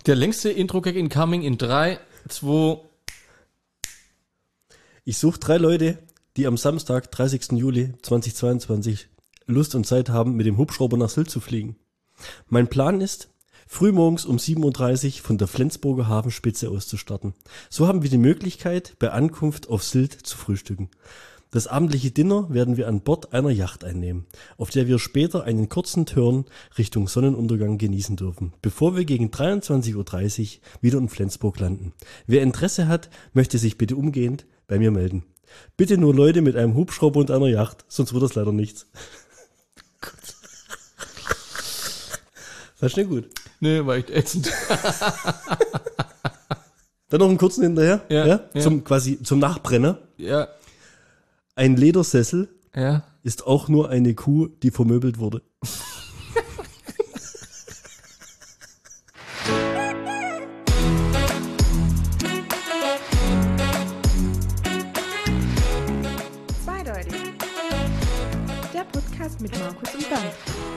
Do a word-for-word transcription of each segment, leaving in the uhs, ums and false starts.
Der längste Intro-Gag incoming in drei, zwei. Ich suche drei Leute, die am Samstag, dreißigsten Juli zweitausendzweiundzwanzig, Lust und Zeit haben, mit dem Hubschrauber nach Sylt zu fliegen. Mein Plan ist, frühmorgens um sieben Uhr dreißig von der Flensburger Hafenspitze aus zu starten. So haben wir die Möglichkeit, bei Ankunft auf Sylt zu frühstücken. Das abendliche Dinner werden wir an Bord einer Yacht einnehmen, auf der wir später einen kurzen Turn Richtung Sonnenuntergang genießen dürfen, bevor wir gegen dreiundzwanzig Uhr dreißig wieder in Flensburg landen. Wer Interesse hat, möchte sich bitte umgehend bei mir melden. Bitte nur Leute mit einem Hubschrauber und einer Yacht, sonst wird das leider nichts. Gut. War schnell gut. Nee, war echt ätzend. Dann noch einen kurzen hinterher, Ja, ja, ja. Zum quasi zum Nachbrenner. Ja. Ein Ledersessel Ja. ist auch nur eine Kuh, die vermöbelt wurde. Zweideutig. Der Podcast mit Markus und Bernd.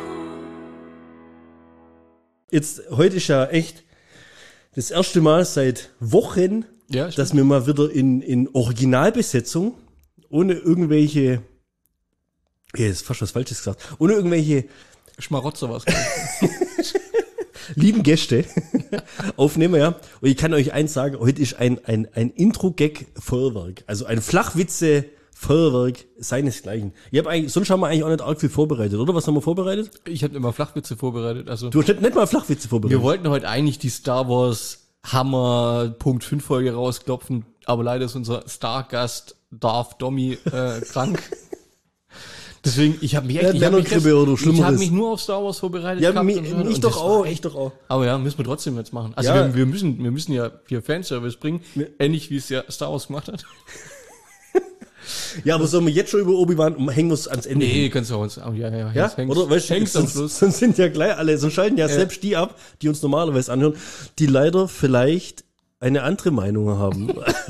Jetzt, heute ist ja echt das erste Mal seit Wochen, Ja, dass wir mal wieder in, in Originalbesetzung, ohne irgendwelche, ja, ist fast was Falsches gesagt, ohne irgendwelche Schmarotzer was. lieben Gäste aufnehmen, ja. Und ich kann euch eins sagen, heute ist ein, ein, ein Intro-Gag-Feuerwerk, also ein Flachwitze-Feuerwerk seinesgleichen. Ich hab eigentlich, sonst haben wir eigentlich auch nicht arg viel vorbereitet, oder? Was haben wir vorbereitet? Ich habe immer Flachwitze vorbereitet. Also Du hast nicht, nicht mal Flachwitze vorbereitet. wir wollten heute eigentlich die Star Wars Hammer Punkt fünf Folge rausklopfen, aber leider ist unser Stargast Darth Dommy äh, krank. Deswegen, ich habe mich echt, Ja, ich habe mich, Männergrippe oder ich hab Schlimmeres. mich nur auf Star Wars vorbereitet. Ja, gehabt mich, und so. ich Und doch das auch, war ich echt- doch auch. Aber ja, müssen wir trotzdem jetzt machen. Also Ja. wir, wir müssen, wir müssen ja hier Fanservice bringen, ähnlich wie es ja Star Wars gemacht hat. Ja, aber sollen wir jetzt schon über Obi-Wan und hängen wir es ans Ende? Nee, kannst du uns, oh, ja, ja, Ja, hängst- oder? Weißt du, hängst am sonst, Schluss. sonst sind ja gleich alle, sonst schalten ja, selbst die ab, die uns normalerweise anhören, die leider vielleicht eine andere Meinung haben.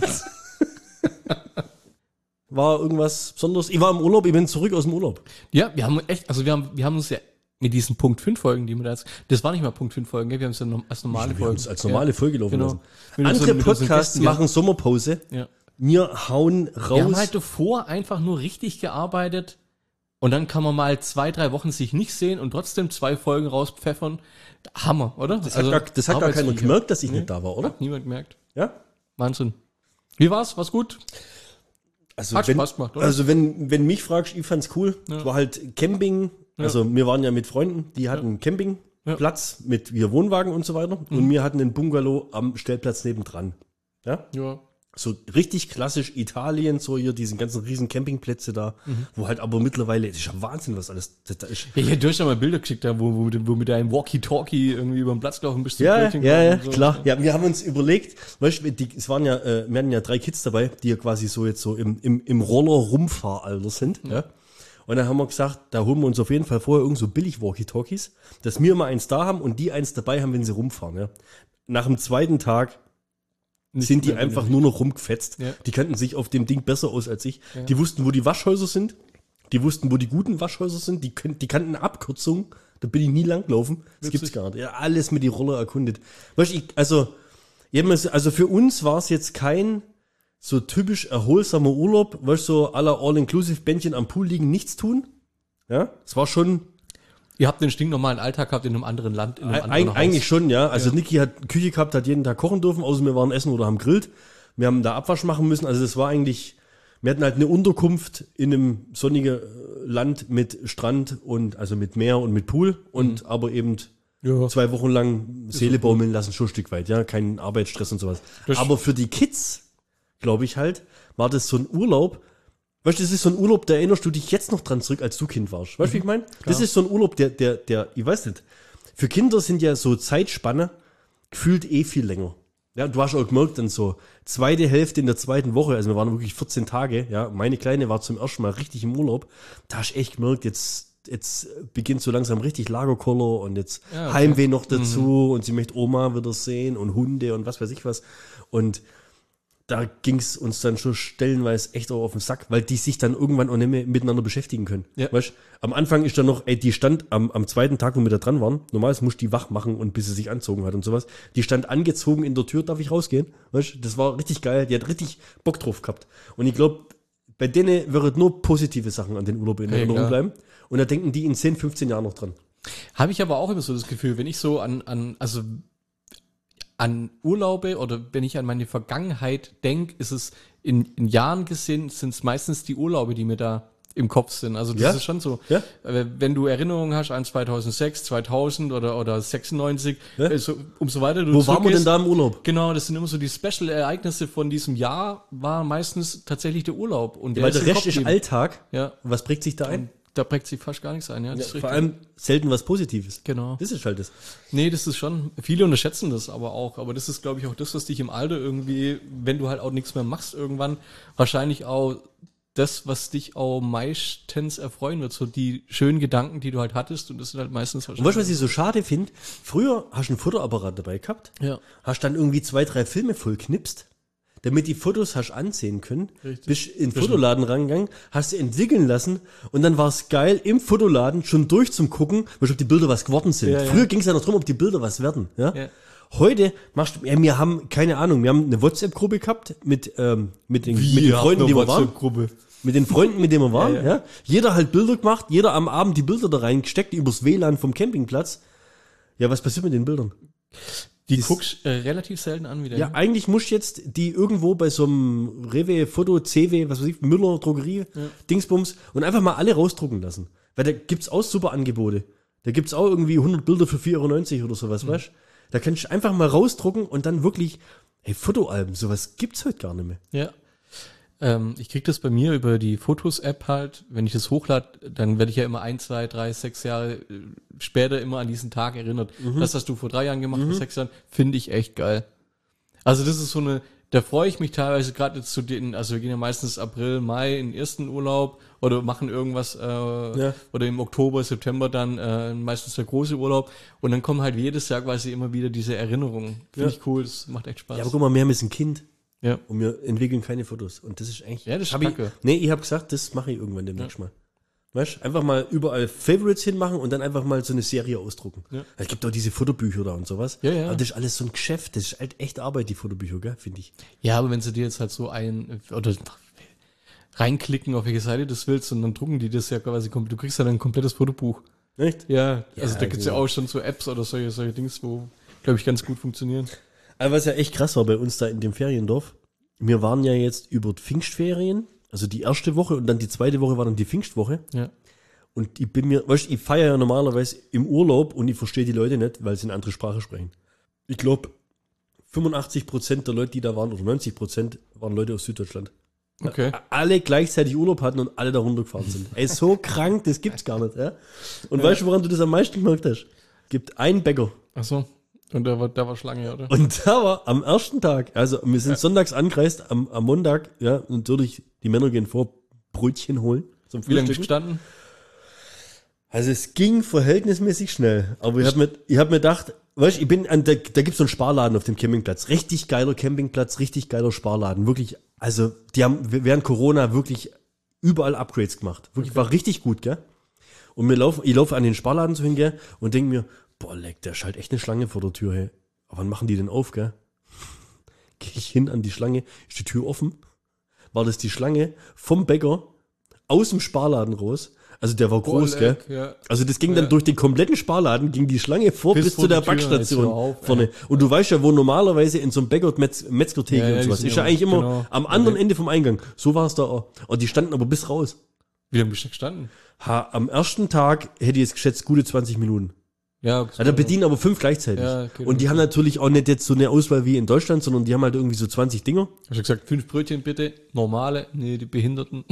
War irgendwas Besonderes? Ich war im Urlaub, ich bin zurück aus dem Urlaub. Ja, wir haben echt, also wir haben, wir haben uns ja mit diesen Punkt fünf Folgen, die wir da jetzt, das war nicht mal Punkt fünf Folgen, gell? Wir haben es ja nom- als normale Wir Folgen. haben es als normale ja, Folge laufen genau. lassen. Mit unseren- Andere mit unseren Podcasts Gästen, ja. machen Sommerpause. Ja. Wir hauen Wir haben raus. halt davor einfach nur richtig gearbeitet und dann kann man mal zwei, drei Wochen sich nicht sehen und trotzdem zwei Folgen rauspfeffern. Hammer, oder? das hat, gar, das hat gar keiner Arbeitsviecher. gemerkt, dass ich Nee. nicht da war, oder? Hat niemand gemerkt. Ja? Wahnsinn. Wie war's? War's gut? Also Hat wenn, Spaß gemacht, oder? Also wenn, wenn mich fragst, ich fand's cool. Es war halt Camping. Also wir waren ja mit Freunden, die hatten einen Campingplatz mit ihr Wohnwagen und so weiter. Mhm. Und wir hatten einen Bungalow am Stellplatz nebendran. Ja? Ja. So richtig klassisch Italien, so hier diesen ganzen riesen Campingplätze da, Mhm. wo halt aber mittlerweile, das ist ja Wahnsinn, was alles das da ist. Ja, ich hätte euch ja mal Bilder geschickt, da, wo, wo, wo mit deinem Walkie-Talkie irgendwie über den Platz gelaufen bist. zum Ja, Brötchen ja, ja, kaufen und so. klar. Ja, wir haben uns überlegt, weißt du, die, es waren ja, äh, wir hatten ja drei Kids dabei, die ja quasi so jetzt so im, im, im Roller-Rumfahralter sind, ja. Und dann haben wir gesagt, da holen wir uns auf jeden Fall vorher irgend so billig Walkie-Talkies, dass wir mal eins da haben und die eins dabei haben, wenn sie rumfahren, ja. Nach dem zweiten Tag Nicht sind die mehr einfach benötigt. nur noch rumgefetzt. Ja. Die kannten sich auf dem Ding besser aus als ich. Ja. Die wussten, wo die Waschhäuser sind. Die wussten, wo die guten Waschhäuser sind. Die, können- die kannten Abkürzungen. Da bin ich nie langgelaufen. Das Witzig. gibt's gar nicht. Ja, alles mit die Roller erkundet. Weißt du, ich, also, ich hab mir so- also für uns war es jetzt kein so typisch erholsamer Urlaub, weißt du, so à la All-Inclusive-Bändchen am Pool liegen, nichts tun. Ja, es war schon, Ihr habt den stinknormalen Alltag gehabt in einem anderen Land, in einem anderen Eig Haus. eigentlich schon, ja. Also Ja. Niki hat Küche gehabt, hat jeden Tag kochen dürfen, außer wir waren essen oder haben grillt. Wir haben da Abwasch machen müssen. Also das war eigentlich, wir hatten halt eine Unterkunft in einem sonnigen Land mit Strand und also mit Meer und mit Pool und aber eben Ja. zwei Wochen lang Seele baumeln lassen, schon ein Stück weit, ja. Kein Arbeitsstress und sowas. Das- Aber für die Kids, glaube ich halt, war das so ein Urlaub. Weißt du, das ist so ein Urlaub, da erinnerst du dich jetzt noch dran zurück, als du Kind warst. Weißt du, wie ich meine? Das ist so ein Urlaub, der, der, der, ich weiß nicht. Für Kinder sind ja so Zeitspanne gefühlt eh viel länger. Ja, du hast auch gemerkt, dann so zweite Hälfte in der zweiten Woche, also wir waren wirklich vierzehn Tage, ja, meine Kleine war zum ersten Mal richtig im Urlaub, da hast du echt gemerkt, jetzt, jetzt beginnt so langsam richtig Lagerkoller und jetzt Ja, okay. Heimweh noch dazu und sie möchte Oma wieder sehen und Hunde und was weiß ich was. Und da ging es uns dann schon stellenweise echt auch auf den Sack, weil die sich dann irgendwann auch nicht mehr miteinander beschäftigen können. Ja. Weißt, am Anfang ist dann noch, ey, die stand am, am zweiten Tag, wo wir da dran waren, normalerweise musst du die wach machen und bis sie sich anzogen hat und sowas. Die stand angezogen in der Tür, darf ich rausgehen? Weißt, das war richtig geil, die hat richtig Bock drauf gehabt. Und ich glaube, bei denen wird nur positive Sachen an den Urlaub in Ja, Erinnerung klar. bleiben. Und da denken die in zehn, fünfzehn Jahren noch dran. Habe ich aber auch immer so das Gefühl, wenn ich so an, an, also an Urlaube oder wenn ich an meine Vergangenheit denke, ist es in, in Jahren gesehen, sind es meistens die Urlaube, die mir da im Kopf sind. Also das Ja. ist schon so. Ja. Äh, Wenn du Erinnerungen hast an zweitausendsechs, zweitausend oder, oder sechsundneunzig, Ja. äh, so, umso weiter du Wo waren wir denn zurückgehst- da im Urlaub? Genau, das sind immer so die Special-Ereignisse von diesem Jahr, war meistens tatsächlich der Urlaub. Und Weil ist der im Rest Kopf ist geblieben. Alltag. Ja, Und was prägt sich da ein? da prägt sich fast gar nichts ein. Ja, das ist Vor richtig. allem selten was Positives. Genau. Das ist halt das. Nee, das ist schon, viele unterschätzen das aber auch, aber das ist, glaube ich, auch das, was dich im Alter irgendwie, wenn du halt auch nichts mehr machst irgendwann, wahrscheinlich auch das, was dich auch meistens erfreuen wird, so die schönen Gedanken, die du halt hattest, und das sind halt meistens Und weißt du, was ich so schade finde? Früher hast du einen Fotoapparat dabei gehabt, Ja. hast dann irgendwie zwei, drei Filme voll knipst, damit die Fotos hast ansehen können, Richtig. bist in den Fotoladen rangegangen, hast sie entwickeln lassen und dann war es geil, im Fotoladen schon durch zum Gucken, weißt du, ob die Bilder was geworden sind. Ja, ja. Früher ging es ja noch drum, ob die Bilder was werden. Ja? Ja. Heute machst du, ja, wir haben, keine Ahnung, wir haben eine WhatsApp-Gruppe gehabt mit, ähm, mit den, mit den habt Freunden, eine die wir waren. WhatsApp-Gruppe. Mit den Freunden, mit denen wir waren, Ja, ja, ja. Jeder halt Bilder gemacht, jeder am Abend die Bilder da reingesteckt, übers W L A N vom Campingplatz. Ja, was passiert mit den Bildern? Die Das- guckst äh, relativ selten an wieder. Ja, eigentlich musst du jetzt die irgendwo bei so einem Rewe, Foto, C W, was weiß ich, Müller, Drogerie, Dingsbums und einfach mal alle rausdrucken lassen. Weil da gibt's auch super Angebote. Da gibt's auch irgendwie hundert Bilder für vier Euro neunzig oder sowas, weißt du? Da kannst du einfach mal rausdrucken und dann wirklich, hey, Fotoalben, sowas gibt's heute gar nicht mehr. Ja. Ähm, ich krieg das bei mir über die Fotos-App halt. Wenn ich das hochlade, dann werde ich ja immer ein, zwei, drei, sechs Jahre äh, später immer an diesen Tag erinnert. Das hast du vor drei Jahren gemacht, vor sechs Jahren, finde ich echt geil. Also das ist so eine, da freue ich mich teilweise gerade jetzt zu den, also wir gehen ja meistens April, Mai in den ersten Urlaub oder machen irgendwas, äh, oder im Oktober, September dann äh, meistens der große Urlaub und dann kommen halt jedes Jahr quasi immer wieder diese Erinnerungen. Finde Ja. ich cool, das macht echt Spaß. Ja, aber guck mal, wir haben jetzt ein Kind. Ja. Und wir entwickeln keine Fotos. Und das ist eigentlich. Ja, das ist hab ich, kacke. Nee, ich habe gesagt, das mache ich irgendwann demnächst mal. Weißt du, einfach mal überall Favorites hinmachen und dann einfach mal so eine Serie ausdrucken. Ja. Es gibt auch diese Fotobücher da und sowas. Ja, ja. Aber das ist alles so ein Geschäft. Das ist halt echt Arbeit, die Fotobücher, gell, finde ich. Ja, aber wenn sie dir jetzt halt so ein, oder reinklicken, auf welche Seite du das willst, und dann drucken die das ja quasi komplett. Du kriegst ja dann ein komplettes Fotobuch. Echt? Ja, also Ja, da gibt's ja genau. auch schon so Apps oder solche, solche Dings, wo, glaube ich, ganz gut funktionieren. Aber was ja echt krass war bei uns da in dem Feriendorf, wir waren ja jetzt über die Pfingstferien, also die erste Woche und dann die zweite Woche war dann die Pfingstwoche. Ja. Und ich bin mir, weißt du, ich feiere ja normalerweise im Urlaub und ich verstehe die Leute nicht, weil sie eine andere Sprache sprechen. Ich glaube, fünfundachtzig Prozent der Leute, die da waren, oder neunzig Prozent, waren Leute aus Süddeutschland. Okay. Alle gleichzeitig Urlaub hatten und alle da runtergefahren sind. Ey, so krank, das gibt's gar nicht, ja. Und weißt du, woran du das am meisten gemerkt hast? Gibt einen Bäcker. Ach so. Und da war, da war Schlange, oder? Und da war am ersten Tag, also wir sind sonntags angereist, am, am Montag, ja, natürlich, die Männer gehen vor, Brötchen holen. Zum Wie lange bist Frühstücken. du gestanden? Also es ging verhältnismäßig schnell. Aber ich habe mir, ich hab mir gedacht, weißt du, ich bin an der, da gibt's so einen Sparladen auf dem Campingplatz. Richtig geiler Campingplatz, richtig geiler Sparladen. Wirklich, also die haben während Corona wirklich überall Upgrades gemacht. Wirklich, war richtig gut, gell? Und wir laufen, ich laufe an den Sparladen so hin, gell? Und denke mir, boah, leck, da ist halt echt eine Schlange vor der Tür, hey. Aber wann machen die denn auf, gell? Gehe ich hin an die Schlange, ist die Tür offen? War das die Schlange vom Bäcker aus dem Sparladen raus? Also der war groß, Boah, gell? leck, ja. Also das ging dann Ja. durch den kompletten Sparladen, ging die Schlange vor bis, Bis zu vor der die Tür, jetzt hör Backstation auf, ey. vorne. Und du weißt ja, wo normalerweise in so einem Bäcker Metz, Metzgertheke Ja, ja, und die sowas, sind ist ja ja eigentlich immer genau. am anderen Okay. Ende vom Eingang. So war es da auch. Und die standen aber bis raus. Wie lange bist du gestanden? Ha, am ersten Tag hätte ich jetzt geschätzt, gute zwanzig Minuten. Ja, Ja, da bedienen aber fünf gleichzeitig. Ja, okay, und die okay. haben natürlich auch nicht jetzt so eine Auswahl wie in Deutschland, sondern die haben halt irgendwie so zwanzig Dinger. Hast du gesagt, fünf Brötchen bitte? Normale? Nee, die Behinderten.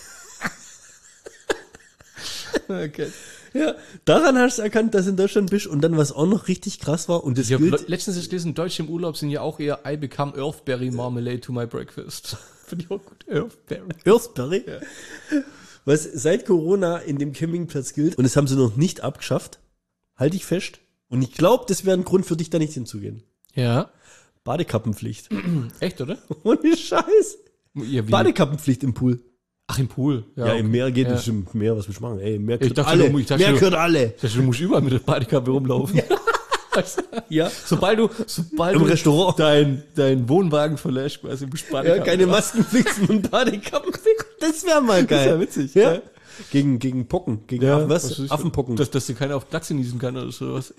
Okay. Ja, daran hast du erkannt, dass du in Deutschland bist. Und dann, was auch noch richtig krass war, und das Ich habe gilt, letztens erst gelesen, Deutsche im Urlaub sind ja auch eher I become Earthberry Marmalade to my breakfast. Finde ich auch gut. Earthberry. Earthberry, was seit Corona in dem Campingplatz gilt, und das haben sie noch nicht abgeschafft, halte ich fest. Und ich glaube, das wäre ein Grund für dich, da nicht hinzugehen. Ja. Badekappenpflicht. Echt, oder? Ohne Scheiß. Ja, wie? Badekappenpflicht im Pool. Ach, im Pool. Ja, okay. im Meer geht Ja. nicht, im Meer, was willst du machen? Ey, im Meer Ich gehört dachte, alle. du- ich dachte, Meer du- gehört alle. Ich dachte, du musst überall mit der Badekappe rumlaufen. Ja. Sobald du, sobald Im du Restaurant. dein, dein Wohnwagen verlässt, quasi musst du Ja, Badekappe. keine Maskenpflichten und Badekappenpflicht. Das wäre mal geil. Das wär witzig, Ja. ja. Gegen, gegen Pocken. Gegen Ja, Affen, was? was weiß ich, Affenpocken. Dass, dass dir keiner auf Glatze niesen kann oder sowas.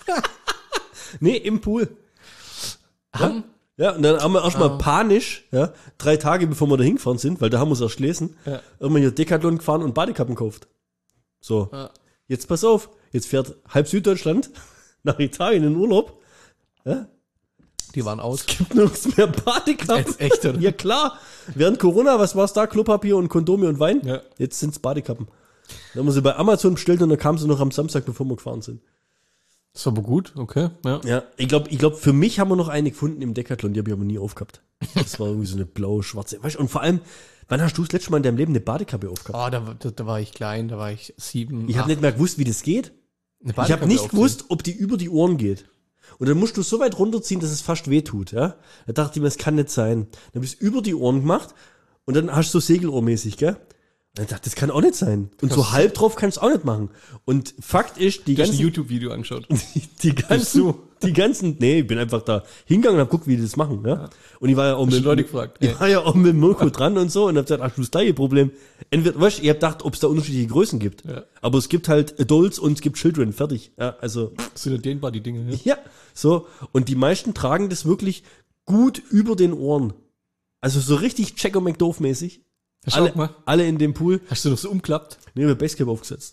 Nee, im Pool. Haben? Ja, und dann haben wir erstmal Ah. panisch, ja, drei Tage bevor wir da hingefahren sind, weil da haben wir es erst lesen, Ja. irgendwann hier Decathlon gefahren und Badekappen gekauft. So. Ja. Jetzt pass auf. Jetzt fährt halb Süddeutschland nach Italien in Urlaub. Ja? Die waren aus. Gibt nirgends mehr Badekappen. Jetzt echt, oder? Ja, klar. Während Corona, was war's da? Klopapier und Kondome und Wein? Ja. Jetzt sind's Badekappen. Dann haben wir sie bei Amazon bestellt und dann kamen sie noch am Samstag, bevor wir gefahren sind. Das war aber gut, okay. Ja. Ja, ich glaube, ich glaub, für mich haben wir noch eine gefunden im Decathlon, die habe ich aber nie aufgehabt. Das war irgendwie so eine blau-schwarze. Weißt du, und vor allem, wann hast du das letzte Mal in deinem Leben eine Badekappe aufgehabt? Oh, da, da, da war ich klein, da war ich sieben. Ich habe nicht mehr gewusst, wie das geht. Eine Ich Badekappe habe nicht aufziehen. gewusst, ob die über die Ohren geht. Und dann musst du so weit runterziehen, dass es fast weh tut. Ja? Da dachte ich mir, das kann nicht sein. Dann bist du über die Ohren gemacht und dann hast du so Segelohrmäßig, gell? Und ich dachte, das kann auch nicht sein. Und so halb drauf kannst du auch nicht machen. Und Fakt ist, die Du hast ein ganzen, YouTube-Video angeschaut. die, die ganzen, die ganzen, nee, ich bin einfach da hingegangen und hab geguckt, wie die das machen, ja. Und ich war ja auch Hast mit, du Leute gefragt? ich Ja. war ja auch mit Mirko dran und so und hab gesagt, ach, du hast da ihr Problem. Entweder, weißt du, ich hab gedacht, ob es da unterschiedliche Größen gibt. Ja. Aber es gibt halt Adults und es gibt Children, fertig. Ja, also, Das sind ja dehnbar, die Dinge. Ja. ja, so. Und die meisten tragen das wirklich gut über den Ohren. Also so richtig Checker McDoof-mäßig. Schau Alle, mal. alle in dem Pool. Hast du noch so umklappt? Nee, mit Basecap aufgesetzt.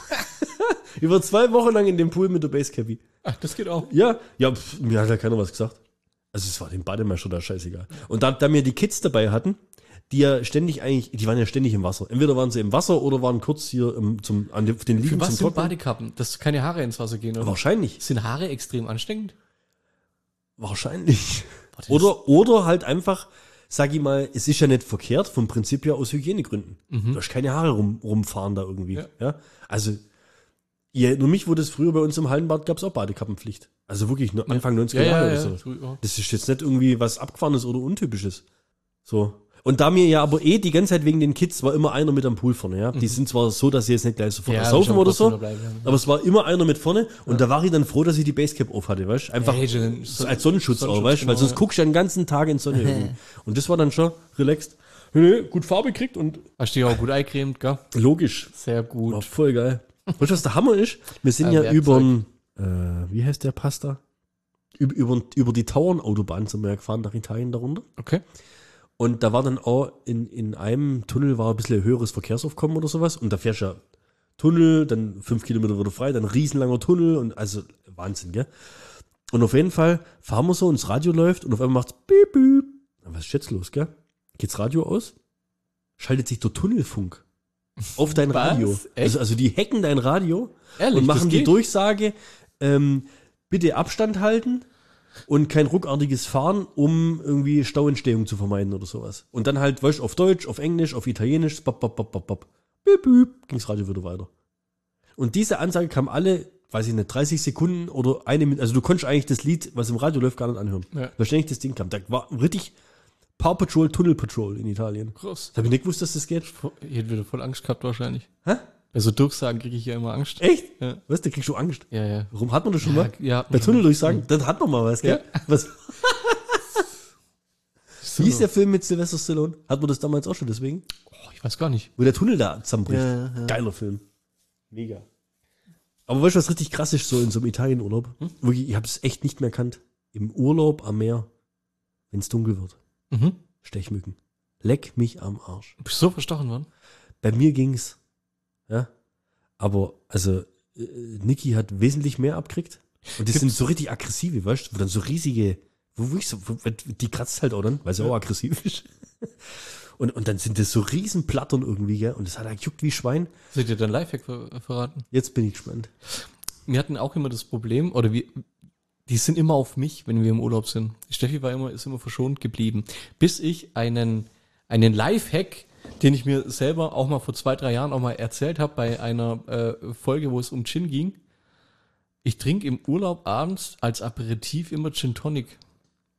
Ich war zwei Wochen lang in dem Pool mit der Basecap. Ach, das geht auch. Ja, ja, pf, mir hat ja keiner was gesagt. Also es war dem Bademeister da scheißegal. Und da, da wir die Kids dabei hatten, die ja ständig eigentlich, die waren ja ständig im Wasser. Entweder waren sie im Wasser oder waren kurz hier im, zum, an den, den Für Liegen was zum sind Trocknen. Badekappen? Dass keine Haare ins Wasser gehen, oder? Wahrscheinlich. Sind Haare extrem ansteckend? Wahrscheinlich. das Oder, oder halt einfach, sag ich mal, es ist ja nicht verkehrt, vom Prinzip her aus Hygienegründen. Du hast keine Haare rum, rumfahren da irgendwie. Ja. Ja. Also, ja, nur mich wurde es früher bei uns im Hallenbad, gab es auch Badekappenpflicht. Also wirklich, nur Anfang neunziger Jahre oder so. so, ja. Das ist jetzt nicht irgendwie was Abgefahrenes oder Untypisches. So. Und da mir ja aber eh die ganze Zeit wegen den Kids war immer einer mit am Pool vorne, ja. Die sind zwar so, dass sie jetzt nicht gleich sofort Ja, saufen schon oder trotzdem so, dabei bleiben. aber es war immer einer mit vorne und da war ich dann froh, dass ich die Basecap auf hatte, weißt? Einfach Hey, dann- so als Sonnenschutz, auch, Sonnenschutz, weißt? Weil genau, sonst ja. guckst du ja den ganzen Tag in die Sonne irgendwie. Und das war dann schon relaxed. Nee, gut Farbe gekriegt und Hast du dich auch gut eingecremt, gell? logisch. Sehr gut. War voll geil. Weißt du, was der Hammer ist? Wir sind Ein ja Werkzeug. über, äh, wie heißt der Pasta? Über, über, über die Tauernautobahn sind wir ja gefahren nach Italien darunter. Okay. Und da war dann auch in, in einem Tunnel war ein bisschen höheres Verkehrsaufkommen oder sowas. Und da fährst du ja Tunnel, dann fünf Kilometer wieder frei, dann riesenlanger Tunnel und also Wahnsinn, gell? Und auf jeden Fall fahren wir so und das Radio läuft und auf einmal macht's piep, piep. Was ist jetzt los, gell? Geht's Radio aus? Schaltet sich der Tunnelfunk auf dein Was? Radio. Echt? Also, also die hacken dein Radio Ehrlich, und das machen die geht? Durchsage, ähm, bitte Abstand halten und kein ruckartiges Fahren, um irgendwie Stauentstehung zu vermeiden oder sowas. Und dann halt, weißt du, auf Deutsch, auf Englisch, auf Italienisch, bop, bop, bop, bop, bop. Büb, büb, ging's Radio wieder weiter. Und diese Ansage kam alle, weiß ich nicht, dreißig Sekunden oder eine Minute, also du konntest eigentlich das Lied, was im Radio läuft, gar nicht anhören. Ja. Weil ständig das Ding kam. Da war richtig Power Patrol, Tunnel Patrol in Italien. Krass. Da habe ich nicht gewusst, dass das geht. Ich hätte wieder voll Angst gehabt wahrscheinlich. Hä? Bei so Durchsagen kriege ich ja immer Angst. Echt? Ja. Was, da kriegst du Angst. Ja, ja. Warum hat man das schon Ja, mal? ja. Bei Tunneldurchsagen? Dann hat man mal was, gell? Ja. Was? So. Wie ist der Film mit Sylvester Stallone? Hat man das damals auch schon deswegen? Oh, ich weiß gar nicht. Wo der Tunnel da zusammenbricht. Ja, ja. Geiler Film. Mega. Aber weißt du, was richtig krass ist, so in so einem Italienurlaub? Hm? Wirklich, ich habe es echt nicht mehr erkannt. Im Urlaub am Meer, wenn es dunkel wird, Mhm. Stechmücken. Leck mich am Arsch. Bist du so verstochen worden? Bei mir ging's. Ja. Aber, also, äh, Niki hat wesentlich mehr abkriegt. Und das sind so richtig aggressive, weißt du, wo dann so riesige, wo wirklich so, wo, die kratzt halt auch dann, weil sie auch aggressiv ist. Und, und dann sind das so riesen Plattern irgendwie, gell? Und das hat halt juckt wie Schwein. Soll ich dir dein Lifehack ver verraten? Jetzt bin ich gespannt. Wir hatten auch immer das Problem, oder wir, die sind immer auf mich, wenn wir im Urlaub sind. Die Steffi war immer, ist immer verschont geblieben. Bis ich einen, einen Lifehack, den ich mir selber auch mal vor zwei, drei Jahren auch mal erzählt habe bei einer äh, Folge, wo es um Gin ging. Ich trinke im Urlaub abends als Aperitif immer Gin Tonic.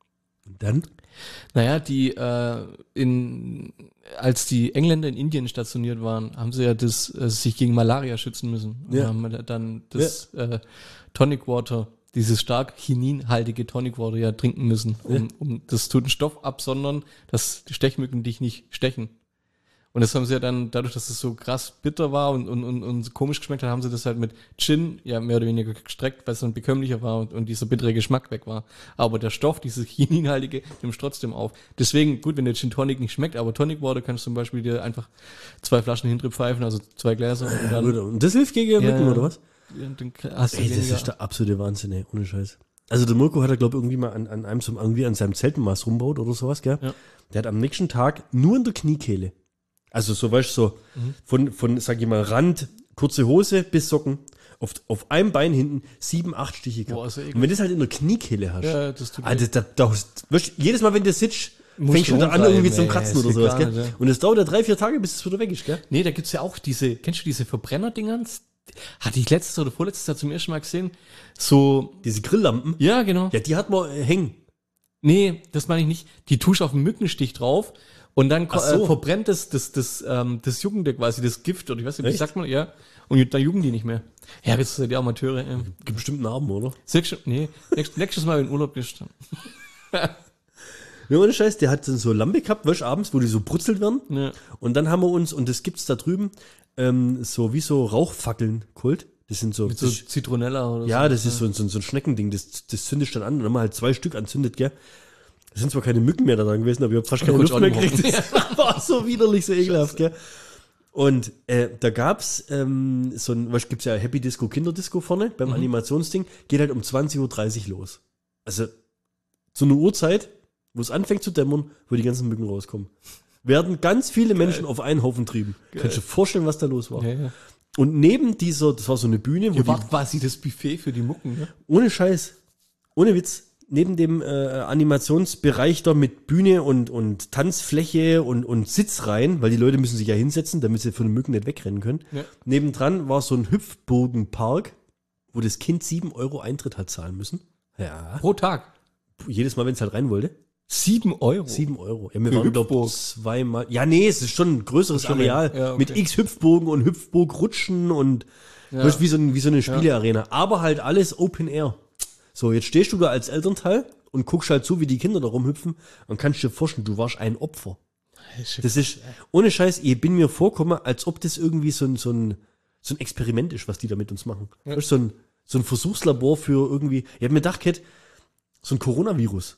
Und dann? Naja, die, äh, in, als die Engländer in Indien stationiert waren, haben sie ja das, äh, sich gegen Malaria schützen müssen. Und Ja. haben dann das, ja. äh, Tonic Water, dieses stark chininhaltige Tonic Water ja trinken müssen, um, Ja. um das tut einen Stoff absondern, dass die Stechmücken dich nicht stechen. Und das haben sie ja dann, dadurch, dass es so krass bitter war und, und, und, und so komisch geschmeckt hat, haben sie das halt mit Gin ja mehr oder weniger gestreckt, weil es dann bekömmlicher war und, und dieser bittere Geschmack weg war. Aber der Stoff, dieses chininhaltige, nimmt trotzdem auf. Deswegen, gut, wenn der Gin Tonic nicht schmeckt, aber Tonic Water kannst du zum Beispiel dir einfach zwei Flaschen hinter pfeifen, also zwei Gläser. Und, dann, Und das hilft gegen Mücken, ja, oder was? dann hast du Ey, das weniger- ist der absolute Wahnsinn, ey, ohne Scheiß. Also der Mirko hat er, glaube ich, irgendwie mal an, an einem so, irgendwie an seinem Zeltenmast rumbaut oder sowas, gell? Ja. Der hat am nächsten Tag nur in der Kniekehle, also so, weißt du, so Mhm. von, von, sag ich mal, Rand, kurze Hose bis Socken, auf, auf einem Bein hinten sieben, acht Stiche gehabt. Boah, ist ja eklig. Und wenn du das halt in der Kniekehle hast, Ja, das tut ah, das, da, da, weißt, du, jedes Mal, wenn du sitzt, Musst fängst du du wieder an, rumreiben, irgendwie zum ey, Kratzen es oder geht sowas, gar gell? nicht, ja. Und es dauert ja drei, vier Tage, bis es wieder weg ist, gell? Nee, da gibt's ja auch diese, kennst du diese Verbrenner-Dingerns? Hatte ich letztes oder vorletztes Jahr zum ersten Mal gesehen. So, Diese Grilllampen, ja, genau. ja, die hat man äh, hängen. Nee, das meine ich nicht. Die tust auf einen Mückenstich drauf und dann ko- Ach so. äh, verbrennt das, das, das, ähm, das Juckende quasi, das Gift, oder ich weiß nicht, wie Echt? sagt man, ja. Und dann jucken die nicht mehr. Ja, jetzt seid ihr Amateure. Ähm. Gibt bestimmt Narben, oder? Sechs, nee, nächstes, nächstes Mal in Urlaub bist. Ja, ohne Scheiß, der hat dann so Lampe gehabt, weißt du, abends, wo die so brutzelt werden. Ja. Und dann haben wir uns, und das gibt's da drüben, ähm, so wie so Rauchfackeln geholt. Das sind so, Mit so das, Zitronella oder so. ja, das ist so, so, so ein Schneckending, das, das zündet dann an. Und dann haben wir halt zwei Stück anzündet, gell. Da sind zwar keine Mücken mehr da dran gewesen, aber ich hab fast keine kurz Luft mehr angerochen. gekriegt. Das war so widerlich, so ekelhaft, gell. Und äh, da gab's ähm, so ein, was gibt's ja Happy Disco, Kinderdisco vorne beim Animationsding, geht halt um zwanzig Uhr dreißig los. Also so eine Uhrzeit, wo es anfängt zu dämmern, wo die ganzen Mücken rauskommen. Werden ganz viele Menschen auf einen Haufen trieben. Kannst du dir vorstellen, was da los war? Ja, ja. Und neben dieser, das war so eine Bühne, wo Ihr die, wart quasi das Buffet für die Mucken, ne? ohne Scheiß, ohne Witz, neben dem äh, Animationsbereich da mit Bühne und, und Tanzfläche und, und Sitzreihen, weil die Leute müssen sich ja hinsetzen, damit sie von den Mücken nicht wegrennen können. Ja. Nebendran war so ein Hüpfburgenpark, wo das Kind sieben Euro Eintritt hat zahlen müssen. Ja. Pro Tag. Jedes Mal, wenn es halt rein wollte. Sieben Euro. Sieben Euro. Ja, wir Für waren, glaube Hüpfburg. ich, zweimal. Ja, nee, es ist schon ein größeres Schon Areal. mehr. Ja, okay. Mit x Hüpfburgen und Hüpfburgrutschen und Ja. weißt, wie, so ein, wie so eine Spielearena. Aber halt alles Open Air. So, jetzt stehst du da als Elternteil und guckst halt zu, wie die Kinder da rumhüpfen und kannst dir vorstellen, du warst ein Opfer. Das ist, ohne Scheiß, ich bin mir vorgekommen, als ob das irgendwie so ein, so ein, so ein Experiment ist, was die da mit uns machen. Ja. Weißt, so ein, so ein Versuchslabor für irgendwie, ich hab mir gedacht, Kat, so ein Coronavirus.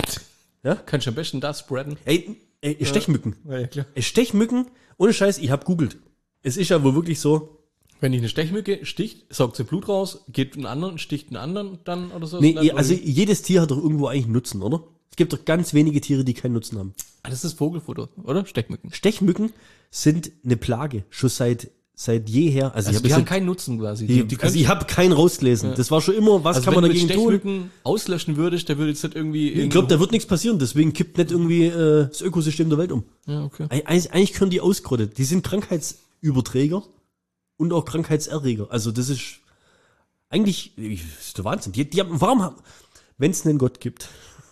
Kannst du am besten da spreaden. Ey, ey Stechmücken. Ja, klar. Ey, Stechmücken, ohne Scheiß, ich hab googelt. Es ist ja wohl wirklich so, Wenn dich eine Stechmücke sticht, saugt sie Blut raus, geht einen anderen, sticht einen anderen dann oder so. nee, dann, also oder wie? jedes Tier hat doch irgendwo eigentlich einen Nutzen, oder? Es gibt doch ganz wenige Tiere, die keinen Nutzen haben. Ah, das ist Vogelfutter, oder? Stechmücken. Stechmücken sind eine Plage, schon seit, seit jeher. Also, Also ich die hab haben das keinen Nutzen quasi. Die, Die, die also ich habe keinen rausgelesen. Das war schon immer, was also kann wenn man du mit dagegen tun? Stechmücken auslöschen würdest, der würde jetzt nicht irgendwie... Ich glaube, da wird nichts passieren, deswegen kippt nicht irgendwie äh, das Ökosystem der Welt um. Ja, okay. Eig- Eigentlich, eigentlich können die ausgerottet. Die sind Krankheitsüberträger und auch Krankheitserreger. Also das ist eigentlich das ist der Wahnsinn. Die, die haben, warum, wenn es einen Gott gibt,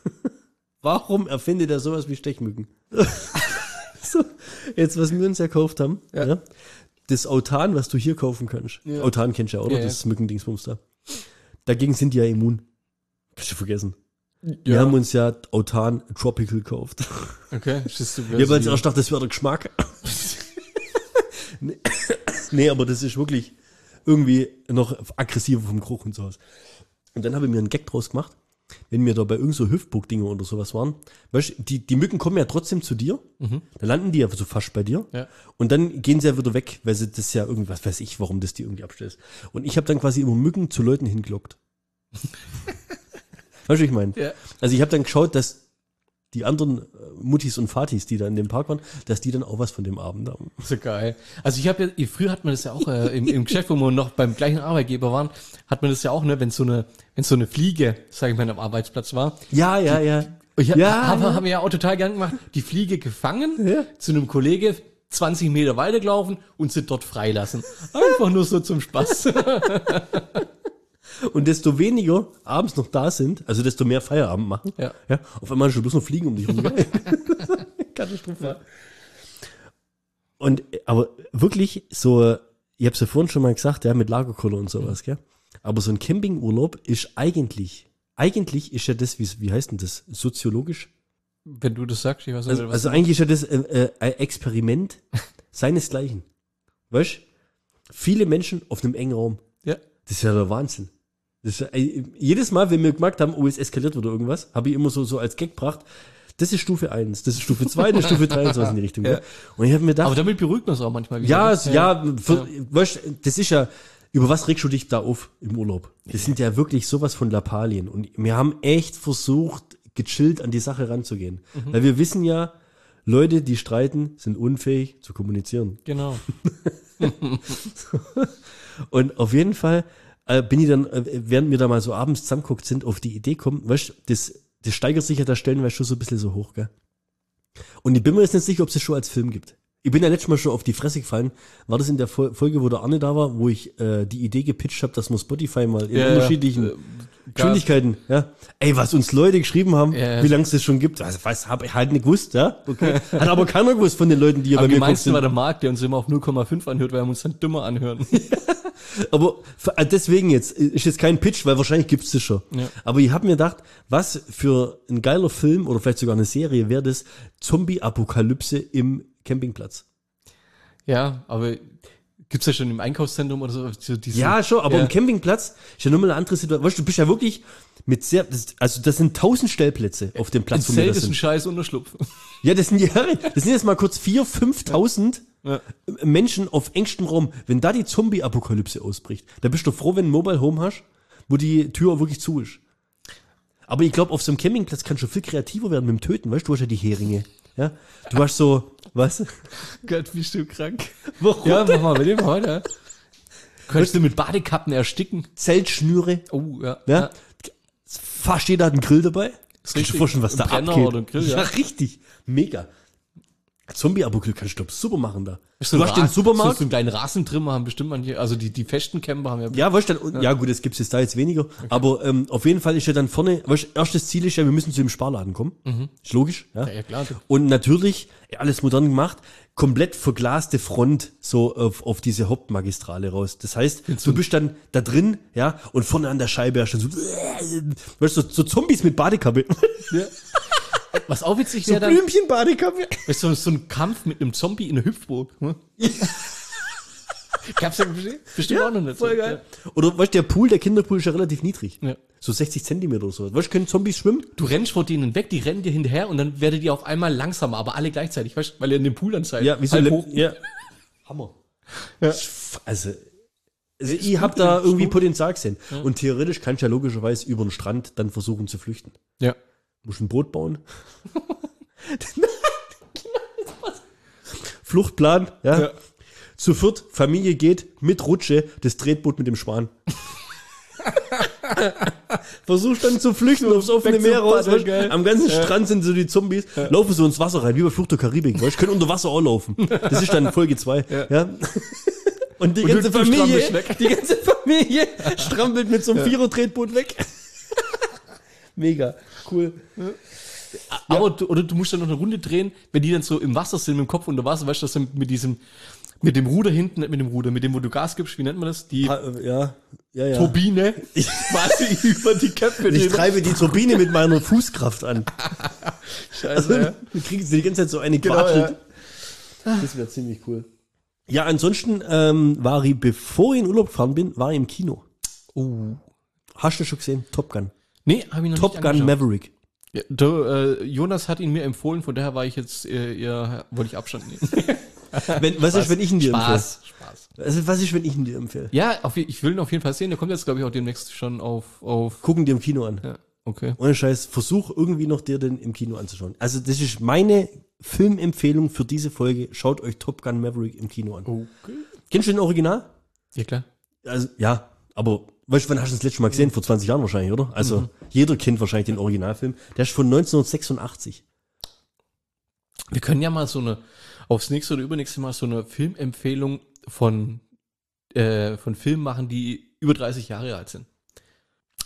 warum erfindet er sowas wie Stechmücken? So, jetzt, was wir uns ja gekauft haben, ja. Ja. Das Autan, was du hier kaufen kannst. Ja. Autan kennst du ja, oder? Ja, ja. Das Mückendingsbums da. Dagegen sind die ja immun. Kannst du vergessen. Wir Ja. haben uns ja Autan Tropical gekauft. Okay, schießt du Ich habe jetzt erst gedacht, das wäre der Geschmack. nee, nee, aber das ist wirklich irgendwie noch aggressiver vom Geruch und sowas. Und dann habe ich mir einen Gag draus gemacht, wenn wir da bei irgend so Hüftburg-Dinge oder sowas waren. Weißt du, die, die Mücken kommen ja trotzdem zu dir. Mhm. Dann landen die ja so fast bei dir. Ja. Und dann gehen sie ja wieder weg, weil sie das ja irgendwas, weiß ich, warum das die irgendwie abstellt. Und ich habe dann quasi immer Mücken zu Leuten hingelockt. Weißt du, wie ich meine? Ja. Also ich habe dann geschaut, dass die anderen äh, Muttis und Vatis, die da in dem Park waren, dass die dann auch was von dem Abend haben. So geil. Also ich habe ja, früher hat man das ja auch äh, im, im Geschäft, wo wir noch beim gleichen Arbeitgeber waren, hat man das ja auch, ne, wenn so eine, wenn so eine Fliege, sage ich mal, am Arbeitsplatz war. Ja, ja, ja. Ich, Ja, haben, ja. haben wir ja auch total gern gemacht, die Fliege gefangen, Ja. zu einem Kollege zwanzig Meter weitergelaufen und sie dort freilassen. Einfach nur so zum Spaß. Und desto weniger abends noch da sind, also desto mehr Feierabend machen. Ja. Ja, auf einmal schon bloß noch fliegen um dich rum. Katastrophal. Und, aber wirklich so, ich hab's ja vorhin schon mal gesagt, ja, mit Lagerkoller und sowas, gell. Aber so ein Campingurlaub ist eigentlich, eigentlich ist ja das, wie, wie heißt denn das, soziologisch? Wenn du das sagst, ich weiß nicht, Also, was also eigentlich ist ja das äh, äh, ein Experiment seinesgleichen. Weißt du? Viele Menschen auf einem engen Raum. Ja. Das ist ja der Wahnsinn. Das ist, äh, jedes Mal, wenn wir gemerkt haben, oh, es eskaliert oder irgendwas, habe ich immer so, so als Gag gebracht, das ist Stufe eins, das ist Stufe zwei, das ist Stufe drei und sowas in die Richtung. Ja. Ja. Und ich habe mir gedacht, Aber damit beruhigt man es auch manchmal wieder. ja, ne? es- ja, für, weißt, du, das ist ja, über was regst du dich da auf im Urlaub? Das sind ja wirklich sowas von Lappalien. Und wir haben echt versucht, gechillt an die Sache ranzugehen. Mhm. Weil wir wissen ja, Leute, die streiten, sind unfähig zu kommunizieren. Genau. Und auf jeden Fall äh, bin ich dann, äh, während wir da mal so abends zusammengeguckt sind, auf die Idee kommen, weißt du, das, das steigert sich ja da stellenweise schon so ein bisschen so hoch, gell? Und ich bin mir jetzt nicht sicher, ob es das schon als Film gibt. Ich bin ja letztes Mal schon auf die Fresse gefallen. War das in der Fol- Folge, wo der Arne da war, wo ich äh, die Idee gepitcht habe, dass man Spotify mal in Ja, unterschiedlichen ja. Äh, Geschwindigkeiten, ja. Ey, was uns Leute geschrieben haben, Ja, ja. wie lange es das schon gibt, also was habe ich halt nicht gewusst, ja. Okay. Hat aber keiner gewusst von den Leuten, die hier Am bei mir gemeinsten war sind. der Marc, der uns immer auf null Komma fünf anhört, weil wir uns dann dümmer anhören. Aber f- äh, deswegen jetzt, ist jetzt kein Pitch, weil wahrscheinlich gibt's das schon. Ja. Aber ich habe mir gedacht, was für ein geiler Film oder vielleicht sogar eine Serie wäre das Zombie-Apokalypse im Campingplatz. Ja, aber gibt's ja schon im Einkaufszentrum oder so? so diese, Ja, schon, aber ja. im Campingplatz ist ja nochmal eine andere Situation. Weißt du, du bist ja wirklich mit sehr, das, also das sind tausend Stellplätze auf dem Ein Platz, wo wir Zelt das ist ein sind. scheiß Unterschlupf. Ja, das sind ja, das sind jetzt mal kurz vier, fünftausend Ja. Menschen auf engstem Raum. Wenn da die Zombie-Apokalypse ausbricht, dann bist du froh, wenn du ein Mobile Home hast, wo die Tür auch wirklich zu ist. Aber ich glaube, auf so einem Campingplatz kannst du viel kreativer werden mit dem Töten, weißt du, du hast ja die Heringe. Ja, du hast so, was? Gott, bist du krank. Warum? Ja, mach mal, mit dem heute. Könntest du mit Badekappen ersticken? Zeltschnüre, Oh, ja. ja. Fast jeder hat einen Grill dabei. Das kannst du richtig. dir vorstellen, was Ein da Brenner abgeht. oder ein Grill, ja. ja. richtig. Mega. Zombie-Apokalypse kannst du glaub, super machen da. So du ein hast den Ra- Supermarkt. So, so einen kleinen Rasentrimmer haben bestimmt manche, also die, die festen Camper haben ja. Ja, weißt du, dann, ja. gut, das gibt's jetzt da jetzt weniger. Aber ähm, auf jeden Fall ist ja dann vorne, weißt du, erstes Ziel ist ja, wir müssen zu dem Sparladen kommen. Ist logisch, ja. Ja, ja, klar. Und natürlich, ja, alles modern gemacht, komplett verglaste Front so auf, auf diese Hauptmagistrale raus. Das heißt, du bist dann da drin, ja, und vorne an der Scheibe hast du so, weißt du, so, so Zombies mit Badekappe. Was auch witzig So wäre dann, Blümchen-Badekappe. ist so, so ein Kampf mit einem Zombie in der Hüpfburg. Hm? Gab's ja bestimmt, bestimmt auch noch nicht. Voll geil. Oder weißt du, der Pool, der Kinderpool ist ja relativ niedrig. Ja. So sechzig Zentimeter oder so. Weißt du, können Zombies schwimmen? Du rennst vor denen weg, die rennen dir hinterher und dann werdet ihr auf einmal langsamer, aber alle gleichzeitig, weißt du, weil ihr in dem Pool dann seid. Ja, wie so Halb Le- hoch. ja. Hammer. Ja. Also, also ich hab da ist irgendwie gut. Potenzial gesehen. Und theoretisch kannst du ja logischerweise über den Strand dann versuchen zu flüchten. Ja. Musst ein Boot bauen. Fluchtplan, ja. Ja. Zu viert, Familie geht mit Rutsche, das Tretboot mit dem Schwan. Versuchst dann zu flüchten aufs offene weg zum Meer raus. Paddeln, Weißt, geil. am ganzen Strand sind so die Zombies, laufen so ins Wasser rein, wie bei Flucht der Karibik. Weißt, können unter Wasser auch laufen. Das ist dann Folge zwei. Ja. Und die Und ganze du- du Familie, strampelst weg. die ganze Familie strampelt mit so einem Vierer-Tretboot weg. Mega, cool. Aber du, oder du musst dann noch eine Runde drehen, wenn die dann so im Wasser sind, mit dem Kopf unter Wasser, weißt du, dass dann mit diesem, mit dem Ruder hinten, nicht mit dem Ruder, mit dem, wo du Gas gibst, wie nennt man das? Die Ah, äh, Ja, ja, ja. Turbine quasi über die Köpfe Ich drüber. treibe die Turbine mit meiner Fußkraft an. Scheiße, ja. Du kriegst die ganze Zeit so eine Genau, Quatschelt. Das wäre ziemlich cool. Ja, ansonsten ähm, war ich, bevor ich in Urlaub gefahren bin, war ich im Kino. Oh. Hast du schon gesehen? Top Gun. Nee, hab ich noch Top nicht Gun angeschaut. Maverick. Ja, du, äh, Jonas hat ihn mir empfohlen, von daher war ich jetzt äh, eher, wollte ich Abstand nehmen. Wenn, was ist, wenn ich ihn dir Spaß, Spaß. empfehle? Also, was ist, wenn ich ihn dir empfehle? Ja, auf, je- ich will ihn auf jeden Fall sehen. Der kommt jetzt, glaube ich, auch demnächst schon auf, auf. Gucken dir im Kino an. Ja, okay. Ohne Scheiß, versuch irgendwie noch dir den im Kino anzuschauen. Also, das ist meine Filmempfehlung für diese Folge. Schaut euch Top Gun Maverick im Kino an. Okay. Kennst du den Original? Ja, klar. Also, ja, aber, weißt du, wann hast du das letzte Mal gesehen? Vor zwanzig Jahren wahrscheinlich, oder? Also, Mhm. jeder kennt wahrscheinlich den Originalfilm. Der ist von neunzehnhundertsechsundachtzig. Wir können ja mal so eine, aufs nächste oder übernächste Mal so eine Filmempfehlung von, äh, von Filmen machen, die über dreißig Jahre alt sind.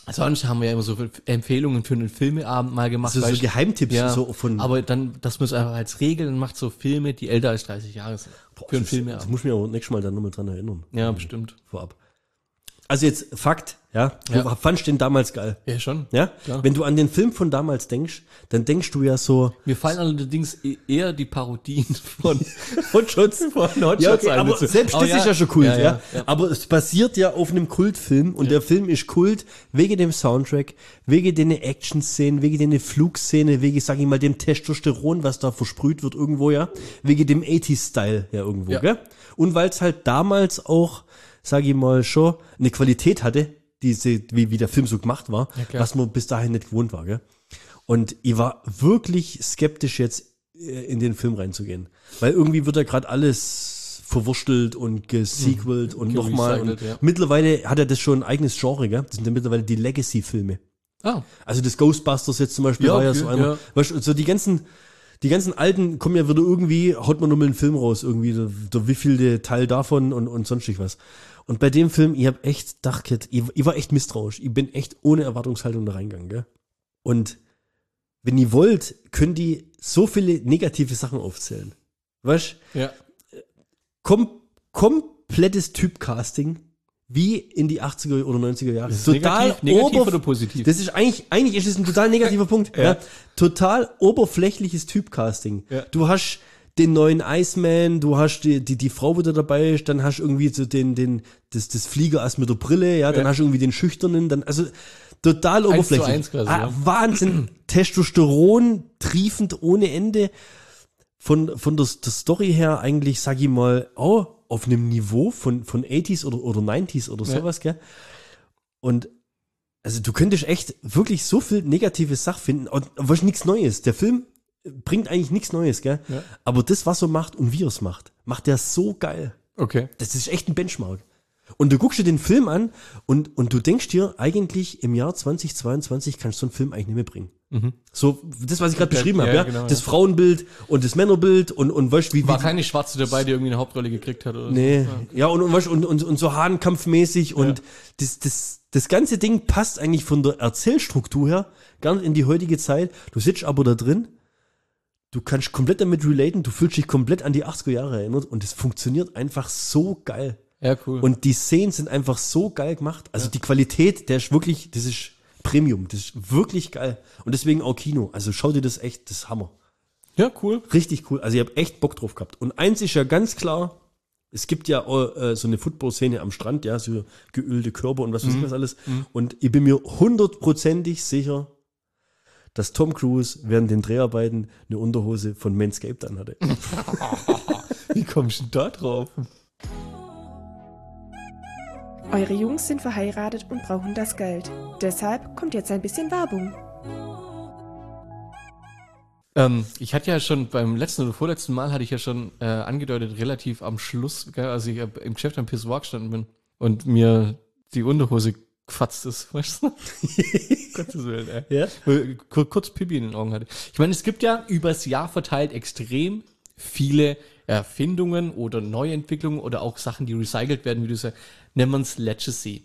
Sonst haben wir ja immer so Empfehlungen für einen Filmeabend mal gemacht. Also so weißt du? Geheimtipps Ja, so von. aber dann, dass man es einfach als Regel macht, so Filme, die älter als dreißig Jahre sind. Boah, für einen das, Filmeabend. das muss ich mir auch nächstes Mal dann nochmal dran erinnern. Ja, bestimmt. Vorab. Also jetzt Fakt, ja. Ja. Wo fandst du den damals geil? Ja, schon. Ja? Klar. Wenn du an den Film von damals denkst, dann denkst du ja so, Mir fallen allerdings e- eher die Parodien von Hotshots. von Hotshots Ja, okay, ein aber dazu. selbst Aber das ist ja schon Kult, ja, ja, ja, ja. Aber es basiert ja auf einem Kultfilm und der Film ist Kult wegen dem Soundtrack, wegen den Action-Szenen, wegen den Flugszene, wegen, sag ich mal, dem Testosteron, was da versprüht wird irgendwo, ja, wegen dem achtziger-Style ja irgendwo, Ja. gell? Und weil es halt damals auch, sag ich mal, schon eine Qualität hatte, diese, wie, wie der Film so gemacht war, Ja, klar. was man bis dahin nicht gewohnt war, gell? Und ich war wirklich skeptisch jetzt äh, in den Film reinzugehen. Weil irgendwie wird ja gerade alles verwurstelt und gesequelt und nochmal. Und gerecycelt, ja. mittlerweile hat er das schon ein eigenes Genre, gell? Das sind ja mittlerweile die Legacy-Filme. Ah, Also das Ghostbusters jetzt zum Beispiel Ja, war ja okay, so einer. ja. Weißt du, so die ganzen, die ganzen alten kommen ja wieder irgendwie, haut man nur mal einen Film raus, irgendwie, der, der wievielte Teil davon und, und sonstig was. Und bei dem Film, ich hab echt gedacht, ich, ich war echt misstrauisch. Ich bin echt ohne Erwartungshaltung da reingegangen, gell? Und wenn ihr wollt, könnt ihr so viele negative Sachen aufzählen. Weißt ja. kom komplettes Typcasting, wie in die achtziger oder neunziger Jahre. Ist es negativ, negativ oberf- oder positiv? Das ist eigentlich, eigentlich ist es ein total negativer Punkt. Ja. Ja. Total oberflächliches Typcasting. Ja. Du hast den neuen Iceman, du hast die, die, die Frau wieder dabei, dann hast du irgendwie so den, den, das, das Fliegerass mit der Brille, ja, dann Ja. hast du irgendwie den Schüchternen, dann, also, total Eins zu oberflächlich. eins quasi, ah, ja. Wahnsinn. Testosteron triefend ohne Ende. Von, von der, der Story her eigentlich, sag ich mal, oh, auf einem Niveau von, von achtziger oder, oder neunziger oder Ja. sowas, gell? Und, also du könntest echt wirklich so viel negative Sachen finden, und was nichts Neues. Der Film bringt eigentlich nichts Neues, gell? Ja. Aber das, was er macht und wie er es macht, macht er so geil. Okay. Das ist echt ein Benchmark. Und du guckst dir den Film an und, und du denkst dir, eigentlich im Jahr zweitausendzweiundzwanzig kannst du so einen Film eigentlich nicht mehr bringen. So, das, was ich gerade Okay, beschrieben habe, ja, ja, genau, das ja. Frauenbild und das Männerbild und, und weißt, wie, War wie keine Schwarze dabei, die irgendwie eine Hauptrolle gekriegt hat oder nee, so. ja, und, und, weißt, und, und, und so Hahnkampfmäßig und Ja. das, das, das ganze Ding passt eigentlich von der Erzählstruktur her gar nicht in die heutige Zeit. Du sitzt aber da drin, du kannst komplett damit relaten, du fühlst dich komplett an die achtziger Jahre erinnert und es funktioniert einfach so geil. Ja, cool. Und die Szenen sind einfach so geil gemacht. Also die Qualität, der ist wirklich, das ist Premium, das ist wirklich geil. Und deswegen auch Kino. Also schau dir das echt, das ist Hammer. ja, cool. Richtig cool. Also ich habe echt Bock drauf gehabt. Und eins ist ja ganz klar, es gibt ja äh, so eine Football-Szene am Strand, ja, so geölte Körper und was weiß ich was alles. Und ich bin mir hundertprozentig sicher, dass Tom Cruise während den Dreharbeiten eine Unterhose von Manscaped anhatte. Wie kommst du denn da drauf? Eure Jungs sind verheiratet und brauchen das Geld. Deshalb kommt jetzt ein bisschen Werbung. Ähm, ich hatte ja schon beim letzten oder vorletzten Mal hatte ich ja schon äh, angedeutet, relativ am Schluss, gell, als ich äh, im Geschäft am Pissoir gestanden bin und mir die Unterhose gefatzt ist, weißt du? Gottes Willen, ey. Ja? Weil ich kur- kurz Pipi in den Augen hatte. Ich meine, es gibt ja übers Jahr verteilt extrem viele Erfindungen oder Neuentwicklungen oder auch Sachen, die recycelt werden, wie du sagst, nennen wir es Legacy.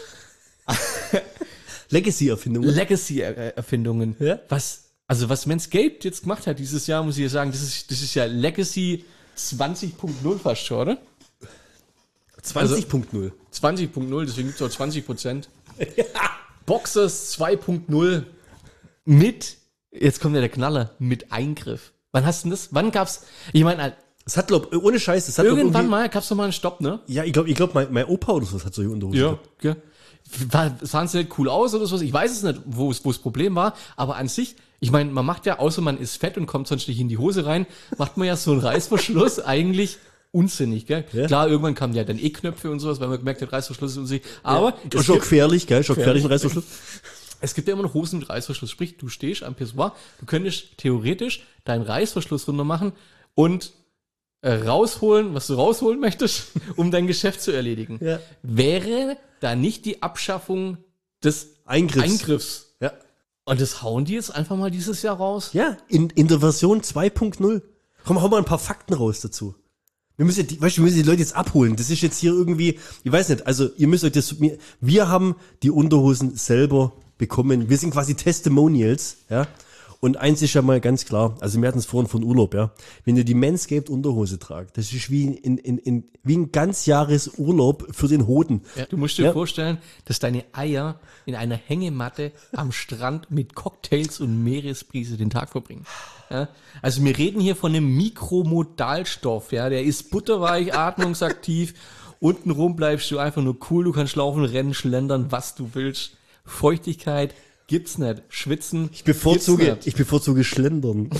Legacy-Erfindungen. Legacy-Erfindungen. Ja? Was, also was Manscaped jetzt gemacht hat dieses Jahr, muss ich ja sagen, das ist, das ist ja Legacy zwanzig Punkt null fast schon, oder? zwanzig Punkt null. zwanzig Punkt null, deswegen gibt es auch zwanzig Prozent. Boxers zwei Punkt null mit, jetzt kommt ja der Knaller, mit Eingriff. Wann hast du denn das? Wann gab's, ich meine, Es hat, glaub, ohne Scheiß, es hat glaub, irgendwann irgendwie- mal gab's doch mal einen Stopp, ne? Ja, ich glaube, ich glaub, mein, mein Opa oder so hat solche Unterhosen. gehabt. Ja. War, sahen sie nicht cool aus oder so? Ich weiß es nicht, wo es wo das Problem war, aber an sich, ich meine, man macht ja, außer man ist fett und kommt sonst nicht in die Hose rein, macht man ja so einen Reißverschluss eigentlich unsinnig, gell? Ja. Klar, irgendwann kamen ja dann E-Knöpfe und sowas, weil man gemerkt hat, Reißverschluss ist unsinnig. Aber Ja, es, schon gibt, gefährlich, gell? Schon gefährlich, ein Reißverschluss. es gibt ja immer noch Hosen mit Reißverschluss. Sprich, du stehst am Pissoir, du könntest theoretisch deinen Reißverschluss runter machen und äh, rausholen, was du rausholen möchtest, um dein Geschäft zu erledigen. Ja. Wäre da nicht die Abschaffung des Eingriffs. Eingriffs. Ja. Und das hauen die jetzt einfach mal dieses Jahr raus. Ja, in, in der Version zwei Punkt null. Komm, hau mal ein paar Fakten raus dazu. Wir müssen, die, weißt du, wir müssen die Leute jetzt abholen. Das ist jetzt hier irgendwie, ich weiß nicht, also ihr müsst euch das, wir haben die Unterhosen selber bekommen. Wir sind quasi Testimonials, ja. Und eins ist ja mal ganz klar, also wir hatten es vorhin von Urlaub, ja. Wenn ihr die Manscaped Unterhose tragt, das ist wie in, in, in, wie ein ganz Jahres Urlaub für den Hoden. Ja, du musst dir ja. vorstellen, dass deine Eier in einer Hängematte am Strand mit Cocktails und Meeresbrise den Tag verbringen. Ja? Also wir reden hier von einem Mikromodalstoff, ja, der ist butterweich, atmungsaktiv, untenrum bleibst du einfach nur cool, du kannst laufen, rennen, schlendern, was du willst. Feuchtigkeit gibt's nicht. Schwitzen. Ich bevorzuge, ich bevorzuge Schlendern.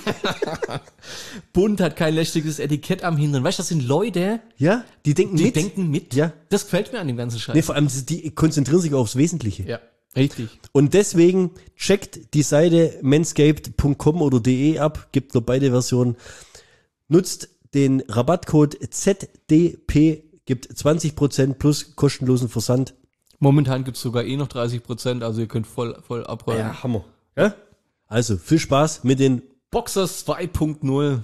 Bunt, hat kein lästiges Etikett am Hintern. Weißt du, das sind Leute, Ja, die denken die mit. denken mit. Ja. Das gefällt mir an dem ganzen Scheiß. Nee, vor allem, die konzentrieren sich aufs Wesentliche. Ja, richtig. Und deswegen checkt die Seite manscaped punkt com oder de ab, gibt noch beide Versionen. Nutzt den Rabattcode Z D P, gibt zwanzig Prozent plus kostenlosen Versand. Momentan gibt's sogar eh noch dreißig Prozent, also ihr könnt voll, voll abräumen. Hammer. Ja? Also, viel Spaß mit den Boxers zwei Punkt null.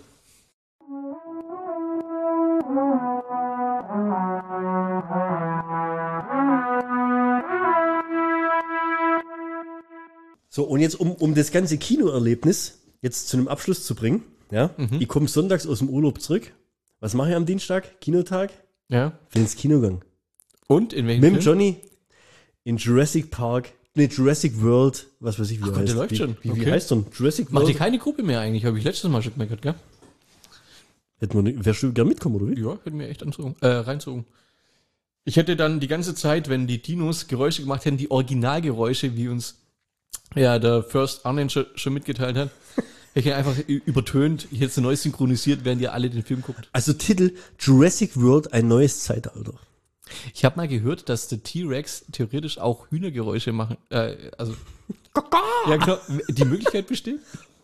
So, und jetzt, um, um das ganze Kinoerlebnis jetzt zu einem Abschluss zu bringen, ja, Mhm. ich komme sonntags aus dem Urlaub zurück. Was mache ich am Dienstag? Kinotag? Ja. Bin ins Kino gegangen. Und in welchem Mit dem Film? Johnny in Jurassic Park, nee, Jurassic World, was weiß ich, wie Ach er Gott, heißt. der läuft wie, schon. Wie, wie Okay. heißt der? Jurassic Macht World? ihr keine Gruppe mehr eigentlich? Habe ich letztes Mal schon gemerkt, gell? Hätten wir nicht, wärst du gerne mitkommen, oder wie? Ja, hätten wir echt anzogen, äh, reinzogen. Ich hätte dann die ganze Zeit, wenn die Dinos Geräusche gemacht hätten, die Originalgeräusche, wie uns ja der First Arnen schon, schon mitgeteilt hat, hätte ich einfach ü- übertönt, ich hätte es neu synchronisiert, während ihr alle den Film guckt. Also Titel Jurassic World, ein neues Zeitalter. Ich habe mal gehört, dass der T-Rex theoretisch auch Hühnergeräusche machen, äh, also ja genau, die Möglichkeit besteht.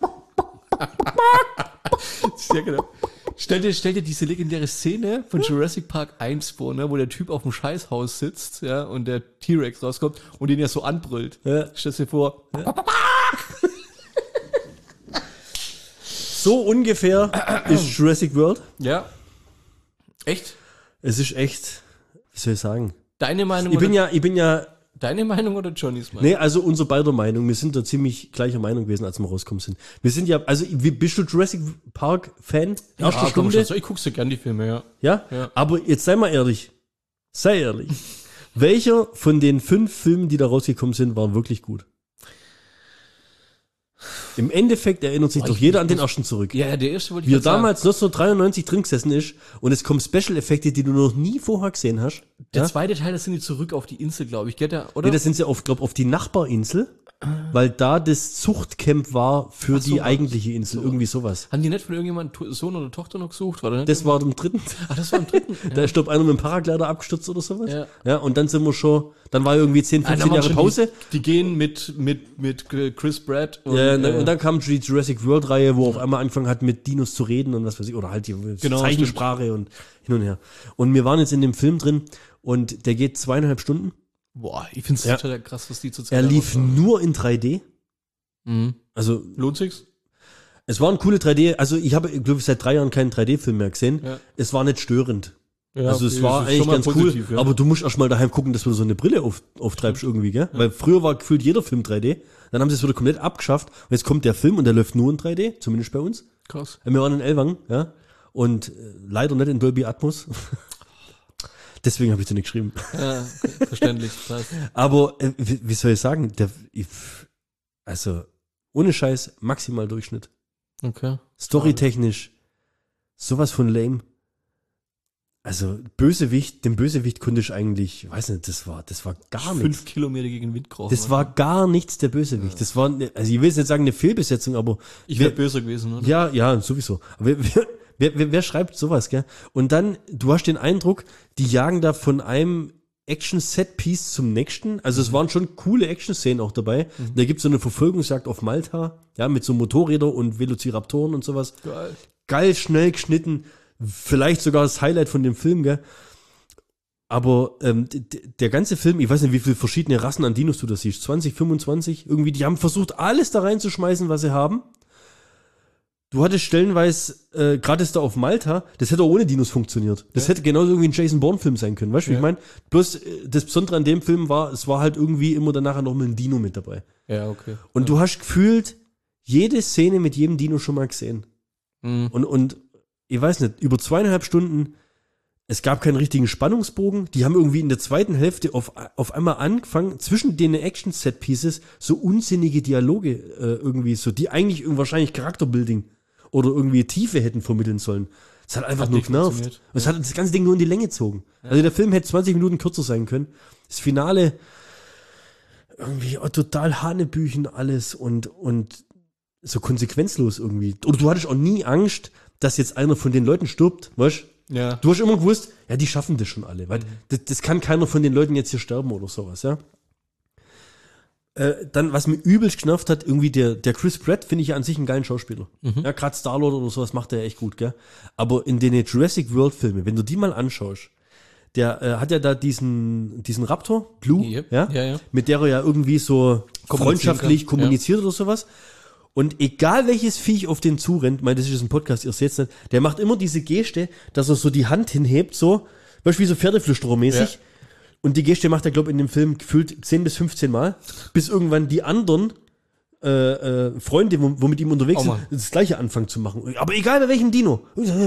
Sehr genau. Stell dir, stell dir diese legendäre Szene von Jurassic Park eins vor, ne, wo der Typ auf dem Scheißhaus sitzt, ja, und der T-Rex rauskommt und den ja so anbrüllt. Ja. Stell dir vor, So ungefähr ist Jurassic World. ja. Echt? Es ist echt, wie soll ich sagen? Deine Meinung Ich bin oder, ja, ich bin ja, deine Meinung oder Johnnys Meinung? nee, also unser beider Meinung. Wir sind da ziemlich gleicher Meinung gewesen, als wir rausgekommen sind. Wir sind ja, also wie, bist du Jurassic Park Fan? Erste Ja, komm Stunde? schon, so, ich guck so gern die Filme, ja. Ja? Ja. Aber jetzt sei mal ehrlich. Sei ehrlich. Welcher von den fünf Filmen, die da rausgekommen sind, war wirklich gut? Im Endeffekt erinnert sich Boah, doch ich- jeder ich an den muss- ersten zurück. Ja, der erste wollte ich Wie er grad sagen. damals neunzehnhundertdreiundneunzig drin gesessen ist und es kommen Special-Effekte, die du noch nie vorher gesehen hast. Der Ja? zweite Teil, das sind die zurück auf die Insel, glaube ich, geht der, oder? Nee, das sind sie auf, glaub, auf die Nachbarinsel, weil da das Zuchtcamp war für Ach so, die was. eigentliche Insel, So. irgendwie sowas. Haben die nicht von irgendjemandem To- Sohn oder Tochter noch gesucht, war der nicht? Das war im dritten. Ach, das war im dritten. Da ist, glaub, einer mit dem Paraglider abgestürzt oder sowas. Ja. Ja, und dann sind wir schon, dann war irgendwie zehn, Ah, dann fünfzehn waren Jahre schon Pause. Die, die gehen mit, mit, mit Chris Pratt und, Ja, und, dann, äh, und dann kam die Jurassic World Reihe, wo auf einmal angefangen hat mit Dinos zu reden und was weiß ich, oder halt die Genau, Zeichensprache und hin und her. Und wir waren jetzt in dem Film drin und der geht zweieinhalb Stunden. boah, ich finde es Ja. total krass, was die zu Er lief nur in drei D. Mhm. Also Lohnt sich's? es war ein coole drei D, also ich habe, glaube ich, seit drei Jahren keinen drei D-Film mehr gesehen. Ja. Es war nicht störend. Ja, also es okay, war das ist eigentlich schon mal ganz positiv, cool, ja. aber du musst erst mal daheim gucken, dass du so eine Brille auf, auftreibst irgendwie, gell? Weil früher war gefühlt jeder Film drei D, dann haben sie es wieder komplett abgeschafft und jetzt kommt der Film und der läuft nur in drei D, zumindest bei uns. Krass. Wir waren in Ellwangen, ja, und äh, leider nicht in Dolby Atmos. Deswegen habe ich dir nicht geschrieben. Ja, okay, verständlich. Krass. Aber äh, wie, wie soll ich sagen, der, ich, also ohne Scheiß maximal Durchschnitt. Okay. Storytechnisch sowas von lame. Also Bösewicht, den Bösewicht konnte ich eigentlich, weiß nicht, das war, das war gar nichts. Fünf Kilometer gegen den Wind krochen. Das war gar nichts der Bösewicht. Das war, ne, also ich will jetzt nicht sagen eine Fehlbesetzung, aber Ich wäre wer- böser gewesen, oder? ja, ja, sowieso. Aber wer, wer, wer, wer, wer schreibt sowas, gell? Und dann, du hast den Eindruck, die jagen da von einem Action-Set-Piece zum nächsten. Also es waren schon coole Action-Szenen auch dabei. Da gibt's so eine Verfolgungsjagd auf Malta, ja, mit so Motorrädern und Velociraptoren und sowas. Geil. Geil, schnell geschnitten. Vielleicht sogar das Highlight von dem Film, gell? Aber ähm, d- d- der ganze Film, ich weiß nicht, wie viele verschiedene Rassen an Dinos du da siehst, zwanzig, fünfundzwanzig, irgendwie, die haben versucht, alles da reinzuschmeißen, was sie haben. du hattest stellenweise, äh, gerade das da auf Malta, das hätte auch ohne Dinos funktioniert. Das ja. hätte genauso irgendwie ein Jason Bourne-Film sein können, weißt du, ja. wie ich meine? Bloß äh, das Besondere an dem Film war, es war halt irgendwie immer danach noch mal ein Dino mit dabei. Ja, okay. Und ja. du hast gefühlt jede Szene mit jedem Dino schon mal gesehen. Mhm. Und, und ich weiß nicht, über zweieinhalb Stunden, es gab keinen richtigen Spannungsbogen. Die haben irgendwie in der zweiten Hälfte auf, auf einmal angefangen, zwischen den Action-Set-Pieces so unsinnige Dialoge äh, irgendwie so, die eigentlich wahrscheinlich Charakterbuilding oder irgendwie Tiefe hätten vermitteln sollen. Es hat einfach hat nur genervt. Ja. Es hat das ganze Ding nur in die Länge gezogen. Ja. Also der Film hätte zwanzig Minuten kürzer sein können. Das Finale irgendwie oh, total Hanebüchen alles und, und so konsequenzlos irgendwie. Oder du hattest auch nie Angst, dass jetzt einer von den Leuten stirbt, weißt du? Ja. Du hast immer gewusst, ja, die schaffen das schon alle, weil mhm. das, das kann keiner von den Leuten jetzt hier sterben oder sowas, ja. Äh, dann, was mir übelst genervt hat, irgendwie der, der Chris Pratt finde ich ja an sich einen geilen Schauspieler. Mhm. Ja, gerade Star-Lord oder sowas macht er ja echt gut, gell. Aber in den Jurassic World Filmen, wenn du die mal anschaust, der äh, hat ja da diesen, diesen Raptor, Blue, yep. ja, ja, ja, mit der er ja irgendwie so freundschaftlich kann. kommuniziert ja. oder sowas. Und egal welches Viech auf den zurennt, mein, das ist ein Podcast, ihr seht's nicht, der macht immer diese Geste, dass er so die Hand hinhebt, so, weißt du, wie so Pferdeflüsterer-mäßig. Ja. Und die Geste macht er, glaube ich, in dem Film gefühlt zehn bis fünfzehn Mal, bis irgendwann die anderen äh, äh, Freunde, wo, wo mit ihm unterwegs oh, sind, das gleiche anfangen zu machen. Aber egal bei welchem Dino.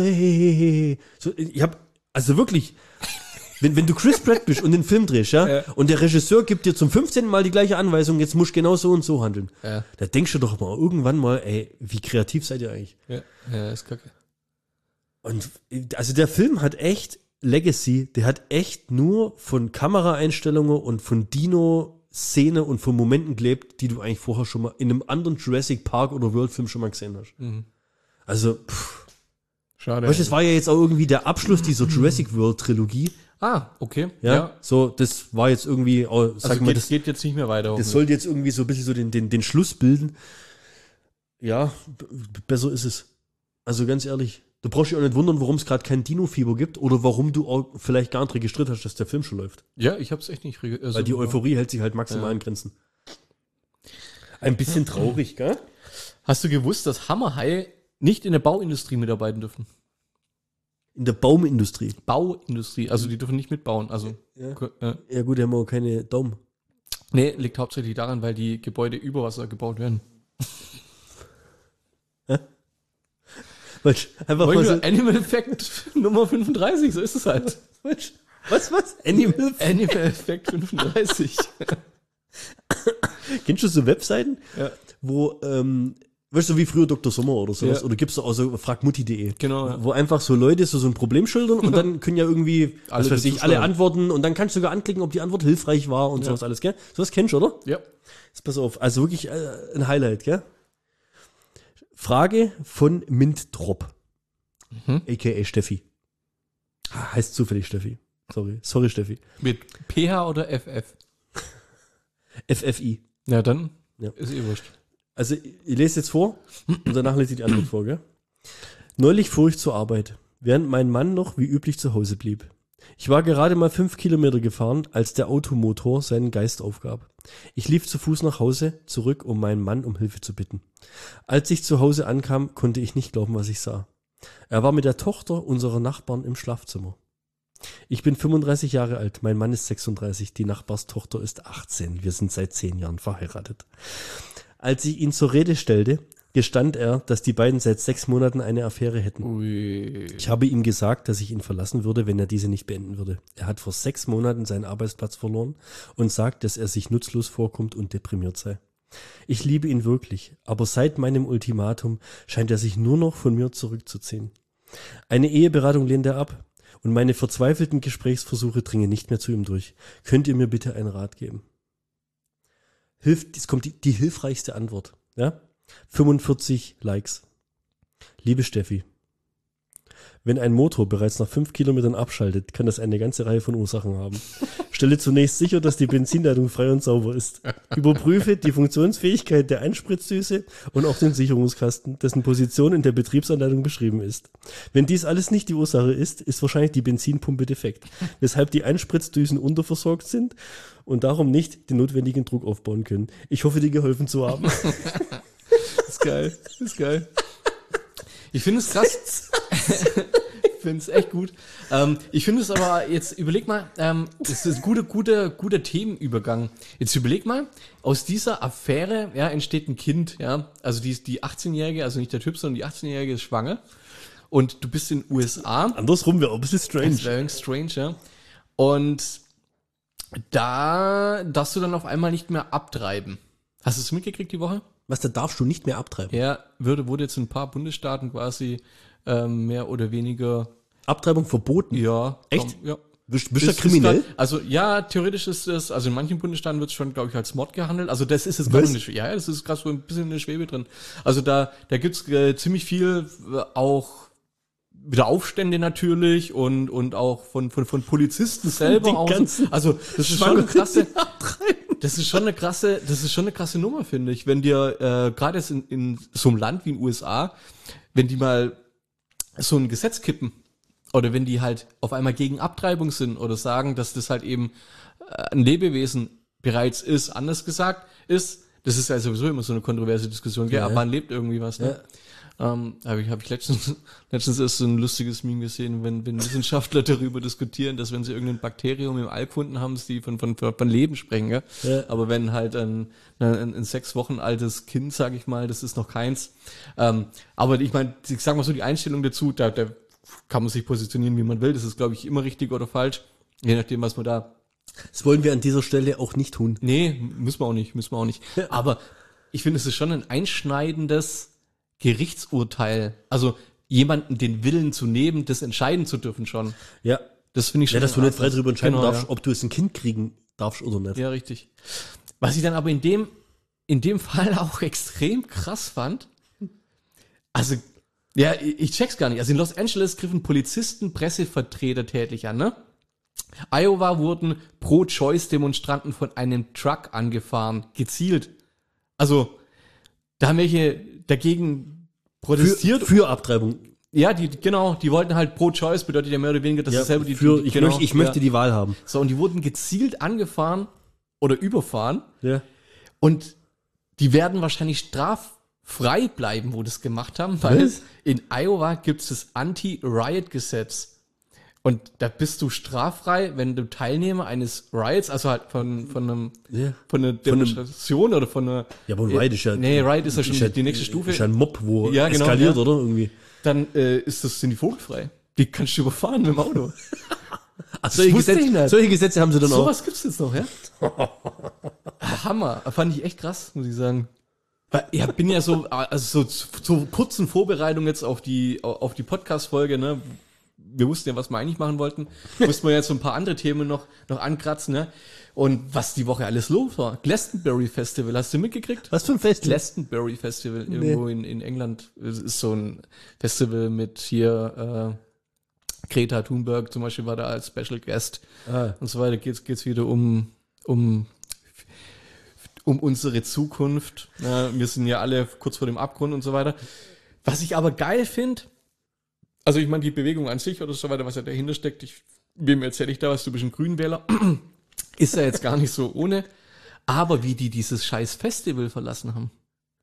So, ich hab, also wirklich, wenn, wenn du Chris Pratt bist und den Film drehst, ja, ja, und der Regisseur gibt dir zum fünfzehnten Mal die gleiche Anweisung, jetzt musst du genau so und so handeln. Ja. Da denkst du doch mal irgendwann mal, ey, wie kreativ seid ihr eigentlich? Ja, ja, ist kacke. Und also der Film hat echt Legacy, der hat echt nur von Kameraeinstellungen und von Dino-Szene und von Momenten gelebt, die du eigentlich vorher schon mal in einem anderen Jurassic Park oder World-Film schon mal gesehen hast. Mhm. Also, pff. Schade. Weißt du, das war ja jetzt auch irgendwie der Abschluss dieser Jurassic World-Trilogie. Ah, okay. Ja, ja, so, das war jetzt irgendwie, oh, sag also mal, geht, das geht jetzt nicht mehr weiter. Das sollte jetzt irgendwie so ein bisschen so den, den, den Schluss bilden. Ja, b- besser ist es. Also ganz ehrlich, du brauchst dich auch nicht wundern, warum es gerade kein Dino-Fieber gibt oder warum du auch vielleicht gar nicht registriert hast, dass der Film schon läuft. Ja, ich hab's echt nicht registriert. Also weil die Euphorie hält sich halt maximal ja. in Grenzen. Ein bisschen traurig, gell? Hast du gewusst, dass Hammerhaie nicht in der Bauindustrie mitarbeiten dürfen? In der Baumindustrie. Bauindustrie, also die dürfen nicht mitbauen. Also, ja, ja. ja gut, die haben auch keine Daumen. Nee, liegt hauptsächlich daran, weil die Gebäude über Wasser gebaut werden. Ja? Einfach mal so Animal Fact Nummer fünfunddreißig, so ist es halt. Was, was? Animal, Animal Fact fünfunddreißig. Kennst du so Webseiten, ja. wo ähm, weißt du, wie früher Doktor Sommer oder sowas? Ja. Oder gibt's da auch so fragmutti punkt de? Genau. Ja. Wo einfach so Leute so, so ein Problem schildern und dann können ja irgendwie, alle, was weiß ich, alle antworten und dann kannst du sogar anklicken, ob die Antwort hilfreich war und ja. sowas alles, gell? Sowas kennst du, oder? Ja. Jetzt pass auf, also wirklich äh, ein Highlight, gell? Frage von Mintdrop. Mhm. A K A Steffi. Heißt zufällig Steffi. Sorry. Sorry, Steffi. Mit P H oder F F? F F I. Ja, dann ja. ist eh wurscht. Also, ich lese jetzt vor und danach lese ich die Antwort vor, gell? Neulich fuhr ich zur Arbeit, während mein Mann noch wie üblich zu Hause blieb. Ich war gerade mal fünf Kilometer gefahren, als der Automotor seinen Geist aufgab. Ich lief zu Fuß nach Hause zurück, um meinen Mann um Hilfe zu bitten. Als ich zu Hause ankam, konnte ich nicht glauben, was ich sah. Er war mit der Tochter unserer Nachbarn im Schlafzimmer. Ich bin fünfunddreißig Jahre alt, mein Mann ist sechsunddreißig, die Nachbarstochter ist achtzehn. Wir sind seit zehn Jahren verheiratet. Als ich ihn zur Rede stellte, gestand er, dass die beiden seit sechs Monaten eine Affäre hätten. Ui. Ich habe ihm gesagt, dass ich ihn verlassen würde, wenn er diese nicht beenden würde. Er hat vor sechs Monaten seinen Arbeitsplatz verloren und sagt, dass er sich nutzlos vorkommt und deprimiert sei. Ich liebe ihn wirklich, aber seit meinem Ultimatum scheint er sich nur noch von mir zurückzuziehen. Eine Eheberatung lehnt er ab und meine verzweifelten Gesprächsversuche dringen nicht mehr zu ihm durch. Könnt ihr mir bitte einen Rat geben? Hilft, es kommt die, die hilfreichste Antwort. Ja? fünfundvierzig Likes. Liebe Steffi, wenn ein Motor bereits nach fünf Kilometern abschaltet, kann das eine ganze Reihe von Ursachen haben. Stelle zunächst sicher, dass die Benzinleitung frei und sauber ist. Überprüfe die Funktionsfähigkeit der Einspritzdüse und auch den Sicherungskasten, dessen Position in der Betriebsanleitung beschrieben ist. Wenn dies alles nicht die Ursache ist, ist wahrscheinlich die Benzinpumpe defekt, weshalb die Einspritzdüsen unterversorgt sind und darum nicht den notwendigen Druck aufbauen können. Ich hoffe, dir geholfen zu haben. Das ist geil, das ist geil. Ich finde es krass. Ich finde es echt gut. Ähm, ich finde es aber, jetzt überleg mal, ähm, das ist ein guter, guter, guter Themenübergang. Jetzt überleg mal, aus dieser Affäre, ja, entsteht ein Kind, ja. Also die, die achtzehnjährige, also nicht der Typ, sondern die achtzehnjährige ist schwanger. Und du bist in den U S A. Andersrum wäre auch ein bisschen strange. Das wäre strange, ja. Und da darfst du dann auf einmal nicht mehr abtreiben. Hast du es mitgekriegt die Woche? Was, da darfst du nicht mehr abtreiben? Ja, würde, wurde jetzt in ein paar Bundesstaaten quasi ähm, mehr oder weniger. Abtreibung verboten? Ja. Echt? Komm, ja. Bist, bist du kriminell? Ist grad, also ja, theoretisch ist es, also in manchen Bundesstaaten wird es schon, glaube ich, als Mord gehandelt. Also das ist jetzt gerade eine Schwebe. Ja, das ist gerade so ein bisschen eine Schwebe drin. Also da, da gibt's äh, ziemlich viel äh, auch wieder Aufstände natürlich und und auch von von von Polizisten selber auch. So. Also das ist schon eine krasse. Das ist schon eine krasse, das ist schon eine krasse Nummer, finde ich, wenn dir äh, gerade jetzt in, in so einem Land wie in den U S A, wenn die mal so ein Gesetz kippen oder wenn die halt auf einmal gegen Abtreibung sind oder sagen, dass das halt eben äh, ein Lebewesen bereits ist, anders gesagt ist, das ist ja sowieso immer so eine kontroverse Diskussion, ja, ab wann lebt irgendwie was, ne? Ja. Ähm, habe ich, hab ich letztens, letztens erst so ein lustiges Meme gesehen, wenn, wenn Wissenschaftler darüber diskutieren, dass wenn sie irgendein Bakterium im All gefunden haben, die von, von, von Leben sprechen, ja? Ja. Aber wenn halt ein, ein, ein sechs Wochen altes Kind, sag ich mal, das ist noch keins. Ähm, aber ich meine, ich sag mal so, die Einstellung dazu, da, da kann man sich positionieren, wie man will. Das ist, glaube ich, immer richtig oder falsch, je nachdem, was man da. Das wollen wir an dieser Stelle auch nicht tun. Nee, müssen wir auch nicht, müssen wir auch nicht. Aber ich finde, es ist schon ein einschneidendes Gerichtsurteil, also jemanden den Willen zu nehmen, das entscheiden zu dürfen schon. Ja. Das finde ich schon. Ja, dass du nicht frei darüber entscheiden genau, darfst, ja. ob du jetzt ein Kind kriegen darfst oder nicht. Ja, richtig. Was ich dann aber in dem, in dem Fall auch extrem krass fand, also, ja, ich check's gar nicht. Also in Los Angeles griffen Polizisten Pressevertreter tätlich an, ne? Iowa wurden Pro-Choice-Demonstranten von einem Truck angefahren, gezielt. Also, da haben welche dagegen protestiert. Für, für Abtreibung. Ja, die, genau, die wollten halt Pro-Choice, bedeutet ja mehr oder weniger, dass ja, sie selber die, für, die ich, genau, möchte, ich ja. möchte die Wahl haben. So, und die wurden gezielt angefahren oder überfahren. Ja. Und die werden wahrscheinlich straffrei bleiben, wo das gemacht haben, weil Was? in Iowa gibt es das Anti-Riot-Gesetz. Und da bist du straffrei, wenn du Teilnehmer eines Riots, also halt von, von einem, Ja. von einer Demonstration oder von einer. Ja, aber ein Riot ist ja. Nee, Riot ist ja schon ist ja, die nächste Stufe. Ist ja ein Mob, wo Ja, genau, eskaliert, ja. oder? Irgendwie. Dann äh, ist das, sind die vogelfrei. Die kannst du überfahren mit dem Auto. Ach, solche, wusste ich Gesetze, nicht. solche Gesetze haben sie dann So auch. was gibt's jetzt noch, ja? Hammer. Fand ich echt krass, muss ich sagen. Weil ich bin ja so, also so zur kurzen Vorbereitung jetzt auf die, auf die Podcast-Folge, ne? Wir wussten ja, was wir eigentlich machen wollten. Mussten wir jetzt so ein paar andere Themen noch, noch ankratzen, ne? Und was die Woche alles los war. Glastonbury Festival, hast du mitgekriegt? Was für ein Festival? Glastonbury Festival, irgendwo nee. in, in England. Es ist so ein Festival mit hier, äh, Greta Thunberg zum Beispiel war da als Special Guest. Ah. Und so weiter. Geht's, geht's wieder um, um, um unsere Zukunft. Ja, wir sind ja alle kurz vor dem Abgrund und so weiter. Was ich aber geil finde, also ich meine die Bewegung an sich oder so weiter, was ja dahinter steckt, ich, wem erzähle ich da was, du bist ein Grünwähler, ist ja jetzt gar nicht so ohne, aber wie die dieses scheiß Festival verlassen haben,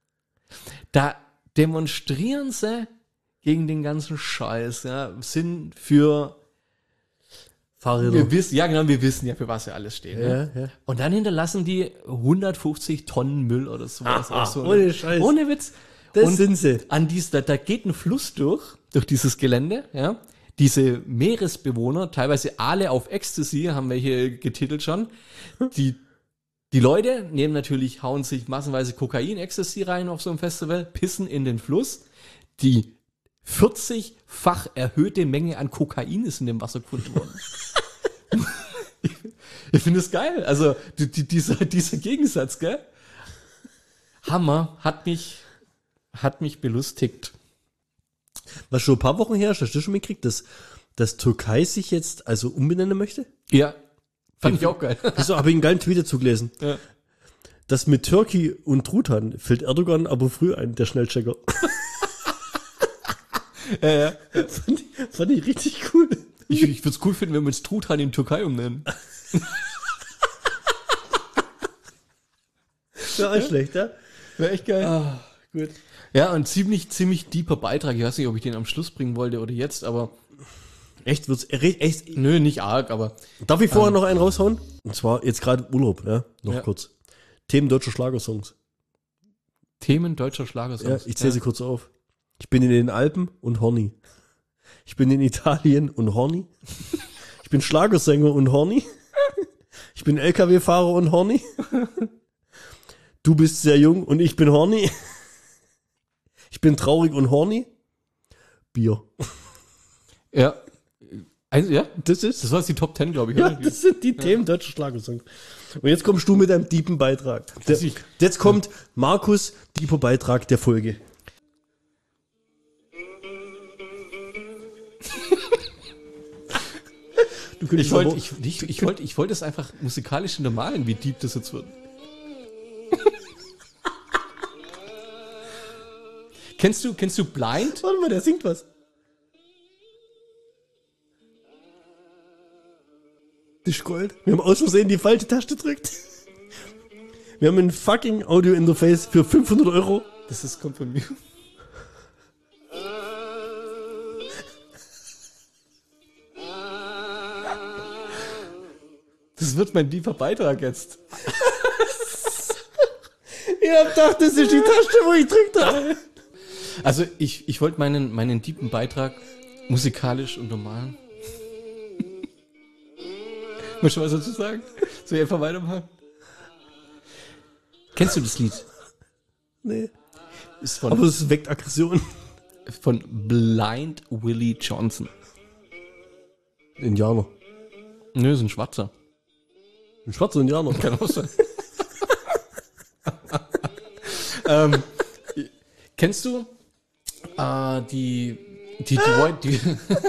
da demonstrieren sie gegen den ganzen Scheiß, ja, sind für Fahrräder. Wir wissen, ja genau, wir wissen ja, für was sie alles stehen. Ja, ne? ja. Und dann hinterlassen die hundertfünfzig Tonnen Müll oder sowas. Ah, so ohne Scheiß. Ohne Witz. Das und sind sie. An dies, da, da geht ein Fluss durch, durch dieses Gelände, ja. Diese Meeresbewohner, teilweise Aale auf Ecstasy, haben welche getitelt schon. Die, die Leute nehmen natürlich, hauen sich massenweise Kokain, Ecstasy rein auf so einem Festival, pissen in den Fluss. Die vierzig-fach erhöhte Menge an Kokain ist in dem Wasser gefunden worden. ich ich finde es geil. Also, die, die, dieser, dieser Gegensatz, gell? Hammer, hat mich, hat mich belustigt. Was schon ein paar Wochen her ist, hast du schon mitgekriegt, dass, dass Türkei sich jetzt also umbenennen möchte? Ja, fand ich auch geil. Wieso, habe ich einen geilen Tweet dazu gelesen. Ja. Das mit Türkei und Truthahn fällt Erdogan aber früh ein, der Schnellchecker. ja, ja. Fand ich, fand ich richtig cool. Ich, ich würde es cool finden, wenn wir uns Truthahn in Türkei umnennen. Wäre auch schlecht, ja? Wäre echt geil. Ah, Gut. Ja, ein ziemlich, ziemlich deeper Beitrag. Ich weiß nicht, ob ich den am Schluss bringen wollte oder jetzt, aber Echt, wird's, echt, nö, nicht arg, aber darf ich vorher noch einen raushauen? Und zwar jetzt gerade Urlaub, ja, noch Ja. kurz. Themen deutscher Schlagersongs. Themen deutscher Ja, Schlagersongs. ich zähle sie kurz auf. Ich bin in den Alpen und horny. Ich bin in Italien und horny. Ich bin Schlagersänger und horny. Ich bin L K W-Fahrer und horny. Du bist sehr jung und ich bin horny. Ich bin traurig und horny. Bier. Ja. Also, ja, Das ist, das war jetzt die Top Ten, glaube ich. ja, oder? das sind die Themen deutscher Schlagersongs. Und jetzt kommst du mit einem deepen Beitrag. Der, ich- jetzt kommt Markus, deeper Beitrag der Folge. Du Ich könntest wollte aber- ich, ich, ich wollte ich wollte es einfach musikalisch hintermalen, wie deep das jetzt wird. kennst du kennst du Blind? Warte mal, der singt was. Das ist Gold. Wir haben aus Versehen die falsche Taste gedrückt. Wir haben ein fucking Audio-Interface für fünfhundert Euro. Das ist kommt von mir. Das wird mein deeper Beitrag jetzt. Ich hab gedacht, das ist die Taste, wo ich drückt habe. Also ich, ich wollte meinen, meinen deepen Beitrag musikalisch untermalen. Muss schon was dazu sagen? Soll ich einfach weitermachen? Kennst du das Lied? Nee. Ist von, Aber es weckt Aggression. von Blind Willie Johnson. Indianer. Nö, ist ein Schwarzer. Ein schwarzer Indianer. Kann auch sein. ähm, kennst du äh, die die Dwight die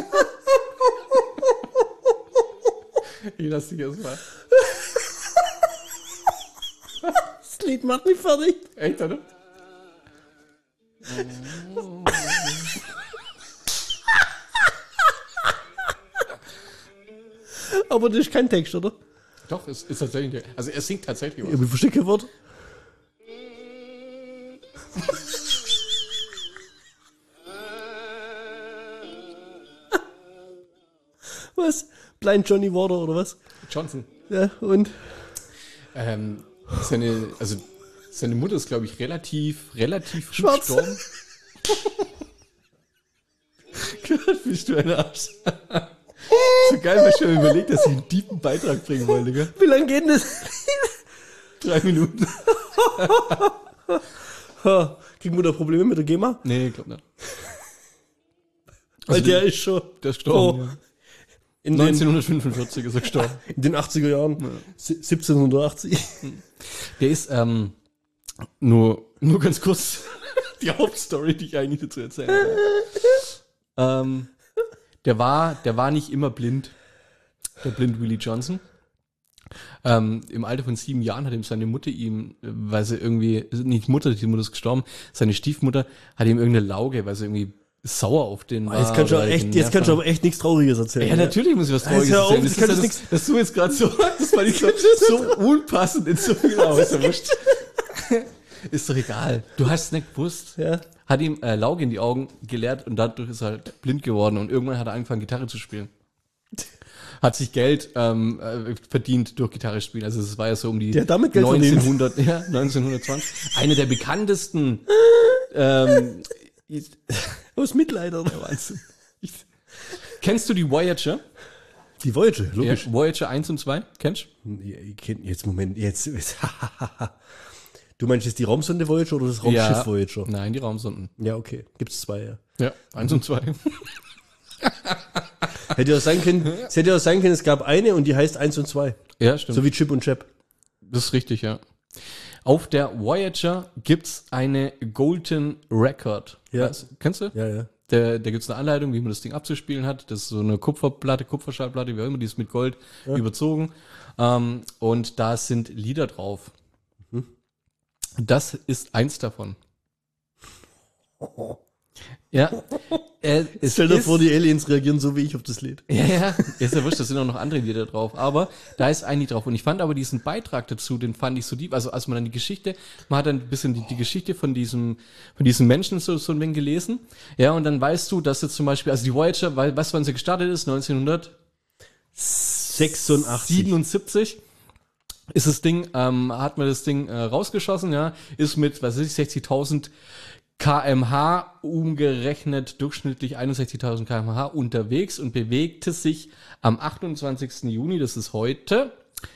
Ich lass dich erst mal. Das Lied macht mich fertig. Echt, oder? Aber das ist kein Text, oder? Doch, es ist tatsächlich der. Also er singt tatsächlich was. Ich verstehe kein Wort. Was? Blind Johnny Water oder was? Johnson. Ja, und? Ähm, seine, also seine Mutter ist, glaube ich, relativ, relativ früh Schwarz. gestorben. Gott, bist du ein Arsch. So geil, weil ich schon überlegt, dass ich einen tiefen Beitrag bringen wollte, gell? Wie lange geht denn das? Drei Minuten. Ha, kriegen wir da Probleme mit der GEMA? Nee, ich glaube nicht. Weil Also der die- ist schon Der ist gestorben, Oh. ja. in, den, neunzehnhundertfünfundvierzig ist er gestorben. in den achtziger Jahren. Si- siebzehnhundertachtzig. Der ist, ähm, nur, nur ganz kurz die Hauptstory, die ich eigentlich dazu erzählen kann. ähm, der war, der war nicht immer blind. Der Blind Willie Johnson. Ähm, Im Alter von sieben Jahren hat ihm seine Mutter ihm, weil sie irgendwie, nicht Mutter, die Mutter ist gestorben, seine Stiefmutter hat ihm irgendeine Lauge, weil sie irgendwie sauer auf den war. Jetzt kannst du oder aber echt, den jetzt kannst du Nerven- aber echt nichts Trauriges erzählen. ja, natürlich muss ich was Jetzt Trauriges hör auf, erzählen. das Das, kannst ist du ja das, das du jetzt gerade so, das war nicht so, so unpassend in so viel aus. Ist doch egal. Du hast es nicht gewusst. Ja. Hat ihm äh, Lauge in die Augen geleert und dadurch ist er halt blind geworden und irgendwann hat er angefangen, Gitarre zu spielen. Hat sich Geld ähm, äh, verdient durch Gitarre spielen. Also es war ja so um die Der hat damit Geld verdient. neunzehnhundert, ja, neunzehnhundertzwanzig. Eine der bekanntesten ähm, ist- Aus Mitleid, oder? Wahnsinn. Ich, kennst du die Voyager? Die Voyager, Ja, logisch. Voyager eins und zwei, kennst Ja, ich kenn, jetzt, Moment, jetzt. Du meinst jetzt die Raumsonde Voyager oder das Raumschiff Ja. Voyager? Nein, die Raumsonden. Ja, okay. Gibt's zwei, ja. Ja, eins und zwei. Hätte ja sein können, es hätte ja sein können, es gab eine und die heißt eins und zwei. Ja, stimmt. So wie Chip und Chap. Das ist richtig, ja. Auf der Voyager gibt's eine Golden Record. Ja. Weißt, kennst du? Ja, ja. Da, da gibt's eine Anleitung, wie man das Ding abzuspielen hat. Das ist so eine Kupferplatte, Kupferschallplatte, wie auch immer, die ist mit Gold überzogen. Ähm, und da sind Lieder drauf. Das ist eins davon. Ja. Äh, es Stell dir ist- vor, die Aliens reagieren so wie ich auf das Lied. Ja, ja, ist ja wurscht, da sind auch noch andere Lieder drauf, aber da ist ein Lied drauf. Und ich fand aber diesen Beitrag dazu, den fand ich so deep, also als man dann die Geschichte, man hat dann ein bisschen die, die Geschichte von diesem, von diesem Menschen so, so ein wenig gelesen, ja, und dann weißt du, dass jetzt zum Beispiel, also die Voyager, weil, weißt du, wann sie gestartet ist? neunzehnhundertsiebenundsiebzig sechsundachtzig. ist das Ding, ähm, hat man das Ding äh, rausgeschossen, ja, ist mit, was weiß ich, sechzigtausend Kilometer pro Stunde umgerechnet durchschnittlich einundsechzigtausend Kilometer pro Stunde unterwegs und bewegte sich am achtundzwanzigsten Juni, das ist heute,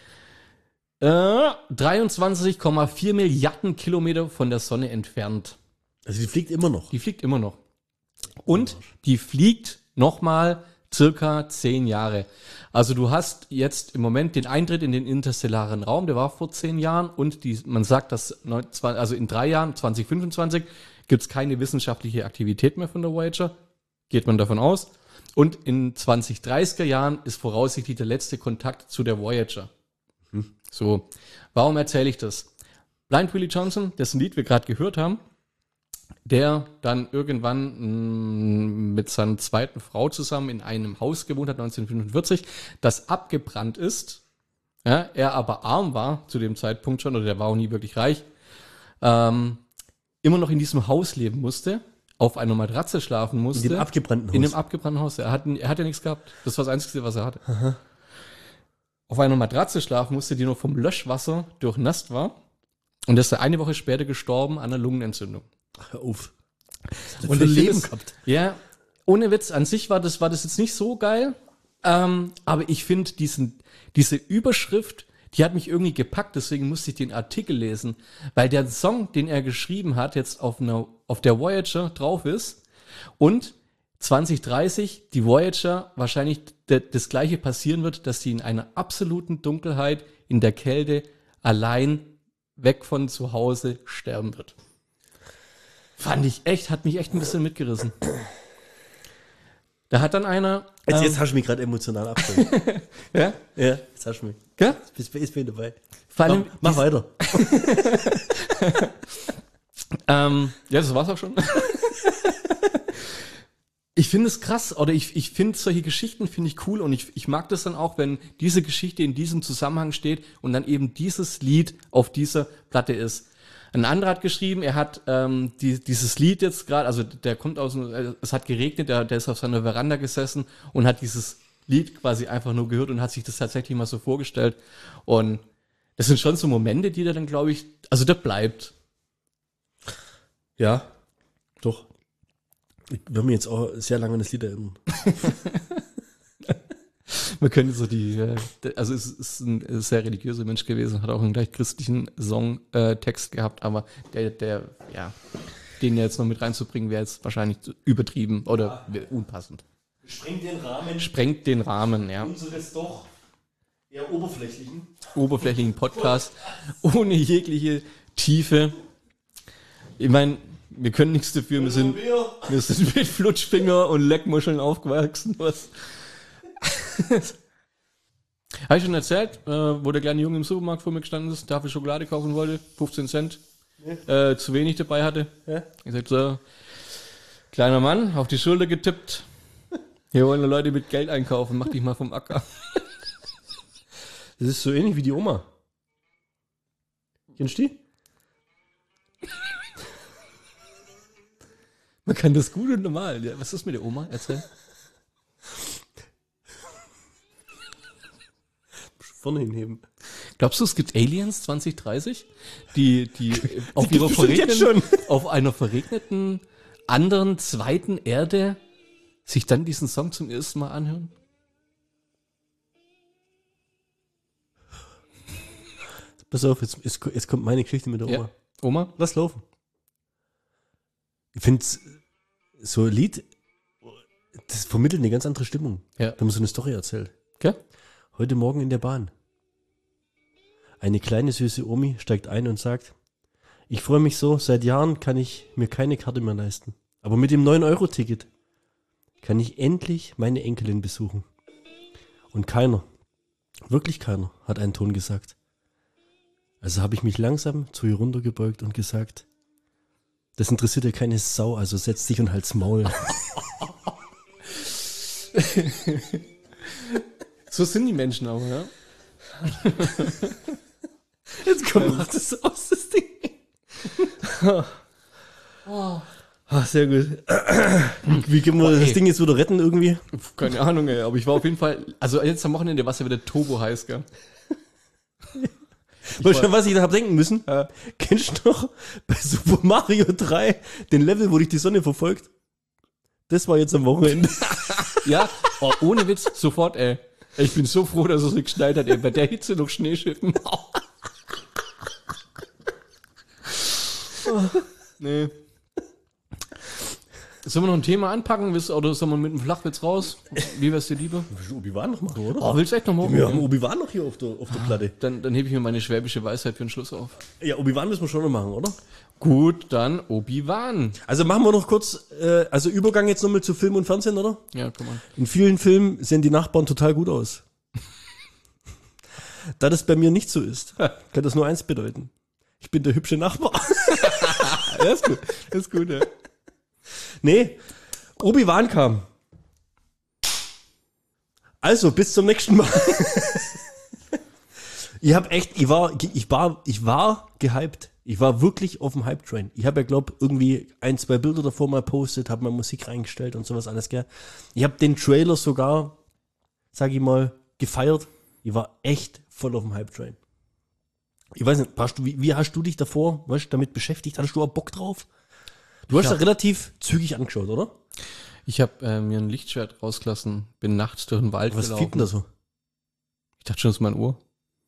äh, dreiundzwanzig Komma vier Milliarden Kilometer von der Sonne entfernt. Also die fliegt immer noch. Die fliegt immer noch. Und die fliegt nochmal circa zehn Jahre. Also du hast jetzt im Moment den Eintritt in den interstellaren Raum, der war vor zehn Jahren und die, man sagt, dass neun, also in drei Jahren, zwanzig fünfundzwanzig, gibt es keine wissenschaftliche Aktivität mehr von der Voyager, geht man davon aus. Und in zwanzig dreißiger Jahren ist voraussichtlich der letzte Kontakt zu der Voyager. Hm. So, warum erzähle ich das? Blind Willie Johnson, dessen Lied wir gerade gehört haben, der dann irgendwann mh, mit seiner zweiten Frau zusammen in einem Haus gewohnt hat, neunzehnhundertfünfundvierzig, das abgebrannt ist. Ja, er aber arm war zu dem Zeitpunkt schon, oder der war auch nie wirklich reich, ähm, immer noch in diesem Haus leben musste, auf einer Matratze schlafen musste. In dem abgebrannten Haus. In dem abgebrannten Haus. Er hat, er hat ja nichts gehabt. Das war das Einzige, was er hatte. Aha. Auf einer Matratze schlafen musste, die noch vom Löschwasser durchnasst war. Und er ist eine Woche später gestorben an einer Lungenentzündung. Hör auf. Und für ich Leben finde gehabt. es- Ja, ohne Witz, an sich war das, war das jetzt nicht so geil. Ähm, aber ich finde diesen, diese Überschrift, die hat mich irgendwie gepackt, deswegen musste ich den Artikel lesen. Weil der Song, den er geschrieben hat, jetzt auf einer, auf der Voyager drauf ist. Und zwanzig dreißig die Voyager wahrscheinlich d- das Gleiche passieren wird, dass sie in einer absoluten Dunkelheit, in der Kälte, allein weg von zu Hause sterben wird. Fand ich echt, hat mich echt ein bisschen mitgerissen. Da hat dann einer. Jetzt, ähm, jetzt hast du mich gerade emotional abgeholt. ja? Ja, jetzt hast du mich. Gell? Jetzt bist du dabei. Vor allem, Mach, mach weiter. ähm, ja, das war's auch schon. Ich finde es krass, oder ich, ich finde solche Geschichten finde ich cool und ich, ich mag das dann auch, wenn diese Geschichte in diesem Zusammenhang steht und dann eben dieses Lied auf dieser Platte ist. Ein anderer hat geschrieben, er hat ähm, die, dieses Lied jetzt gerade, also der kommt aus, dem- es hat geregnet, der, der ist auf seiner Veranda gesessen und hat dieses Lied quasi einfach nur gehört und hat sich das tatsächlich mal so vorgestellt. Und das sind schon so Momente, die da dann, glaube ich, also der bleibt. Ja, doch. Ich würde mich jetzt auch sehr lange an das Lied erinnern. Man könnte so die, äh, also es ist ein sehr religiöser Mensch gewesen, hat auch einen gleich christlichen Songtext gehabt, aber der, der, ja, den jetzt noch mit reinzubringen, wäre jetzt wahrscheinlich übertrieben oder wär unpassend. Sprengt den Rahmen Sprengt den Rahmen, ja. unseres doch eher oberflächlichen. Oberflächlichen Podcast, ohne jegliche Tiefe. Ich meine, wir können nichts dafür, wir sind, wir sind mit Flutschfinger und Leckmuscheln aufgewachsen, was. Habe ich schon erzählt, äh, wo der kleine Junge im Supermarkt vor mir gestanden ist, dafür Schokolade kaufen wollte, fünfzehn Cent, ja. äh, zu wenig dabei hatte. Ja. Ich sagte so, kleiner Mann, auf die Schulter getippt, hier wollen Leute mit Geld einkaufen, mach dich mal vom Acker. Das ist so ähnlich wie die Oma. Kennst du die? Man kann das gut und normal. Ja, was ist mit der Oma? Erzähl. Vorne hinheben. Glaubst du, es gibt Aliens zwanzig dreißig, die, die auf Die ihrer gibt's bestimmt jetzt verregneten, auf einer verregneten anderen zweiten Erde sich dann diesen Song zum ersten Mal anhören? Pass auf, jetzt, jetzt, jetzt kommt meine Geschichte mit der Oma. Ja. Oma? Lass laufen. Ich finde, so ein Lied, das vermittelt eine ganz andere Stimmung. Ja. Da haben wir so eine Story erzählt. Okay. Heute Morgen in der Bahn. Eine kleine süße Omi steigt ein und sagt, ich freue mich so, seit Jahren kann ich mir keine Karte mehr leisten. Aber mit dem neun Euro Ticket kann ich endlich meine Enkelin besuchen. Und keiner, wirklich keiner, hat einen Ton gesagt. Also habe ich mich langsam zu ihr runtergebeugt und gesagt, das interessiert ja keine Sau, also setz dich und halt's Maul. So sind die Menschen aber, ja. Jetzt komm, mach das aus, das Ding. Oh. Ah, sehr gut. Wie können wir Oh, das ey. Ding jetzt wieder retten irgendwie? Keine Ahnung, ey, aber ich war auf jeden Fall, also jetzt am Wochenende war es ja wieder turbo heiß, gell? Weißt du, was ich da hab denken müssen? Ja. Kennst du noch bei Super Mario drei den Level, wo dich die Sonne verfolgt? Das war jetzt am Wochenende. Ja, oh, ohne Witz, sofort, ey. Ich bin so froh, dass es nicht geschneit hat, ey. Bei der Hitze noch Schneeschippen. Oh, nee. Sollen wir noch ein Thema anpacken, willst, oder sollen wir mit dem Flachwitz raus? Wie wär's dir lieber? Willst du Obi-Wan noch machen, oder? Oh, willst du echt noch machen? Wir haben Obi-Wan noch hier auf der, auf der Platte. Dann, dann hebe ich mir meine schwäbische Weisheit für den Schluss auf. Ja, Obi-Wan müssen wir schon noch machen, oder? Gut, dann Obi-Wan. Also machen wir noch kurz, äh, also Übergang jetzt nochmal zu Film und Fernsehen, oder? Ja, komm mal. In vielen Filmen sehen die Nachbarn total gut aus. Da das bei mir nicht so ist, kann das nur eins bedeuten. Ich bin der hübsche Nachbar. Das ist gut, das ist gut, ja. Nee, Obi-Wan kam. Also, bis zum nächsten Mal. Ich hab echt, ich war, ich war, ich war gehypt. Ich war wirklich auf dem Hype-Train. Ich habe ja, glaub, irgendwie ein, zwei Bilder davor mal postet, habe mal Musik reingestellt und sowas alles, gell. Ich habe den Trailer sogar, sag ich mal, gefeiert. Ich war echt voll auf dem Hype-Train. Ich weiß nicht, hast du, wie, wie hast du dich davor, weißt, damit beschäftigt? Hattest du auch Bock drauf? Du hast Ja. da relativ zügig angeschaut, oder? Ich habe äh, mir ein Lichtschwert rausgelassen, bin nachts durch den Wald Was gelaufen. fiebt denn da so? Ich dachte schon, das ist mein Ohr.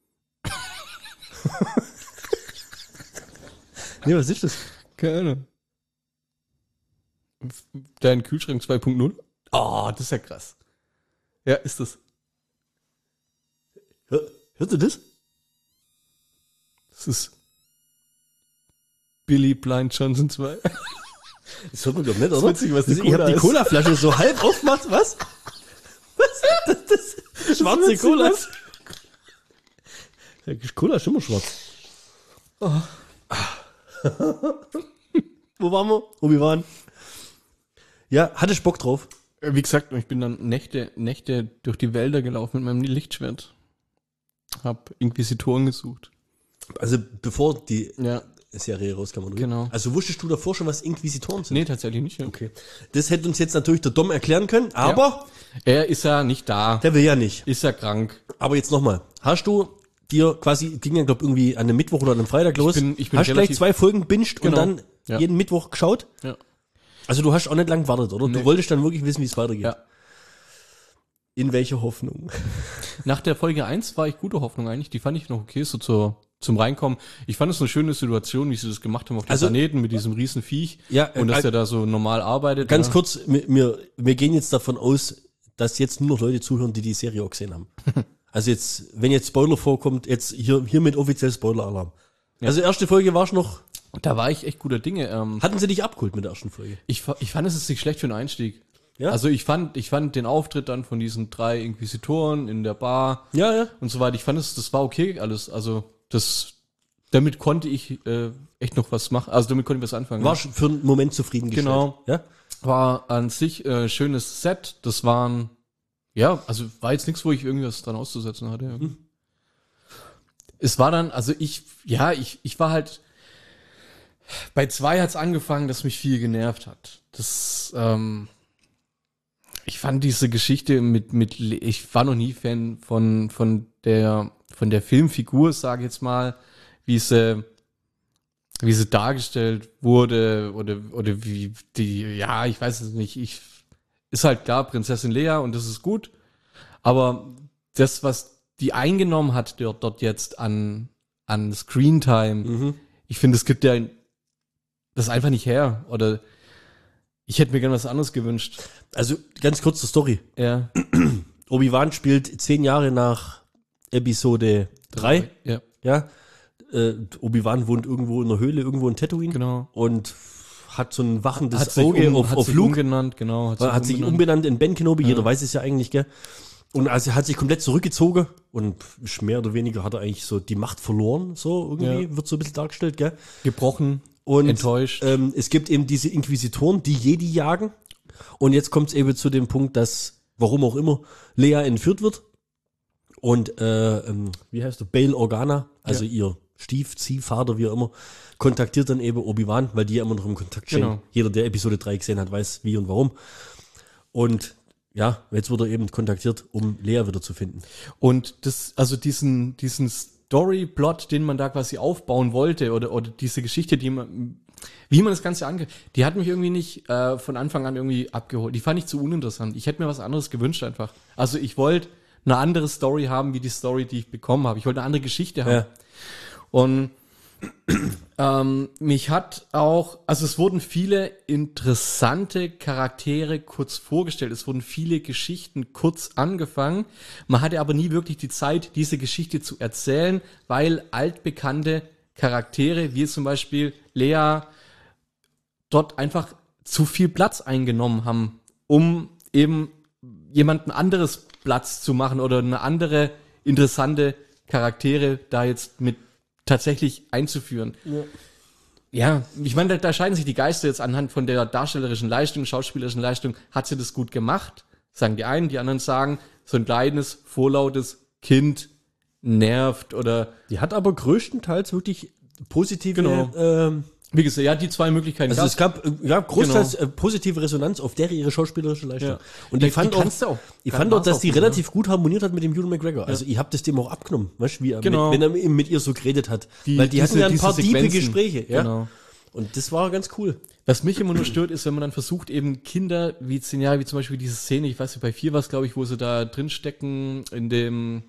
Nee, was ist das? Keine Ahnung. Dein Kühlschrank zwei Punkt null? Oh, das ist ja krass. Ja, ist das. Hör, hörst du das? Das ist Billy Blind Johnson zwei. Das hört man doch nicht, oder? Das ist witzig, was die ich Cola hab die ist. Colaflasche so halb aufgemacht, was? Was? Das, das schwarze witzig, Cola. was? Ja, Cola ist immer schwarz. Oh. Wo waren wir? Obi-Wan. Ja, hatte ich Bock drauf. Wie gesagt, ich bin dann Nächte, Nächte durch die Wälder gelaufen mit meinem Lichtschwert. Hab Inquisitoren gesucht. Also bevor die Ja. Serie rauskam, oder? Genau. Also wusstest du davor schon, was Inquisitoren sind? Nee, tatsächlich nicht. Ja. Okay. Das hätte uns jetzt natürlich der Dom erklären können, aber Er ist ja nicht da. der will ja nicht. Ist ja krank. Aber jetzt nochmal. Hast du dir quasi, ging ja glaub irgendwie an einem Mittwoch oder an einem Freitag los, bin- ich bin hast gleich relativ- zwei Folgen binged Genau. und dann Ja. jeden Mittwoch geschaut? Ja. Also du hast auch nicht lang gewartet, oder? Du Nee. wolltest dann wirklich wissen, wie es weitergeht. Ja. In welcher Hoffnung? Nach der Folge eins war ich guter Hoffnung eigentlich. Die fand ich noch okay, so zur, zum Reinkommen. Ich fand es eine schöne Situation, wie sie das gemacht haben auf dem Also- Planeten mit diesem riesen Viech. Ja, Und dass äh, der da so normal arbeitet. Ganz ja. kurz, wir, wir, wir gehen jetzt davon aus, dass jetzt nur noch Leute zuhören, die die Serie auch gesehen haben. Also jetzt, wenn jetzt Spoiler vorkommt, jetzt hier hiermit offiziell Spoiler-Alarm. Also erste Folge warst noch, Da war ich echt guter Dinge. Ähm, hatten sie dich abgeholt mit der ersten Folge? ich, fa- ich fand es ist nicht schlecht für einen Einstieg. Ja? Also ich fand, ich fand den Auftritt dann von diesen drei Inquisitoren in der Bar Ja, ja. und so weiter. Ich fand es, das war okay alles. Also das, damit konnte ich äh, echt noch was machen. Also damit konnte ich was anfangen. Warst für einen Moment zufriedengestellt. Genau. Ja? War an sich äh, schönes Set. Das waren, ja, also war jetzt nichts, wo ich irgendwas dran auszusetzen hatte. Mhm. Es war dann, also ich, ja, ich, ich war halt, bei zwei hat's angefangen, dass mich viel genervt hat. Das, ähm, ich fand diese Geschichte mit, mit, Le- ich war noch nie Fan von, von der, von der Filmfigur, sage ich jetzt mal, wie sie, wie sie dargestellt wurde oder, oder wie die, ja, ich weiß es nicht, ich, ist halt klar, Prinzessin Leia und das ist gut, aber das, was die eingenommen hat dort, dort jetzt an, an Screentime, Mhm. ich finde, es gibt ja das einfach nicht her oder ich hätte mir gerne was anderes gewünscht. Also ganz kurz zur Story. Ja. Obi-Wan spielt zehn Jahre nach Episode drei. Ja, Ja. Äh, Obi-Wan wohnt irgendwo in einer Höhle, irgendwo in Tatooine. genau. Und hat so ein wachendes Hat sich, Auge um, auf, hat auf sich Luke. umgenannt, genau. Hat Hat sich umbenannt in Ben Kenobi, jeder Ja. weiß es ja eigentlich, gell? Und also er hat sich komplett zurückgezogen und mehr oder weniger hat er eigentlich so die Macht verloren, so irgendwie, Ja. wird so ein bisschen dargestellt, gell? gebrochen, Und enttäuscht. ähm, es gibt eben diese Inquisitoren, die Jedi jagen. Und jetzt kommt es eben zu dem Punkt, dass warum auch immer, Leia entführt wird und äh, ähm, wie heißt du, Bail Organa, also ja. ihr Stiefziehvater, wie auch immer, kontaktiert dann eben Obi-Wan, weil die ja immer noch im Kontakt stehen. Genau. Jeder, der Episode drei gesehen hat, weiß wie und warum. Und ja, jetzt wird er eben kontaktiert, um Leia wieder zu finden. Und das, also diesen, diesen Storyplot, den man da quasi aufbauen wollte, oder, oder diese Geschichte, die man, wie man das Ganze angeht, die hat mich irgendwie nicht äh, von Anfang an irgendwie abgeholt. Die fand ich zu uninteressant. Ich hätte mir was anderes gewünscht einfach. Also ich wollte eine andere Story haben, wie die Story, die ich bekommen habe. Ich wollte eine andere Geschichte haben. Ja. Und ähm, mich hat auch, also es wurden viele interessante Charaktere kurz vorgestellt. Es wurden viele Geschichten kurz angefangen. Man hatte aber nie wirklich die Zeit, diese Geschichte zu erzählen, weil altbekannte Charaktere, wie zum Beispiel Leia, dort einfach zu viel Platz eingenommen haben, um eben jemanden anderes Platz zu machen oder eine andere interessante Charaktere da jetzt mit tatsächlich einzuführen. Ja, ja, ich meine, da, da scheiden sich die Geister jetzt anhand von der darstellerischen Leistung, schauspielerischen Leistung. Hat sie das gut gemacht? Sagen die einen, die anderen sagen, so ein kleines, vorlautes Kind nervt oder... Die hat aber größtenteils wirklich positive... Genau. Ähm, Wie gesagt, ja, die zwei Möglichkeiten. Also es gab ja großteils genau. positive Resonanz auf der ihre schauspielerische Leistung. Ja. Und ich fand auch, auch, ich fand auch, dass die auch, relativ ja. gut harmoniert hat mit dem Ewan McGregor. Also ja. ich habe das dem auch abgenommen, weißt, wie er genau. mit, wenn er mit ihr so geredet hat. Die, Weil die diese, hatten ja ein paar tiefe Gespräche. Ja? Genau. Und das war ganz cool. Was mich immer nur stört, ist, wenn man dann versucht, eben Kinder wie zehn Jahre, wie zum Beispiel diese Szene, ich weiß nicht, bei vier war es, glaube ich, wo sie da drin stecken, in dem...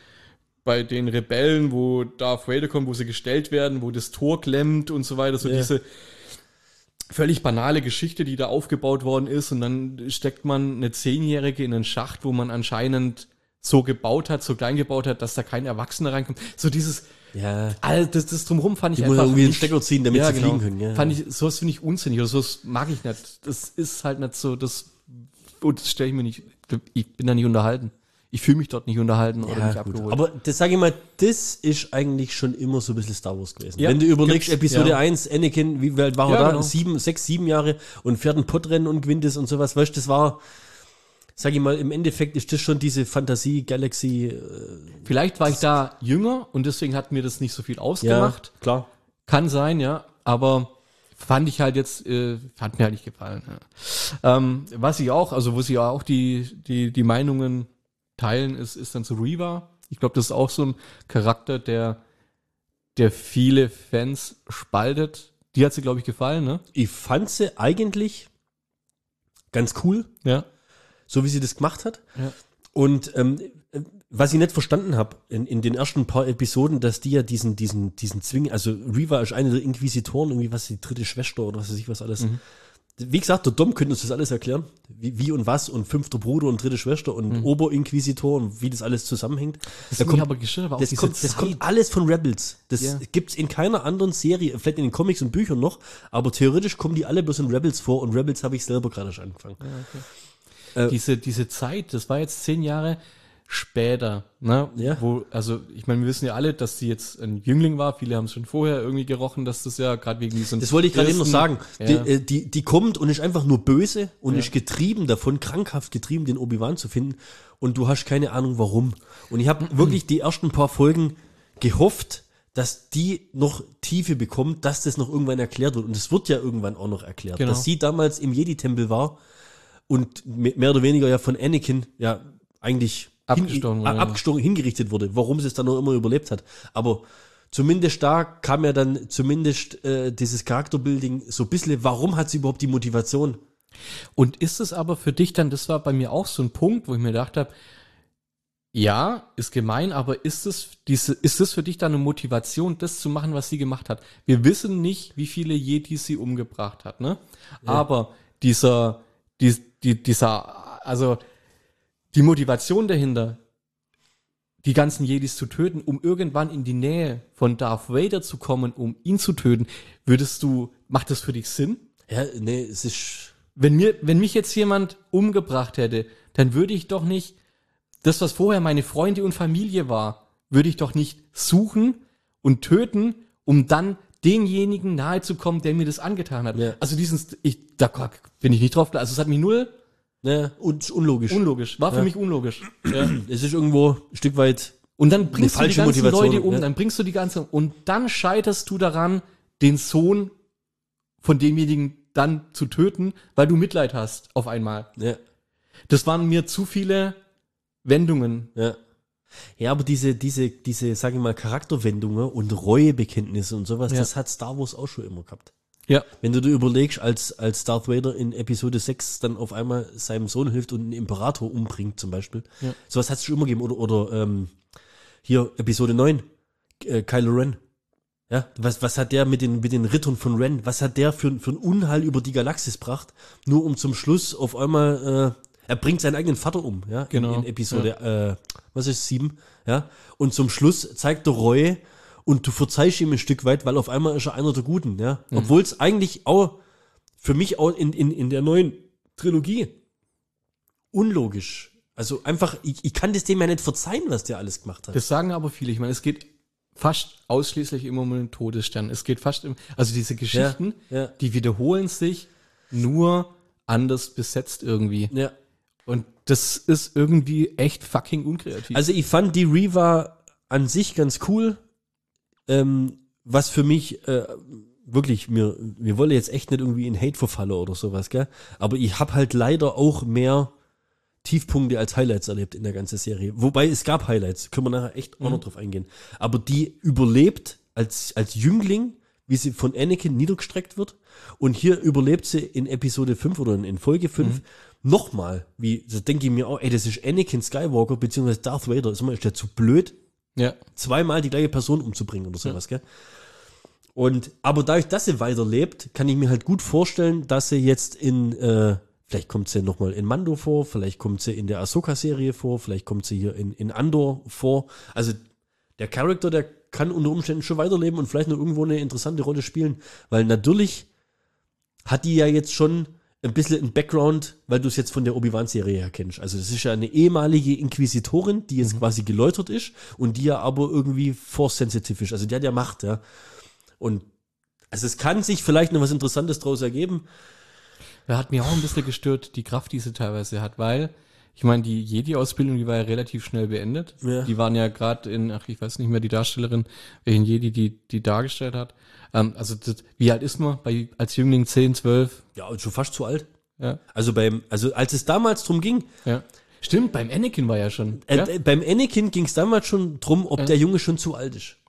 bei den Rebellen, wo Darth Vader kommt, wo sie gestellt werden, wo das Tor klemmt und so weiter, so yeah. diese völlig banale Geschichte, die da aufgebaut worden ist, und dann steckt man eine Zehnjährige in einen Schacht, wo man anscheinend so gebaut hat, so klein gebaut hat, dass da kein Erwachsener reinkommt. So dieses, ja. all das, das drumherum fand ich die einfach muss irgendwie nicht, einen Stecker ziehen, damit ja, sie genau, fliegen können. Ja. Fand ich, sowas finde ich unsinnig, oder sowas mag ich nicht. Das ist halt nicht so, das, und das stelle ich mir nicht, ich bin da nicht unterhalten. Ich fühle mich dort nicht unterhalten oder ja, nicht gut. abgeholt. Aber das sage ich mal, das ist eigentlich schon immer so ein bisschen Star Wars gewesen. Ja, wenn du überlegst, Episode ja. eins, Anakin, wie alt war er ja, da? Genau. Sieben, sechs, sieben Jahre und fährt ein Podrennen und gewinnt es und sowas. Weißt du, das war, sag ich mal, im Endeffekt ist das schon diese Fantasie-Galaxy. Äh, Vielleicht war ich da jünger und deswegen hat mir das nicht so viel ausgemacht. Ja, klar. Kann sein, ja. Aber fand ich halt jetzt, äh, hat mir halt nicht gefallen. Ja. Ähm, was ich auch, also wo sie auch die, die, die Meinungen teilen, ist, ist dann zu Reva. Ich glaube, das ist auch so ein Charakter, der, der viele Fans spaltet. Die hat sie, glaube ich, gefallen, ne? Ich fand sie eigentlich ganz cool. Ja. So wie sie das gemacht hat. Ja. Und ähm, was ich nicht verstanden habe in, in den ersten paar Episoden, dass die ja diesen, diesen, diesen Zwing, also Reva ist eine der Inquisitoren, irgendwie was, die dritte Schwester oder was weiß ich was alles. Mhm. Wie gesagt, der Dom könnte uns das alles erklären, wie, wie und was und fünfter Bruder und dritte Schwester und mhm. Oberinquisitor und wie das alles zusammenhängt. Das, da kommt, aber geschrieben, aber auch das, kommt, das kommt alles von Rebels. Das yeah. gibt's in keiner anderen Serie, vielleicht in den Comics und Büchern noch, aber theoretisch kommen die alle bloß in Rebels vor und Rebels habe ich selber gerade schon angefangen. Ja, okay. äh, diese, diese Zeit, das war jetzt zehn Jahre später, ne? Ja. Wo, also ich meine, wir wissen ja alle, dass sie jetzt ein Jüngling war. Viele haben es schon vorher irgendwie gerochen, dass das ja gerade wegen diesen. Das wollte ich gerade eben noch sagen. Ja. Die, die, die kommt und ist einfach nur böse und ja. ist getrieben davon, krankhaft getrieben, den Obi-Wan zu finden. Und du hast keine Ahnung, warum. Und ich habe mhm. wirklich die ersten paar Folgen gehofft, dass die noch Tiefe bekommt, dass das noch irgendwann erklärt wird. Und es wird ja irgendwann auch noch erklärt, genau. dass sie damals im Jedi-Tempel war und mehr oder weniger ja von Anakin ja eigentlich abgestochen, hin, abgestochen hingerichtet wurde, warum sie es dann noch immer überlebt hat. Aber zumindest da kam ja dann zumindest äh, dieses Charakterbuilding so ein bisschen, warum hat sie überhaupt die Motivation? Und ist es aber für dich dann, das war bei mir auch so ein Punkt, wo ich mir gedacht habe, ja, ist gemein, aber ist es diese, ist es für dich dann eine Motivation, das zu machen, was sie gemacht hat? Wir wissen nicht, wie viele Yetis sie umgebracht hat, ne? Ja. Aber dieser, die, die, dieser, also die Motivation dahinter, die ganzen Jedis zu töten, um irgendwann in die Nähe von Darth Vader zu kommen, um ihn zu töten, würdest du, macht das für dich Sinn? Ja, nee, es ist... Wenn mir, wenn mich jetzt jemand umgebracht hätte, dann würde ich doch nicht, das, was vorher meine Freunde und Familie war, würde ich doch nicht suchen und töten, um dann denjenigen nahe zu kommen, der mir das angetan hat. Ja. Also diesen, ich, da bin ich nicht drauf, also es hat mich null Ja, und unlogisch. Unlogisch. War für Ja. mich unlogisch. Ja. Es ist irgendwo ein Stück weit. Und dann bringst du die falsche ganzen Motivation, Leute um, ja. dann bringst du die ganze, und dann scheiterst du daran, den Sohn von demjenigen dann zu töten, weil du Mitleid hast auf einmal. Ja. Das waren mir zu viele Wendungen. Ja. Ja, aber diese, diese, diese, sag ich mal, Charakterwendungen und Reuebekenntnisse und sowas, Ja. das hat Star Wars auch schon immer gehabt. Ja. Wenn du dir überlegst, als, als Darth Vader in Episode sechs dann auf einmal seinem Sohn hilft und einen Imperator umbringt zum Beispiel. Ja. Sowas hat es schon immer gegeben. Oder, oder ähm, hier Episode neun, äh, Kylo Ren. Ja, was, was hat der mit den, mit den Rittern von Ren, was hat der für, für einen Unheil über die Galaxis gebracht, nur um zum Schluss auf einmal, äh, er bringt seinen eigenen Vater um, ja, Genau, in, in Episode, äh, was ist, sieben, ja, und zum Schluss zeigt er Reue und du verzeihst ihm ein Stück weit, weil auf einmal ist er einer der Guten, ja, Mhm. obwohl es eigentlich auch, für mich auch in, in, in der neuen Trilogie unlogisch, also einfach, ich, ich kann das dem ja nicht verzeihen, was der alles gemacht hat. Das sagen aber viele. Ich meine, es geht fast ausschließlich immer um den Todesstern. Es geht fast im, also diese Geschichten, Ja, ja. die wiederholen sich nur anders besetzt irgendwie. Ja. Und das ist irgendwie echt fucking unkreativ. Also ich fand die Reva an sich ganz cool, ähm, was für mich äh, wirklich, mir, wir wollen jetzt echt nicht irgendwie in Hate verfallen oder sowas, gell? Aber ich habe halt leider auch mehr Tiefpunkte als Highlights erlebt in der ganzen Serie. Wobei es gab Highlights, können wir nachher echt auch noch drauf eingehen. Aber die überlebt als, als Jüngling, wie sie von Anakin niedergestreckt wird. Und hier überlebt sie in Episode fünf oder in, in Folge fünf nochmal. Wie, das denke ich mir auch, ey, das ist Anakin Skywalker beziehungsweise Darth Vader. Ist, mal, ist der zu blöd, ja. zweimal die gleiche Person umzubringen oder sowas, gell? Und, aber dadurch, dass sie weiterlebt, kann ich mir halt gut vorstellen, dass sie jetzt in, äh, vielleicht kommt sie nochmal in Mando vor, vielleicht kommt sie in der Ahsoka-Serie vor, vielleicht kommt sie hier in, in Andor vor. Also, der Charakter, der kann unter Umständen schon weiterleben und vielleicht noch irgendwo eine interessante Rolle spielen, weil natürlich hat die ja jetzt schon ein bisschen ein Background, weil du es jetzt von der Obi-Wan-Serie her kennst. Also das ist ja eine ehemalige Inquisitorin, die jetzt quasi geläutert ist und die ja aber irgendwie force-sensitive ist. Also die hat ja Macht, ja. Und also es kann sich vielleicht noch was Interessantes draus ergeben. Da hat mir auch ein bisschen gestört, die Kraft, die sie teilweise hat, weil, ich meine, die Jedi-Ausbildung, die war ja relativ schnell beendet. Ja. Die waren ja gerade in, ach, ich weiß nicht mehr, die Darstellerin, welchen Jedi die, die dargestellt hat. Ähm, also, das, wie alt ist man bei, als Jüngling? zehn, zwölf? Ja, und schon fast zu alt. Ja. Also beim, also als es damals drum ging, Ja. Stimmt, beim Anakin war ja schon. äh, ja? äh, beim Anakin ging es damals schon drum, ob Ja. der Junge schon zu alt ist.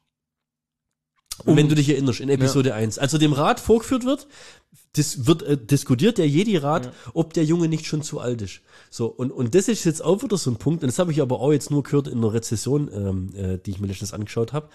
Um- Wenn du dich erinnerst, in Episode eins. Als er dem Rat vorgeführt wird, das wird äh, diskutiert der Jedi-Rat, Ja. ob der Junge nicht schon zu alt ist. So, und, und das ist jetzt auch wieder so ein Punkt, und das habe ich aber auch jetzt nur gehört in einer Rezession, ähm, äh, die ich mir letztens angeschaut habe.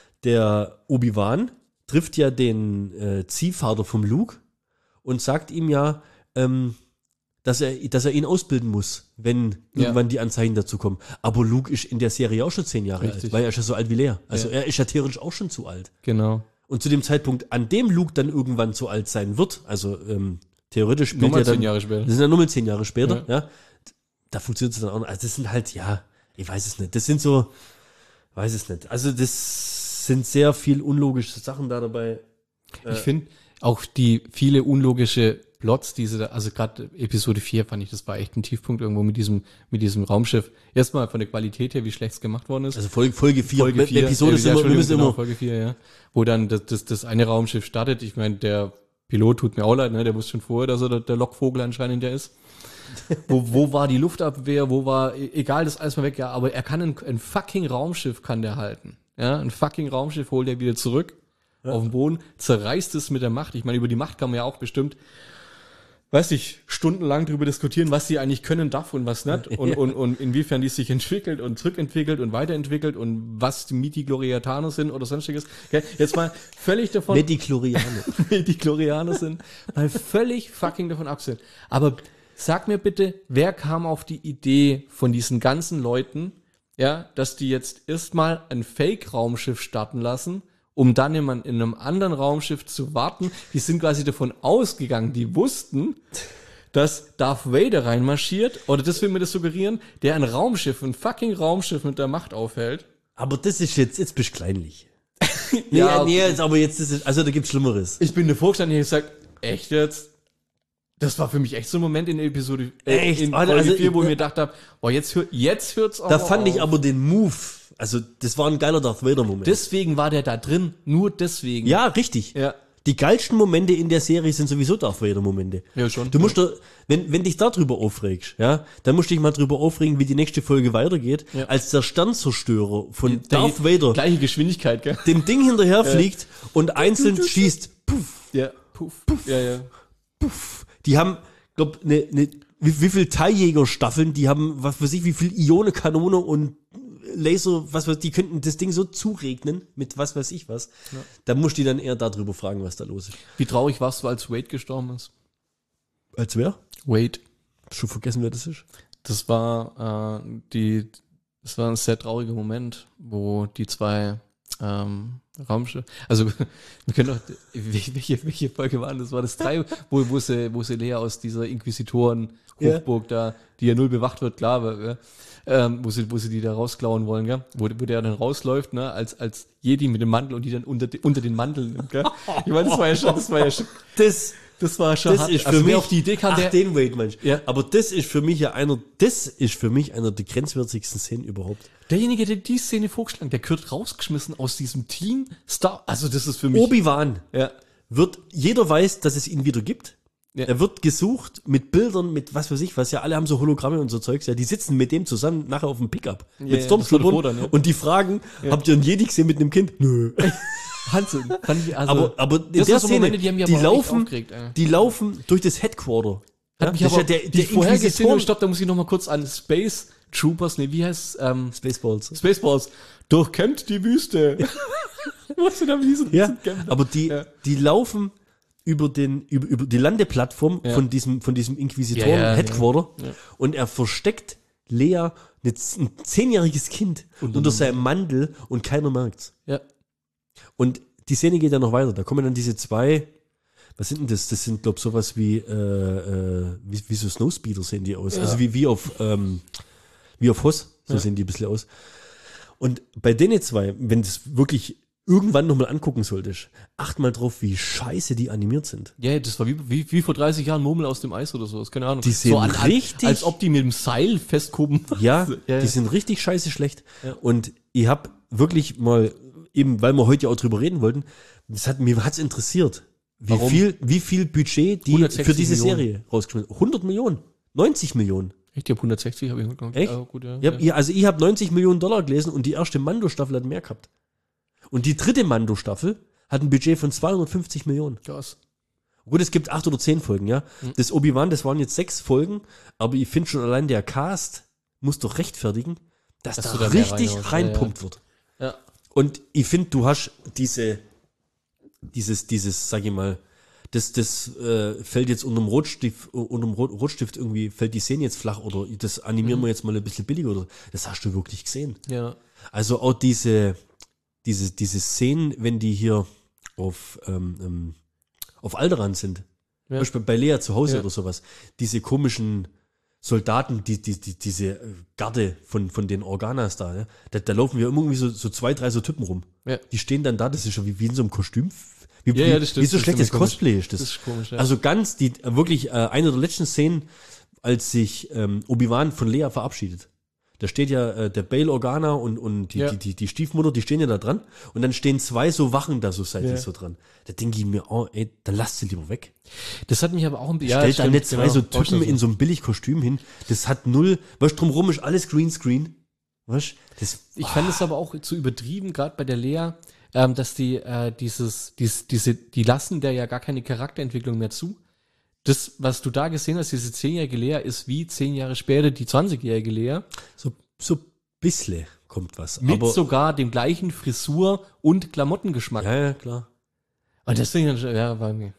Der Obi-Wan trifft ja den äh, Ziehvater vom Luke und sagt ihm ja, ähm, dass er, dass er ihn ausbilden muss, wenn Ja. irgendwann die Anzeichen dazu kommen. Aber Luke ist in der Serie auch schon zehn Jahre Richtig. alt, weil er ist ja so alt wie Lea. Also Ja. er ist ja theoretisch auch schon zu alt. Genau. Und zu dem Zeitpunkt, an dem Luke dann irgendwann zu alt sein wird, also ähm, theoretisch spielt Nochmal er dann, zehn Jahre später. das sind ja nochmal zehn Jahre später, ja, da funktioniert es dann auch noch. Also das sind halt, ja, ich weiß es nicht, das sind so, weiß es nicht. Also das sind sehr viel unlogische Sachen da dabei. Ich finde auch die viele unlogische Plots, diese, da- also gerade Episode vier fand ich, das war echt ein Tiefpunkt irgendwo mit diesem, mit diesem Raumschiff. Erstmal von der Qualität her, wie schlecht es gemacht worden ist. Also Folge, Folge vier, Folge vier, Episode äh, sind ja, immer, wir Entschuldigung, müssen genau, immer, Folge vier, ja. Wo dann das, das, das eine Raumschiff startet. Ich meine, der Pilot tut mir auch leid, ne? Der wusste schon vorher, dass er der, der Lockvogel anscheinend der ist. wo, wo war die Luftabwehr, wo war, e- egal, das ist alles mal weg, ja, aber er kann ein, ein fucking Raumschiff kann der halten. Ja, ein fucking Raumschiff holt er wieder zurück auf den Boden, zerreißt es mit der Macht. Ich meine, über die Macht kann man ja auch bestimmt, weiß ich, stundenlang drüber diskutieren, was sie eigentlich können darf und was nicht und, Ja. und, und inwiefern die sich entwickelt und zurückentwickelt und weiterentwickelt und was die Midi-Gloriataner sind oder sonstiges. Okay, jetzt mal völlig davon, Medikloriane. Midi-Glorianer sind, mal völlig fucking davon absehen. Aber sag mir bitte, wer kam auf die Idee von diesen ganzen Leuten, ja, dass die jetzt erstmal ein Fake-Raumschiff starten lassen, um dann in, in einem anderen Raumschiff zu warten. Die sind quasi davon ausgegangen, die wussten, dass Darth Vader reinmarschiert, oder das will mir das suggerieren, der ein Raumschiff, ein fucking Raumschiff mit der Macht aufhält. Aber das ist jetzt, jetzt bist du kleinlich. Nee, Ja, nee, jetzt, aber jetzt ist es, also da gibt's Schlimmeres. Ich bin davor gestanden und ich gesagt, echt jetzt? Das war für mich echt so ein Moment in der Episode äh, Echt? in Also, Folge also, vier, wo ich ich- mir gedacht habe, boah, jetzt, hör, jetzt hört's auch Da fand ich auf. aber den Move, also das war ein geiler Darth Vader-Moment. Deswegen war der da drin, nur deswegen. Ja, richtig. Ja. Die geilsten Momente in der Serie sind sowieso Darth Vader-Momente. Ja, schon. Du musst da, wenn, wenn dich darüber aufregst, ja, dann musst du dich mal drüber aufregen, wie die nächste Folge weitergeht, Ja. als der Sternzerstörer von Der- Darth Vader Gleiche Geschwindigkeit, gell? dem Ding hinterher fliegt und einzeln schießt. Puff, Ja, puff, puff. Ja, ja. puff. Die haben, glaub, ne, ne, wie, wie viel Teiljägerstaffeln, die haben, was weiß ich, wie viel Ionenkanone und Laser, was weiß, die könnten das Ding so zuregnen mit was weiß ich was. Ja. Da musst du die dann eher darüber fragen, was da los ist. Wie traurig warst du, als Wade gestorben ist? Als wer? Wade. Schon vergessen, wer das ist? Das war äh, die, das war ein sehr trauriger Moment, wo die zwei ähm, Raumschiffe, also wir können doch, welche, welche Folge waren das? War das drei, wo, wo sie, wo sie Lea aus dieser Inquisitoren-Hochburg da, die ja null bewacht wird, klar, aber, ja, ähm, wo sie, wo sie die da rausklauen wollen, gell? Wo, wo der dann rausläuft, ne, als, als Jedi mit dem Mantel und die dann unter, unter den Mantel nimmt, gell? Ich meine, das war ja schon, das war ja schon, Das, das war schon das hart. ist für Also, wer mich, auf die Idee kam, ach, der, den Wade, Mensch. Ja. Aber das ist für mich ja einer, das ist für mich einer der grenzwertigsten Szenen überhaupt. derjenige, der die Szene vorgeschlagen, der gehört rausgeschmissen aus diesem Team Star, also das ist für mich, Obi-Wan ja, wird, jeder weiß, dass es ihn wieder gibt. Ja. Er wird gesucht mit Bildern, mit was weiß ich was, ja, alle haben so Hologramme und so Zeugs, ja, die sitzen mit dem zusammen nachher auf dem Pickup Ja, mit ja, das war Stormtroopern davor dann, ja. und die fragen, habt ihr einen Jedi gesehen mit einem Kind? Nö. Wahnsinn. Fand ich, also, aber, aber in das der sind so Szene, Momente, die haben mich die aber auch echt laufen, aufgeregt, ey. die laufen durch das Headquarter. Hat Ja, mich das aber, ist ja der, die der vorherige Szene, Inquisition- stopp, da muss ich noch mal kurz an Space Troopers, nee, wie heißt ähm, Spaceballs. Spaceballs, durchkämmt die Wüste. Was denn da mit diesen Ja, diesen Kämpfen? aber die, Ja. die laufen über den, über, über die Landeplattform Ja. von diesem, von diesem Ja, ja, Inquisitoren-Headquarter ja. Ja. und er versteckt Lea, eine, ein zehnjähriges Kind, Unter unter einem- seinem Mandel und keiner merkt's. Ja. Und die Szene geht dann noch weiter. Da kommen dann diese zwei, was sind denn das? Das sind, glaube ich, sowas wie, äh, äh, wie, wie so Snowspeeder sehen die aus. Ja. Also wie, wie auf, ähm, wie auf Hoss, so Ja. sehen die ein bisschen aus. Und bei denen zwei, wenn du es wirklich irgendwann nochmal angucken solltest, acht mal drauf, wie scheiße die animiert sind. Ja, das war wie, wie, wie vor dreißig Jahren Murmel aus dem Eis oder sowas, keine Ahnung. Die sehen so an, richtig- Als ob die mit dem Seil festkuben. Ja, Ja, die ja. sind richtig scheiße schlecht. Ja. Und ich habe wirklich mal, eben weil wir heute ja auch drüber reden wollten, das hat, mir hat's interessiert, wie Warum? viel, wie viel Budget die hundertsechzig für diese Millionen. Serie rausgeschmissen haben. hundert Millionen, neunzig Millionen. Ich glaube hundertsechzig habe ich mitgenommen. Echt? Ja, gut, ja, Ich hab, ja. ich- Also ich habe neunzig Millionen Dollar gelesen und die erste Mando-Staffel hat mehr gehabt. Und die dritte Mando-Staffel hat ein Budget von zweihundertfünfzig Millionen. Krass. Gut, es gibt acht oder zehn Folgen, ja. Mhm. Das Obi-Wan, das waren jetzt sechs Folgen, aber ich finde schon allein der Cast muss doch rechtfertigen, dass, Dass da du da mehr richtig reinhaust, ja, reinpumpt wird. Ja. Und ich finde, du hast diese, dieses, dieses, sag ich mal, das, das äh, fällt jetzt unterm Rotstift, unterm Rot, Rotstift irgendwie, fällt die Szene jetzt flach oder das animieren wir jetzt mal ein bisschen billiger oder das hast du wirklich gesehen. Ja. Also auch diese, diese, diese Szenen, wenn die hier auf, ähm, ähm, auf Alderaan sind, Ja. zum Beispiel bei Lea zu Hause Ja. oder sowas, diese komischen Soldaten, die, die, die, diese äh, Garde von, von den Organas da, ne? da, da laufen wir immer irgendwie so, so zwei, drei so Typen rum. Ja. Die stehen dann da, das ist schon wie, wie in so einem Kostüm. Wie, Ja, wie, ja, das stimmt. wie so Das ist schlechtes ziemlich komisch. Cosplay ist das. Das ist komisch, ja. Also ganz, die äh, wirklich, äh, eine der letzten Szenen, als sich ähm, Obi-Wan von Lea verabschiedet. Da steht ja äh, der Bail Organa und, und die, Ja. die, die, die Stiefmutter, die stehen ja da dran. Und dann stehen zwei so Wachen da so seitlich Ja. so dran. Da denke ich mir, oh, ey, dann lasst sie lieber weg. Das hat mich aber auch ein bisschen. Stellt da stimmt, nicht zwei genau. so Brauchst du Typen in so einem Billigkostüm hin. Das hat null, weißt, drumrum ist alles Greenscreen. Weißt, das, Ich fand es aber auch zu übertrieben, gerade bei der Lea, ähm, dass die äh, dieses, dies, diese, die lassen der ja gar keine Charakterentwicklung mehr zu. Das, was du da gesehen hast, diese zehnjährige Lea, ist wie zehn Jahre später die zwanzigjährige Lea, so, so bissle kommt was. mit aber, sogar dem gleichen Frisur und Klamottengeschmack. ja, ja, klar. Und das Ding, ja, war mir.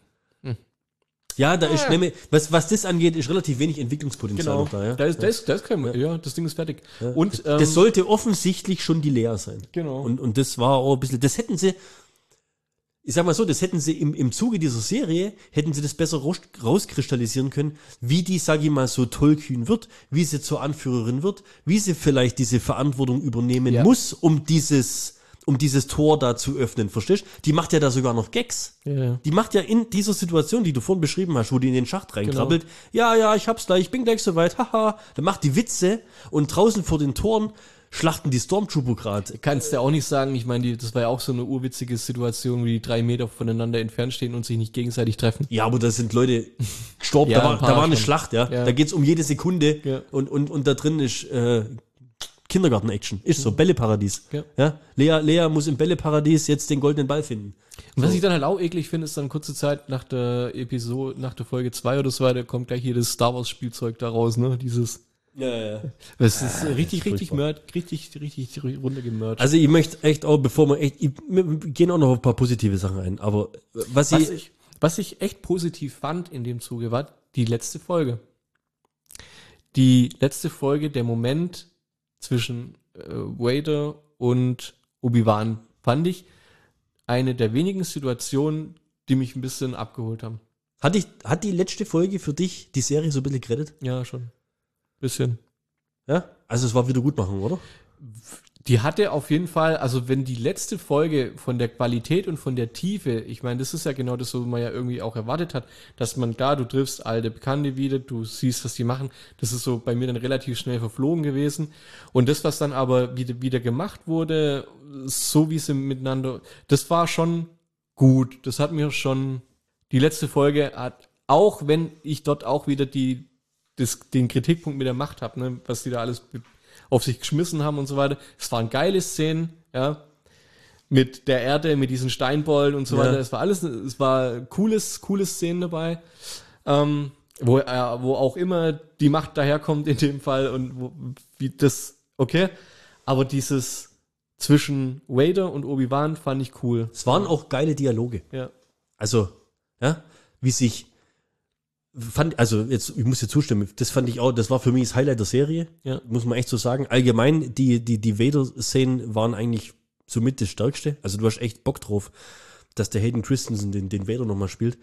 Ja, da ist nämlich, was, was das angeht, ist relativ wenig Entwicklungspotenzial noch da, ja. Da ist, da ist, da ist kein, ja. das Ding ist fertig. Ja. Und, ähm, Das sollte offensichtlich schon die Lea sein. genau. Und, und das war auch ein bisschen, das hätten sie, ich sag mal so, das hätten sie im, im Zuge dieser Serie, hätten sie das besser raus, rauskristallisieren können, wie die, sag ich mal, so tollkühn wird, wie sie zur Anführerin wird, wie sie vielleicht diese Verantwortung übernehmen Ja. muss, um dieses, um dieses Tor da zu öffnen, verstehst du? Die macht ja da sogar noch Gags. Ja. Die macht ja in dieser Situation, die du vorhin beschrieben hast, wo die in den Schacht reinkrabbelt, genau. ja, ja, ich hab's gleich, ich bin gleich soweit, haha. Dann macht die Witze und draußen vor den Toren schlachten die Stormtrooper gerade. Kannst du ja auch nicht sagen, ich meine, die, das war ja auch so eine urwitzige Situation, wie die drei Meter voneinander entfernt stehen und sich nicht gegenseitig treffen. Ja, aber da sind Leute gestorben, ja, da, war, da war eine schon. Schlacht, ja. ja. Da geht's um jede Sekunde ja. und, und, und da drin ist äh, Kindergarten-Action. Ist so, Bälleparadies. Ja. Ja. Lea, Lea muss im Bälleparadies jetzt den goldenen Ball finden. Und was so. ich dann halt auch eklig finde, ist dann kurze Zeit nach der Episode, nach der Folge zwei oder so weiter, kommt gleich hier das Star Wars Spielzeug da raus, ne, dieses. Ja, ja. Das ist ah, richtig, das ist richtig mörd, richtig, richtig runtergemercht. Also ich möchte echt auch, bevor wir echt, ich, wir gehen auch noch auf ein paar positive Sachen ein, aber was, was ich, ich, was ich echt positiv fand in dem Zuge war die letzte Folge. Die letzte Folge, der Moment zwischen äh, Vader und Obi-Wan, fand ich eine der wenigen Situationen, die mich ein bisschen abgeholt haben. Hat, ich, hat die letzte Folge für dich die Serie so ein bisschen gerettet? Ja, schon. Bisschen. Ja? Also es war wieder gut machen, oder? Die hatte auf jeden Fall, also wenn die letzte Folge von der Qualität und von der Tiefe, ich meine, das ist ja genau das, was man ja irgendwie auch erwartet hat, dass man, klar, du triffst alte Bekannte wieder, du siehst, was die machen, das ist so bei mir dann relativ schnell verflogen gewesen. Und das, was dann aber wieder, wieder gemacht wurde, so wie sie miteinander, das war schon gut. Das hat mir schon, die letzte Folge hat, auch wenn ich dort auch wieder die, das, den Kritikpunkt mit der Macht habe, ne, was die da alles auf sich geschmissen haben und so weiter. Es waren geile Szenen, ja, mit der Erde, mit diesen Steinbollen und so ja. weiter. Es war alles, es war cooles, cooles Szenen dabei, ähm, wo, äh, wo auch immer die Macht daherkommt in dem Fall und wo, wie das, okay, aber dieses zwischen Vader und Obi-Wan fand ich cool. Es waren auch geile Dialoge. Ja. Also, ja, wie sich fand, also jetzt, ich muss dir zustimmen, das fand ich auch, das war für mich das Highlight der Serie, ja. muss man echt so sagen. Allgemein, die, die, die Vader-Szenen waren eigentlich somit das Stärkste. Also du hast echt Bock drauf, dass der Hayden Christensen den, den Vader nochmal spielt.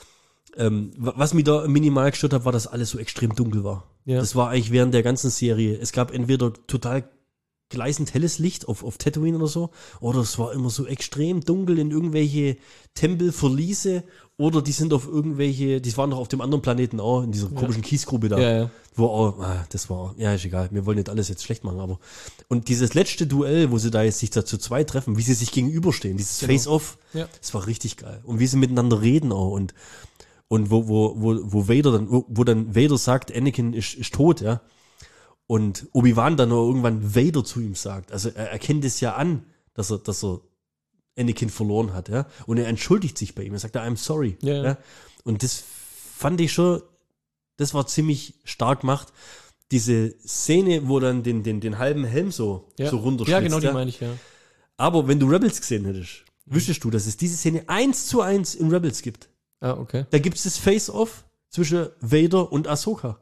Ähm, was mich da minimal gestört hat, war, dass alles so extrem dunkel war. Ja. Das war eigentlich während der ganzen Serie. Es gab entweder total gleißend helles Licht auf, auf Tatooine oder so, oder es war immer so extrem dunkel in irgendwelche Tempelverliese, oder die sind auf irgendwelche, die waren doch auf dem anderen Planeten auch, in dieser ja. komischen Kiesgrube da, ja, ja. wo auch, ah, das war, ja, ist egal, wir wollen nicht alles jetzt schlecht machen, aber, und dieses letzte Duell, wo sie da jetzt sich da zu zwei treffen, wie sie sich gegenüberstehen, dieses genau. Face-Off, ja. das war richtig geil. Und wie sie miteinander reden auch, und, und wo, wo, wo, wo Vader dann, wo, wo dann Vader sagt, Anakin ist, ist tot, ja, und Obi-Wan dann nur irgendwann Vader zu ihm sagt. Also er erkennt es ja an, dass er, dass er Anakin verloren hat, ja. Und er entschuldigt sich bei ihm. Er sagt, I'm sorry. Ja, ja. Ja? Und das fand ich schon, das war ziemlich stark gemacht. Diese Szene, wo dann den, den, den halben Helm so, ja. so runterschlitzt. Ja, genau, die ja? meine ich, ja. Aber wenn du Rebels gesehen hättest, wüsstest du, dass es diese Szene eins zu eins in Rebels gibt. Ah, okay. Da gibt es das Face-Off zwischen Vader und Ahsoka.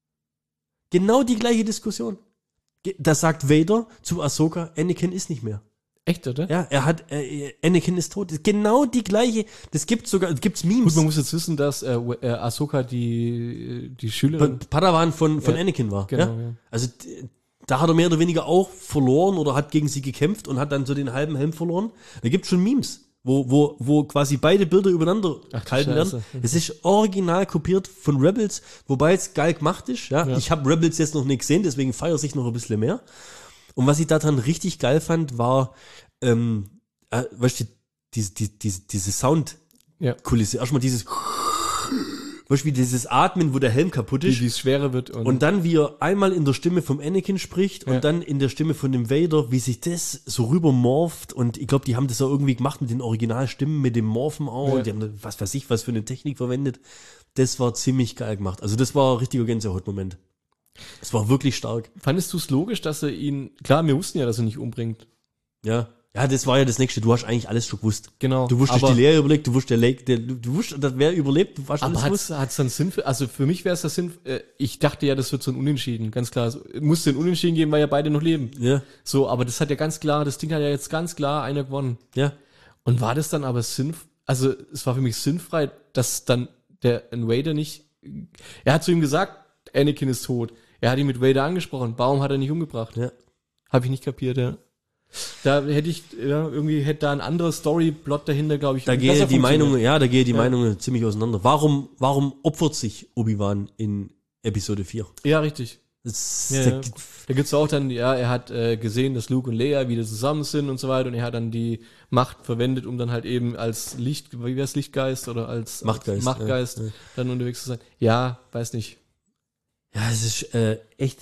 Genau die gleiche Diskussion. Da sagt Vader zu Ahsoka, Anakin ist nicht mehr. Echt, oder? Ja, er hat, äh, Anakin ist tot. Genau die gleiche, das gibt sogar, gibt's Memes. Gut, man muss jetzt wissen, dass äh, äh, Ahsoka die, die Schülerin... Padawan von, von ja, Anakin war. Genau, ja? ja. Also da hat er mehr oder weniger auch verloren oder hat gegen sie gekämpft und hat dann so den halben Helm verloren. Da gibt's schon Memes, wo, wo, wo quasi beide Bilder übereinander Ach, gehalten werden. Es ist original kopiert von Rebels, wobei es geil gemacht ist. Ja? Ja. Ich habe Rebels jetzt noch nicht gesehen, deswegen feiere ich noch ein bisschen mehr. Und was ich daran richtig geil fand, war, ähm, äh, weißt du, diese, diese, diese, diese Soundkulisse. Ja. Erstmal dieses, weißt du, wie dieses Atmen, wo der Helm kaputt ist. Wie es schwerer wird. Und, Und dann, wie er einmal in der Stimme vom Anakin spricht und Ja. dann in der Stimme von dem Vader, wie sich das so rüber morpht. Und ich glaube, die haben das auch irgendwie gemacht mit den Originalstimmen, mit dem Morphen auch. Ja. Und die haben, was weiß ich, was für eine Technik verwendet. Das war ziemlich geil gemacht. Also das war ein richtiger Gänsehaut-Moment. Es war wirklich stark. fandest du es logisch, dass er ihn... Klar, wir wussten ja, dass er nicht umbringt. Ja. Ja, das war ja das Nächste. Du hast eigentlich alles schon gewusst. Genau. Du wusstest aber, die Lehre überlegt, du wusstest, der Lake, der, du, du wusstest, dass wer überlebt, du hast Aber alles hat es dann Sinn für... Also für mich wäre es das Sinn... Äh, ich dachte ja, das wird so ein Unentschieden. Ganz klar. Es musste ein Unentschieden geben, weil ja beide noch leben. Ja. So, aber das hat ja ganz klar... Das Ding hat ja jetzt ganz klar einer gewonnen. Ja. Und war das dann aber sinnvoll... Also es war für mich sinnfrei, dass dann der Vader nicht... Er hat zu ihm gesagt, Anakin ist tot. Er hat ihn mit Vader angesprochen. Warum hat er nicht umgebracht? Ja. Habe ich nicht kapiert, ja. Da hätte ich, ja, irgendwie hätte da ein anderer Storyplot dahinter, glaube ich. Da gehe die Meinung, ja, da gehe die ja. Meinung ziemlich auseinander. Warum, warum opfert sich Obi-Wan in Episode vier? Ja, richtig. Das, ja, da, ja. da gibt's auch dann, ja, er hat äh, gesehen, dass Luke und Leia wieder zusammen sind und so weiter und er hat dann die Macht verwendet, um dann halt eben als Licht, wie wär's, Lichtgeist oder als Machtgeist, als Machtgeist ja, ja. dann unterwegs zu sein. Ja, weiß nicht. Ja, es ist äh, echt,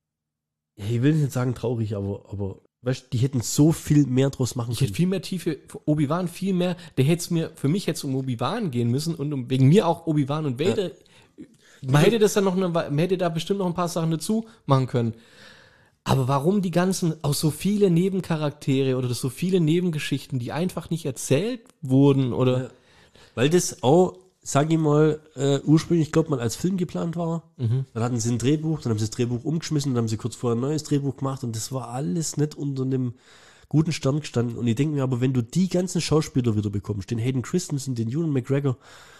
ja, ich will nicht sagen traurig, aber, aber weißt, die hätten so viel mehr draus machen ich können. Ich hätte viel mehr Tiefe, Obi-Wan viel mehr, der hätte es mir, für mich hätte es um Obi-Wan gehen müssen und um, wegen mir auch Obi-Wan und Vader. Ja. Man hätte das dann noch, eine, man hätte da bestimmt noch ein paar Sachen dazu machen können. Aber warum die ganzen, auch so viele Nebencharaktere oder so viele Nebengeschichten, die einfach nicht erzählt wurden oder? Ja. Weil das auch, sag ich mal, äh, ursprünglich, glaube man, als Film geplant war. Mhm. Dann hatten sie ein Drehbuch, dann haben sie das Drehbuch umgeschmissen, dann haben sie kurz vorher ein neues Drehbuch gemacht und das war alles nicht unter einem guten Stern gestanden. Und ich denke mir aber, wenn du die ganzen Schauspieler wieder bekommst, den Hayden Christensen, den Ewan McGregor,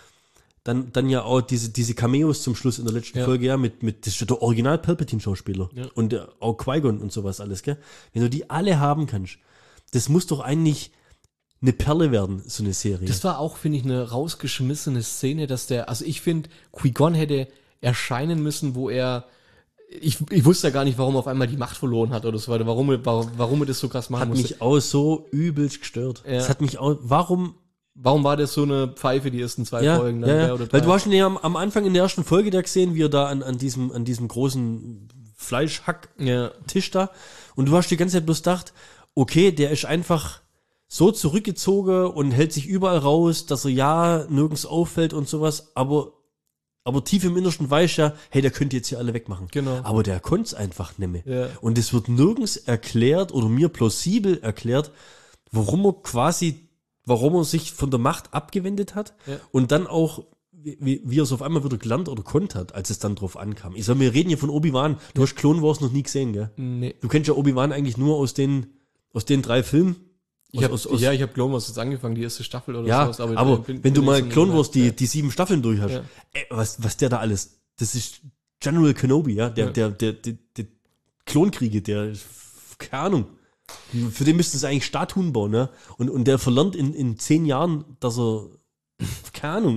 Dann, dann ja auch diese, diese Cameos zum Schluss in der letzten ja. Folge, ja, mit, mit, das ist der Original Palpatine-Schauspieler. Ja. Und der, auch Qui-Gon und sowas alles, gell. Wenn du die alle haben kannst, das muss doch eigentlich eine Perle werden, so eine Serie. Das war auch, finde ich, eine rausgeschmissene Szene, dass der, also ich finde, Qui-Gon hätte erscheinen müssen, wo er, ich, ich wusste ja gar nicht, warum er auf einmal die Macht verloren hat oder so weiter, warum, warum, warum er das so krass machen hat musste. Hat mich auch so übelst gestört. Ja. Das hat mich auch, warum, Warum war das so eine Pfeife, die ersten zwei ja, Folgen? Dann ja, ja. Oder drei? Weil du hast ihn ja am, am Anfang in der ersten Folge da gesehen, wie er da an, an diesem, an diesem großen Fleischhack-Tisch ja. da. Und du hast die ganze Zeit bloß gedacht, okay, der ist einfach so zurückgezogen und hält sich überall raus, dass er ja nirgends auffällt und sowas, aber, aber tief im Innersten weiß ja, hey, der könnte jetzt hier alle wegmachen. Genau. Aber der konnte es einfach nicht mehr. Ja. Und es wird nirgends erklärt oder mir plausibel erklärt, warum er quasi warum er sich von der Macht abgewendet hat ja. und dann auch, wie, wie er es auf einmal wieder gelernt oder konnt hat, als es dann drauf ankam. Ich sag, wir reden hier von Obi-Wan. Du ja. hast Clone Wars noch nie gesehen, gell? Nee. Du kennst ja Obi-Wan eigentlich nur aus den, aus den drei Filmen. Ich hab, aus, aus, ja, ich habe Clone Wars jetzt angefangen, die erste Staffel oder ja, sowas. Aber, aber bin, wenn bin du mal Clone Wars die, ja. die sieben Staffeln durch hast, ja. ey, was, was der da alles, das ist General Kenobi, ja, der, ja. der, der, der, der Klonkriege, der, keine Ahnung. Für den müssten sie eigentlich Statuen bauen, ne? Und, und der verlernt in, in zehn Jahren, dass er, keine Ahnung,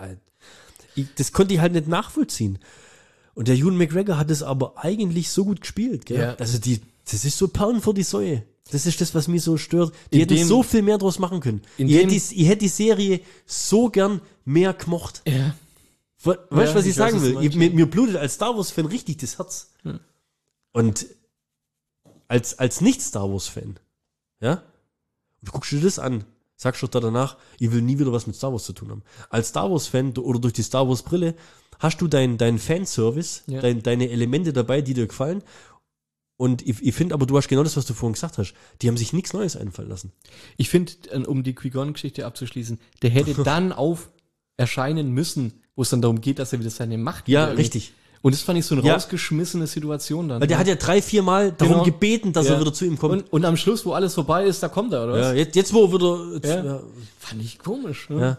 ich, das konnte ich halt nicht nachvollziehen. Und der Ewan McGregor hat es aber eigentlich so gut gespielt, gell? Ja. Also die, das ist so Perlen vor die Säue. Das ist das, was mich so stört. Die in hätten dem, so viel mehr draus machen können. Ich hätte, die, ich hätte die Serie so gern mehr gemocht. Ja. Weißt du, ja, was ich, ich sagen weiß, will? Ich, mir, mir blutet als Star Wars-Fan richtig das Herz. Hm. Und Als, als Nicht-Star Wars-Fan, ja, du guckst dir das an, sagst doch da danach, ich will nie wieder was mit Star Wars zu tun haben. Als Star Wars-Fan oder durch die Star Wars-Brille hast du deinen dein Fanservice, ja. dein, deine Elemente dabei, die dir gefallen. Und ich, ich finde aber, du hast genau das, was du vorhin gesagt hast. Die haben sich nichts Neues einfallen lassen. Ich finde, um die Qui-Gon-Geschichte abzuschließen, der hätte dann auf erscheinen müssen, wo es dann darum geht, dass er wieder seine Macht ja, richtig. Und das fand ich so eine ja. rausgeschmissene Situation dann. Weil der ja. hat ja drei, vier Mal darum genau. gebeten, dass ja. er wieder zu ihm kommt. Und, und am Schluss, wo alles vorbei ist, da kommt er, oder was? Ja, jetzt, jetzt wo er wieder... Jetzt, ja. Ja. Fand ich komisch. Ne?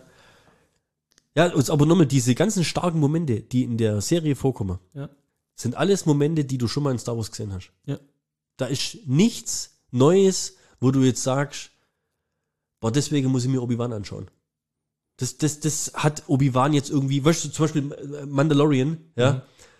Ja, ja, aber nochmal, diese ganzen starken Momente, die in der Serie vorkommen, ja. sind alles Momente, die du schon mal in Star Wars gesehen hast. Ja. Da ist nichts Neues, wo du jetzt sagst, boah, deswegen muss ich mir Obi-Wan anschauen. Das, das, das hat Obi-Wan jetzt irgendwie, weißt du, zum Beispiel Mandalorian, ja, mhm.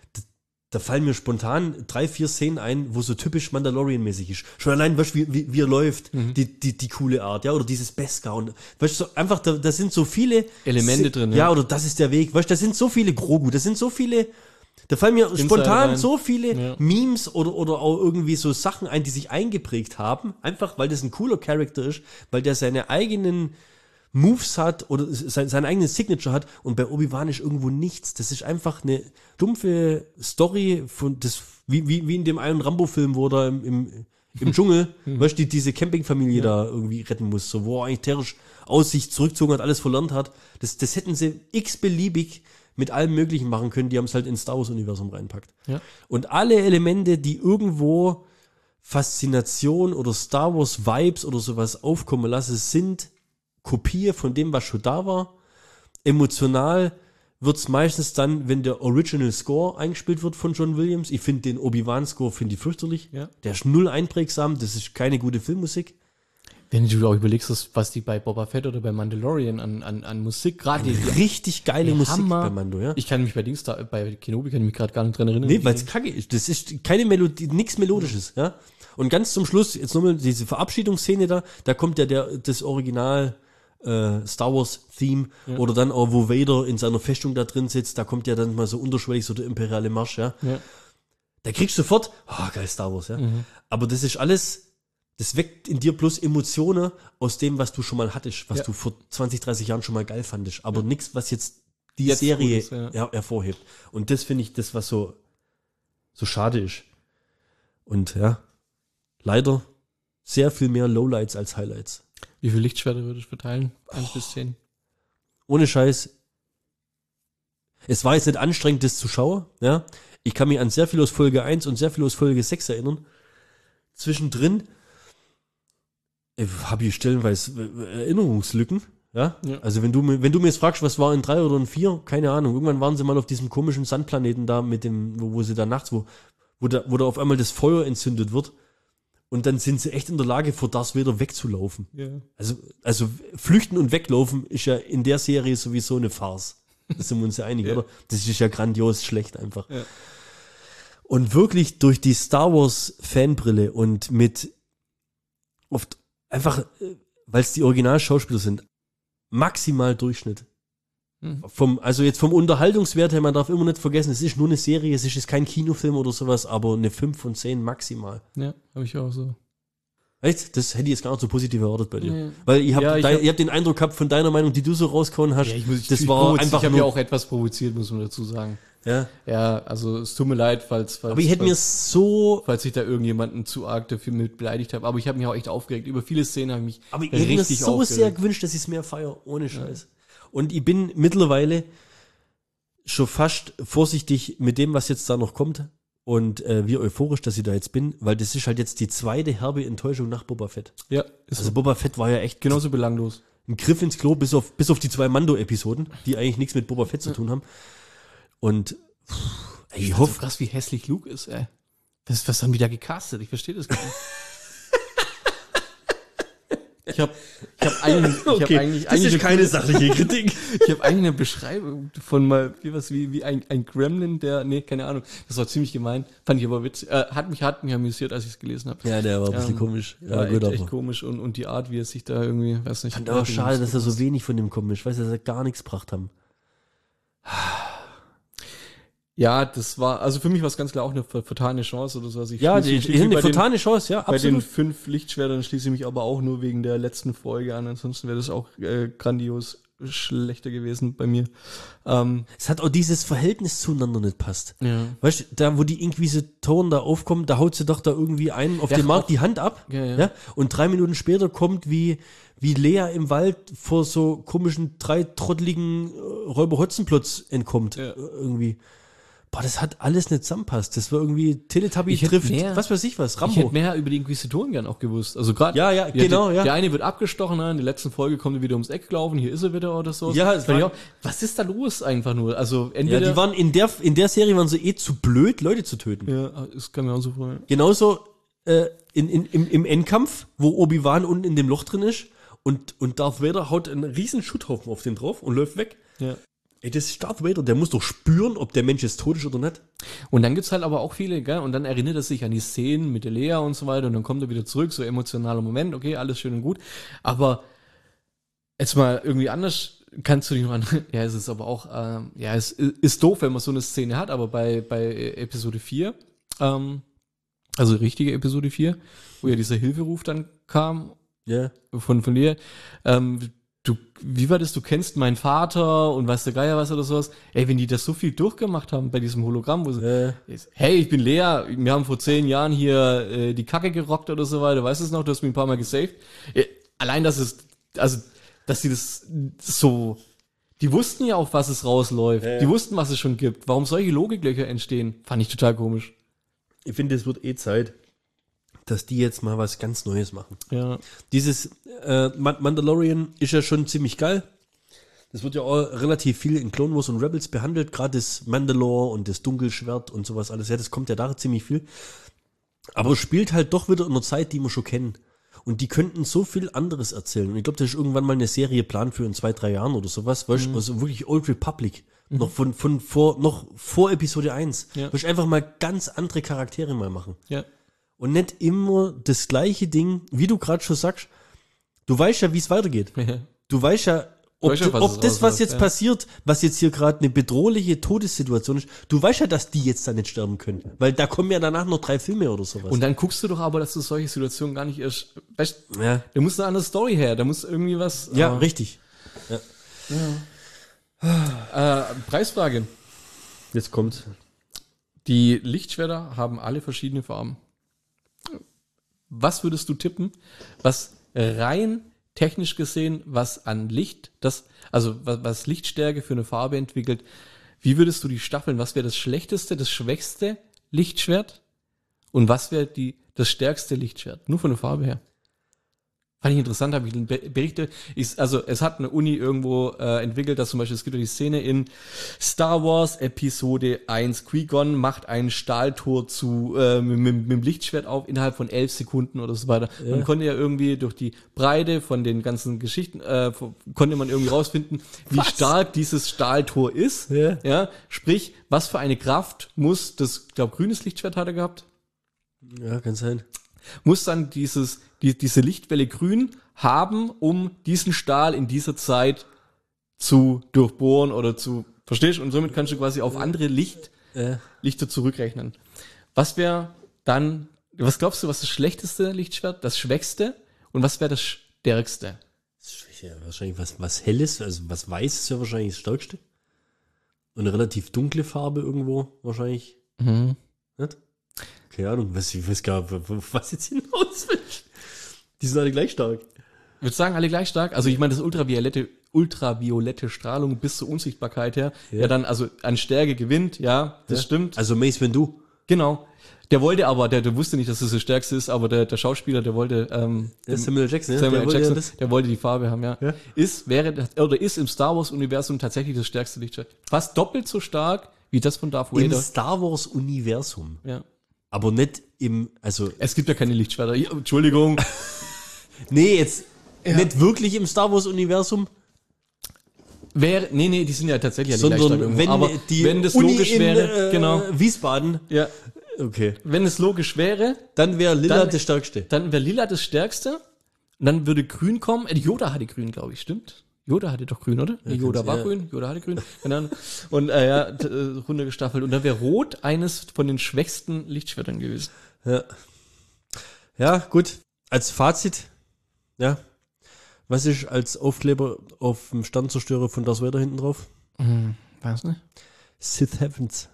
da fallen mir spontan drei, vier Szenen ein, wo so typisch Mandalorian-mäßig ist. Schon allein, weißt du, wie, wie, wie er läuft, mhm. die, die, die coole Art, ja, oder dieses Beskar und, weißt du, so einfach, da, da sind so viele Elemente drin, ja. ja, oder das ist der Weg, weißt du, da sind so viele Grogu, da sind so viele, da fallen mir Inside spontan rein. so viele ja. Memes oder, oder auch irgendwie so Sachen ein, die sich eingeprägt haben, einfach, weil das ein cooler Charakter ist, weil der seine eigenen Moves hat oder sein, seinen eigenen Signature hat und bei Obi-Wan ist irgendwo nichts. Das ist einfach eine dumpfe Story von das, wie, wie, wie in dem einen Rambo-Film, wo er im, im, im Dschungel, weißt du, die, diese Campingfamilie ja. da irgendwie retten muss, so, wo er eigentlich terrorisch aus sich zurückgezogen hat, alles verlernt hat. Das, das hätten sie x-beliebig mit allem Möglichen machen können, die haben es halt ins Star Wars-Universum reinpackt. Ja. Und alle Elemente, die irgendwo Faszination oder Star Wars-Vibes oder sowas aufkommen lassen, sind Kopie von dem, was schon da war, emotional wird's meistens dann, wenn der Original Score eingespielt wird von John Williams. Ich finde den Obi-Wan-Score finde ich fürchterlich. Ja. Der ist null einprägsam, das ist keine gute Filmmusik. Wenn du auch überlegst, was die bei Boba Fett oder bei Mandalorian an, an, an Musik, gerade die, die Richtig geile die Musik Hammer. bei Mando, ja. Ich kann mich bei Dings da, bei Kenobi kann ich mich gerade gar nicht dran erinnern. Nee, weil es kacke ist. Das ist keine Melodie, nichts Melodisches, ja. Und ganz zum Schluss, jetzt nochmal diese Verabschiedungsszene da, da kommt ja der, das Original äh, Star Wars Theme Ja. oder dann auch, wo Vader in seiner Festung da drin sitzt, da kommt ja dann mal so unterschwellig so der imperiale Marsch, ja. Ja. Da kriegst du sofort, oh, geil, Star Wars, ja. Mhm. Aber das ist alles, das weckt in dir bloß Emotionen aus dem, was du schon mal hattest, was Ja. du vor zwanzig, dreißig Jahren schon mal geil fandest. Aber nichts, was jetzt die Jetzt Serie gut ist, ja. her hervorhebt. Und das finde ich das, was so, so schade ist. Und ja, leider sehr viel mehr Lowlights als Highlights. Wie viele Lichtschwerter würdest du verteilen? Eins bis zehn. Ohne Scheiß. Es war jetzt nicht anstrengend, das zu schauen, ja. Ich kann mich an sehr viel aus Folge eins und sehr viel aus Folge sechs erinnern. Zwischendrin habe ich stellenweise äh, Erinnerungslücken, ja? Ja. Also wenn du, mir- wenn du mir jetzt fragst, was war in drei oder in vier, keine Ahnung. Irgendwann waren sie mal auf diesem komischen Sandplaneten da mit dem, wo, wo sie da nachts, wo, wo da, wo da auf einmal das Feuer entzündet wird. Und dann sind sie echt in der Lage, vor Darth Vader wegzulaufen. Ja. Also, also flüchten und weglaufen ist ja in der Serie sowieso eine Farce. Da sind wir uns ja einig, Ja. oder? Das ist ja grandios schlecht einfach. Ja. Und wirklich durch die Star Wars Fanbrille und mit oft einfach, weil es die Originalschauspieler sind, maximal Durchschnitt. Mhm. Vom, also jetzt vom Unterhaltungswert her, man darf immer nicht vergessen, es ist nur eine Serie, es ist jetzt kein Kinofilm oder sowas, aber eine fünf von zehn maximal. Ja, habe ich auch so. Echt? Das hätte ich jetzt gar nicht so positiv erwartet bei dir. Nee. Weil ich habe Ja, ich dein, hab- ich hab den Eindruck gehabt von deiner Meinung, die du so rausgehauen hast, das ich war provoziert- einfach Ich habe nur, ja auch etwas provoziert, muss man dazu sagen. ja. Ja, also es tut mir leid, falls, falls, Aber ich hätte mir falls, so, falls ich da irgendjemanden zu arg dafür mit beleidigt habe. Aber ich habe mich auch echt aufgeregt. Über viele Szenen habe ich mich aber ich hätte mir richtig so aufgeregt. sehr gewünscht, dass ich es mehr feiere, ohne Scheiß. Und ich bin mittlerweile schon fast vorsichtig mit dem, was jetzt da noch kommt und äh, wie euphorisch, dass ich da jetzt bin, weil das ist halt jetzt die zweite herbe Enttäuschung nach Boba Fett. Ja, ist Also Boba Fett war ja echt genauso belanglos. ein Griff ins Klo, bis auf, bis auf die zwei Mando-Episoden, die eigentlich nichts mit Boba Fett zu tun haben. Und pff, ey, ich Ich hoffe, so krass, wie hässlich Luke ist, ey. Was, was haben die da gecastet? Ich verstehe das gar nicht. Ich habe ich hab eigentlich, ich hab eigentlich, eigentlich eine, sachliche Kritik. ich habe eigentlich eine Beschreibung von mal wie was wie wie ein, ein Gremlin, der nee, keine Ahnung. Das war ziemlich gemein, fand ich aber witzig. Äh, hat mich hat mich amüsiert, als ich es gelesen habe. Ja, der war ein bisschen Ähm, komisch. Ja, war gut, echt, aber. echt komisch und und die Art, wie er sich da irgendwie, weiß nicht. fand aber schade, dass er so wenig von dem kommt. Ich weiß, dass er gar nichts gebracht haben. Ja, das war also für mich war es ganz klar auch eine ver- vertane Chance oder so. Also ich Ja, schließe die, mich- die schließe sind mich eine bei den- vertane Chance, ja, Bei den absolut. fünf Lichtschwertern schließe ich mich aber auch nur wegen der letzten Folge an. Ansonsten wäre das auch äh, grandios schlechter gewesen bei mir. Ähm, Es hat auch dieses Verhältnis zueinander nicht passt. ja. Weißt du, da wo die Inquisitoren da aufkommen, da haut sie doch da irgendwie einen auf Ja, den Markt auch- die Hand ab. Ja, ja. Ja? Und drei Minuten später kommt wie, wie Lea im Wald vor so komischen, drei trotteligen äh, Räuber-Hotzenplotz entkommt. Ja. Äh, irgendwie. Boah, das hat alles nicht zusammenpasst. Das war irgendwie Teletubby Ich hätte trifft, mehr- was weiß ich was, Ich hätte Rambo. mehr über die Inquisitoren gern auch gewusst. Also gerade Ja, ja, genau, der, ja. Der eine wird abgestochen, ne? In der letzten Folge kommt er wieder ums Eck gelaufen, hier ist er wieder oder so. Ja, Das es fand ich war- auch, was ist da los einfach nur? Also Ja, entweder die waren in der, in der Serie waren sie eh zu blöd, Leute zu töten. ja, das kann mir auch so vorstellen. Genauso äh, in, in, im, im Endkampf, wo Obi-Wan unten in dem Loch drin ist und, und Darth Vader haut einen riesen Schutthaufen auf den drauf und läuft weg. Ja. Ey, das ist Darth Vader, der muss doch spüren, ob der Mensch jetzt tot ist oder nicht. Und dann gibt's halt aber auch viele, gell? Und dann erinnert er sich an die Szenen mit der Lea und so weiter und dann kommt er wieder zurück, so emotionaler Moment, okay, alles schön und gut. Aber jetzt mal irgendwie anders kannst du dich noch an, ja, es ist aber auch, ähm, ja, es i- ist doof, wenn man so eine Szene hat, aber bei, bei Episode vier, ähm, also richtige Episode vier, wo ja dieser Hilferuf dann kam Ja. von, von dir, ähm, du, wie war das, du kennst meinen Vater und weißt der Geier was oder sowas, ey, wenn die das so viel durchgemacht haben bei diesem Hologramm, wo sie, Äh, hey, ich bin Lea, wir haben vor zehn Jahren hier äh, die Kacke gerockt oder so weiter, weißt du es noch, du hast mich ein paar Mal gesaved. Äh, allein, dass es, also, dass sie das so, die wussten ja auch, was es rausläuft, Ja, ja. die wussten, was es schon gibt. Warum solche Logiklöcher entstehen, fand ich total komisch. ich finde, es wird eh Zeit, dass die jetzt mal was ganz Neues machen. Ja. Dieses äh, Ma- Mandalorian ist ja schon ziemlich geil. Das wird ja auch relativ viel in Clone Wars und Rebels behandelt, gerade das Mandalore und das Dunkelschwert und sowas alles. Ja, das kommt ja da ziemlich viel. Aber es spielt halt doch wieder in einer Zeit, die wir schon kennen. Und die könnten so viel anderes erzählen. Und ich glaube, da ist irgendwann mal eine Serie geplant für in zwei, drei Jahren oder sowas. Weißt du, mhm. also wirklich Old Republic. Mhm. Noch von, von vor, noch vor Episode eins. Ja. Weißt du, einfach mal ganz andere Charaktere mal machen. Ja. Und nicht immer das gleiche Ding, wie du gerade schon sagst. Du weißt ja, wie es weitergeht. Ja. Du weißt ja, ob, du, ob das, was jetzt ja. passiert, was jetzt hier gerade eine bedrohliche Todessituation ist, du weißt ja, dass die jetzt da nicht sterben können. Weil da kommen ja danach noch drei Filme oder sowas. Und dann guckst du doch aber, dass du solche Situationen gar nicht erst, weißt, ja. da muss eine andere Story her, da muss irgendwie was. Ja, äh, richtig. Ja. ja. äh, Preisfrage. Jetzt kommt's. Die Lichtschwerter haben alle verschiedene Farben. Was würdest du tippen, was rein technisch gesehen, was an Licht, das, also was, was Lichtstärke für eine Farbe entwickelt, wie würdest du die staffeln? Was wäre das schlechteste, das schwächste Lichtschwert? Und was wäre die das stärkste Lichtschwert? Nur von der Farbe her. Fand ich interessant, habe ich Berichte. Ich, also es hat eine Uni irgendwo äh, entwickelt, dass zum Beispiel, es gibt ja die Szene in Star Wars Episode eins, Qui-Gon macht ein Stahltor zu äh, mit, mit, mit dem Lichtschwert auf innerhalb von elf Sekunden oder so weiter. Ja. Man konnte ja irgendwie durch die Breite von den ganzen Geschichten, äh, konnte man irgendwie rausfinden, wie was? stark dieses Stahltor ist. Ja. Ja, sprich, was für eine Kraft muss das, ich glaube, grünes Lichtschwert hat er gehabt. Ja, kann sein. Muss dann dieses, die, diese Lichtwelle grün haben, um diesen Stahl in dieser Zeit zu durchbohren oder zu, verstehst du? Und somit kannst du quasi auf andere Licht, äh. Lichter zurückrechnen. Was wäre dann, was glaubst du, was das schlechteste Lichtschwert, das schwächste und was wäre das stärkste? Das ist ja wahrscheinlich was, was Helles, also was Weiß ist ja wahrscheinlich das stärkste. Und eine relativ dunkle Farbe irgendwo wahrscheinlich. Mhm. Nicht? Keine Ahnung, was, ich weiß gar nicht, was jetzt hinaus will. Die sind alle gleich stark. Ich würde sagen, alle gleich stark. Also ich meine, das ultraviolette, ultraviolette Strahlung bis zur Unsichtbarkeit her, ja, ja dann also an Stärke gewinnt, ja, das ja. stimmt. Also Mace Windu. Genau. Der wollte aber, der, der wusste nicht, dass das das Stärkste ist, aber der, der Schauspieler, der wollte, ähm, der Samuel Jackson, Samuel der, Jackson wollte der wollte die Farbe haben, ja. ja. Ist, wäre, oder ist im Star Wars Universum tatsächlich das stärkste Lichtschwert. Fast doppelt so stark wie das von Darth Vader. Im Star Wars Universum. Ja. Aber nicht im, also. Es gibt ja keine Lichtschwerter. Ja, Entschuldigung. Nee, jetzt ja. nicht wirklich im Star Wars Universum. Wäre, nee, nee, die sind ja tatsächlich ja nicht Sondern wenn, aber die wenn das Uni logisch in, wäre, äh, genau. Wiesbaden. Ja. Okay. Wenn es logisch wäre, dann wäre Lila dann, das Stärkste. Dann wäre Lila das Stärkste. Und dann würde Grün kommen. Äh, Yoda hatte Grün, glaube ich, stimmt? Yoda hatte doch Grün, oder? Ja, Yoda war ja. grün, Yoda hatte Grün. Und äh, ja, äh, runtergestaffelt. Und dann wäre Rot eines von den schwächsten Lichtschwertern gewesen. Ja. Ja, gut. Als Fazit, ja. Was ist als Aufkleber auf dem Sternzerstörer von Darth Vader hinten drauf? Hm, weiß nicht. Sith Heavens.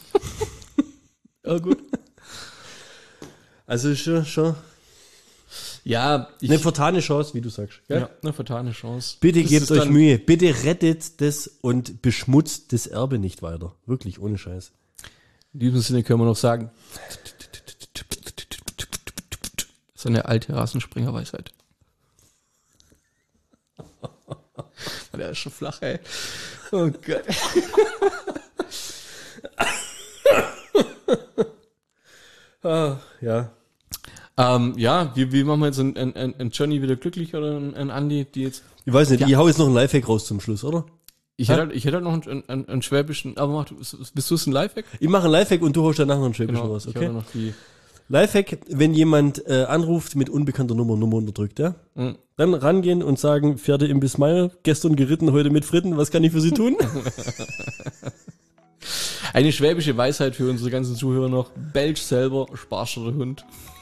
Ja, gut. Also schon, schon. Ja, ich, eine vertane Chance, wie du sagst. Gell? Ja, eine vertane Chance. Bitte das gebt euch Mühe. Bitte rettet das und beschmutzt das Erbe nicht weiter. Wirklich, ohne Scheiß. In diesem Sinne können wir noch sagen, das ist eine alte Rasenspringer-Weisheit. Der ist schon flach, ey. Oh Gott. ah, ja. Ähm, ja, wie, wie machen wir jetzt einen, einen, einen Johnny wieder glücklich oder einen, einen Andi, die jetzt... Ich weiß nicht, ja. ich hau jetzt noch einen Lifehack raus zum Schluss, oder? Ich hätte, halt, ich hätte halt noch einen, einen, einen schwäbischen... Aber mach, bist du es ein Lifehack? Ich mache einen Lifehack und du haust danach noch einen schwäbischen genau, raus, ich okay? noch die Lifehack, wenn jemand äh, anruft mit unbekannter Nummer, Nummer unterdrückt, ja? Mhm. Dann rangehen und sagen, Pferde im Bismeier, gestern geritten, heute mit Fritten, was kann ich für Sie tun? Eine schwäbische Weisheit für unsere ganzen Zuhörer noch. Belch selber, Sparscher der Hund.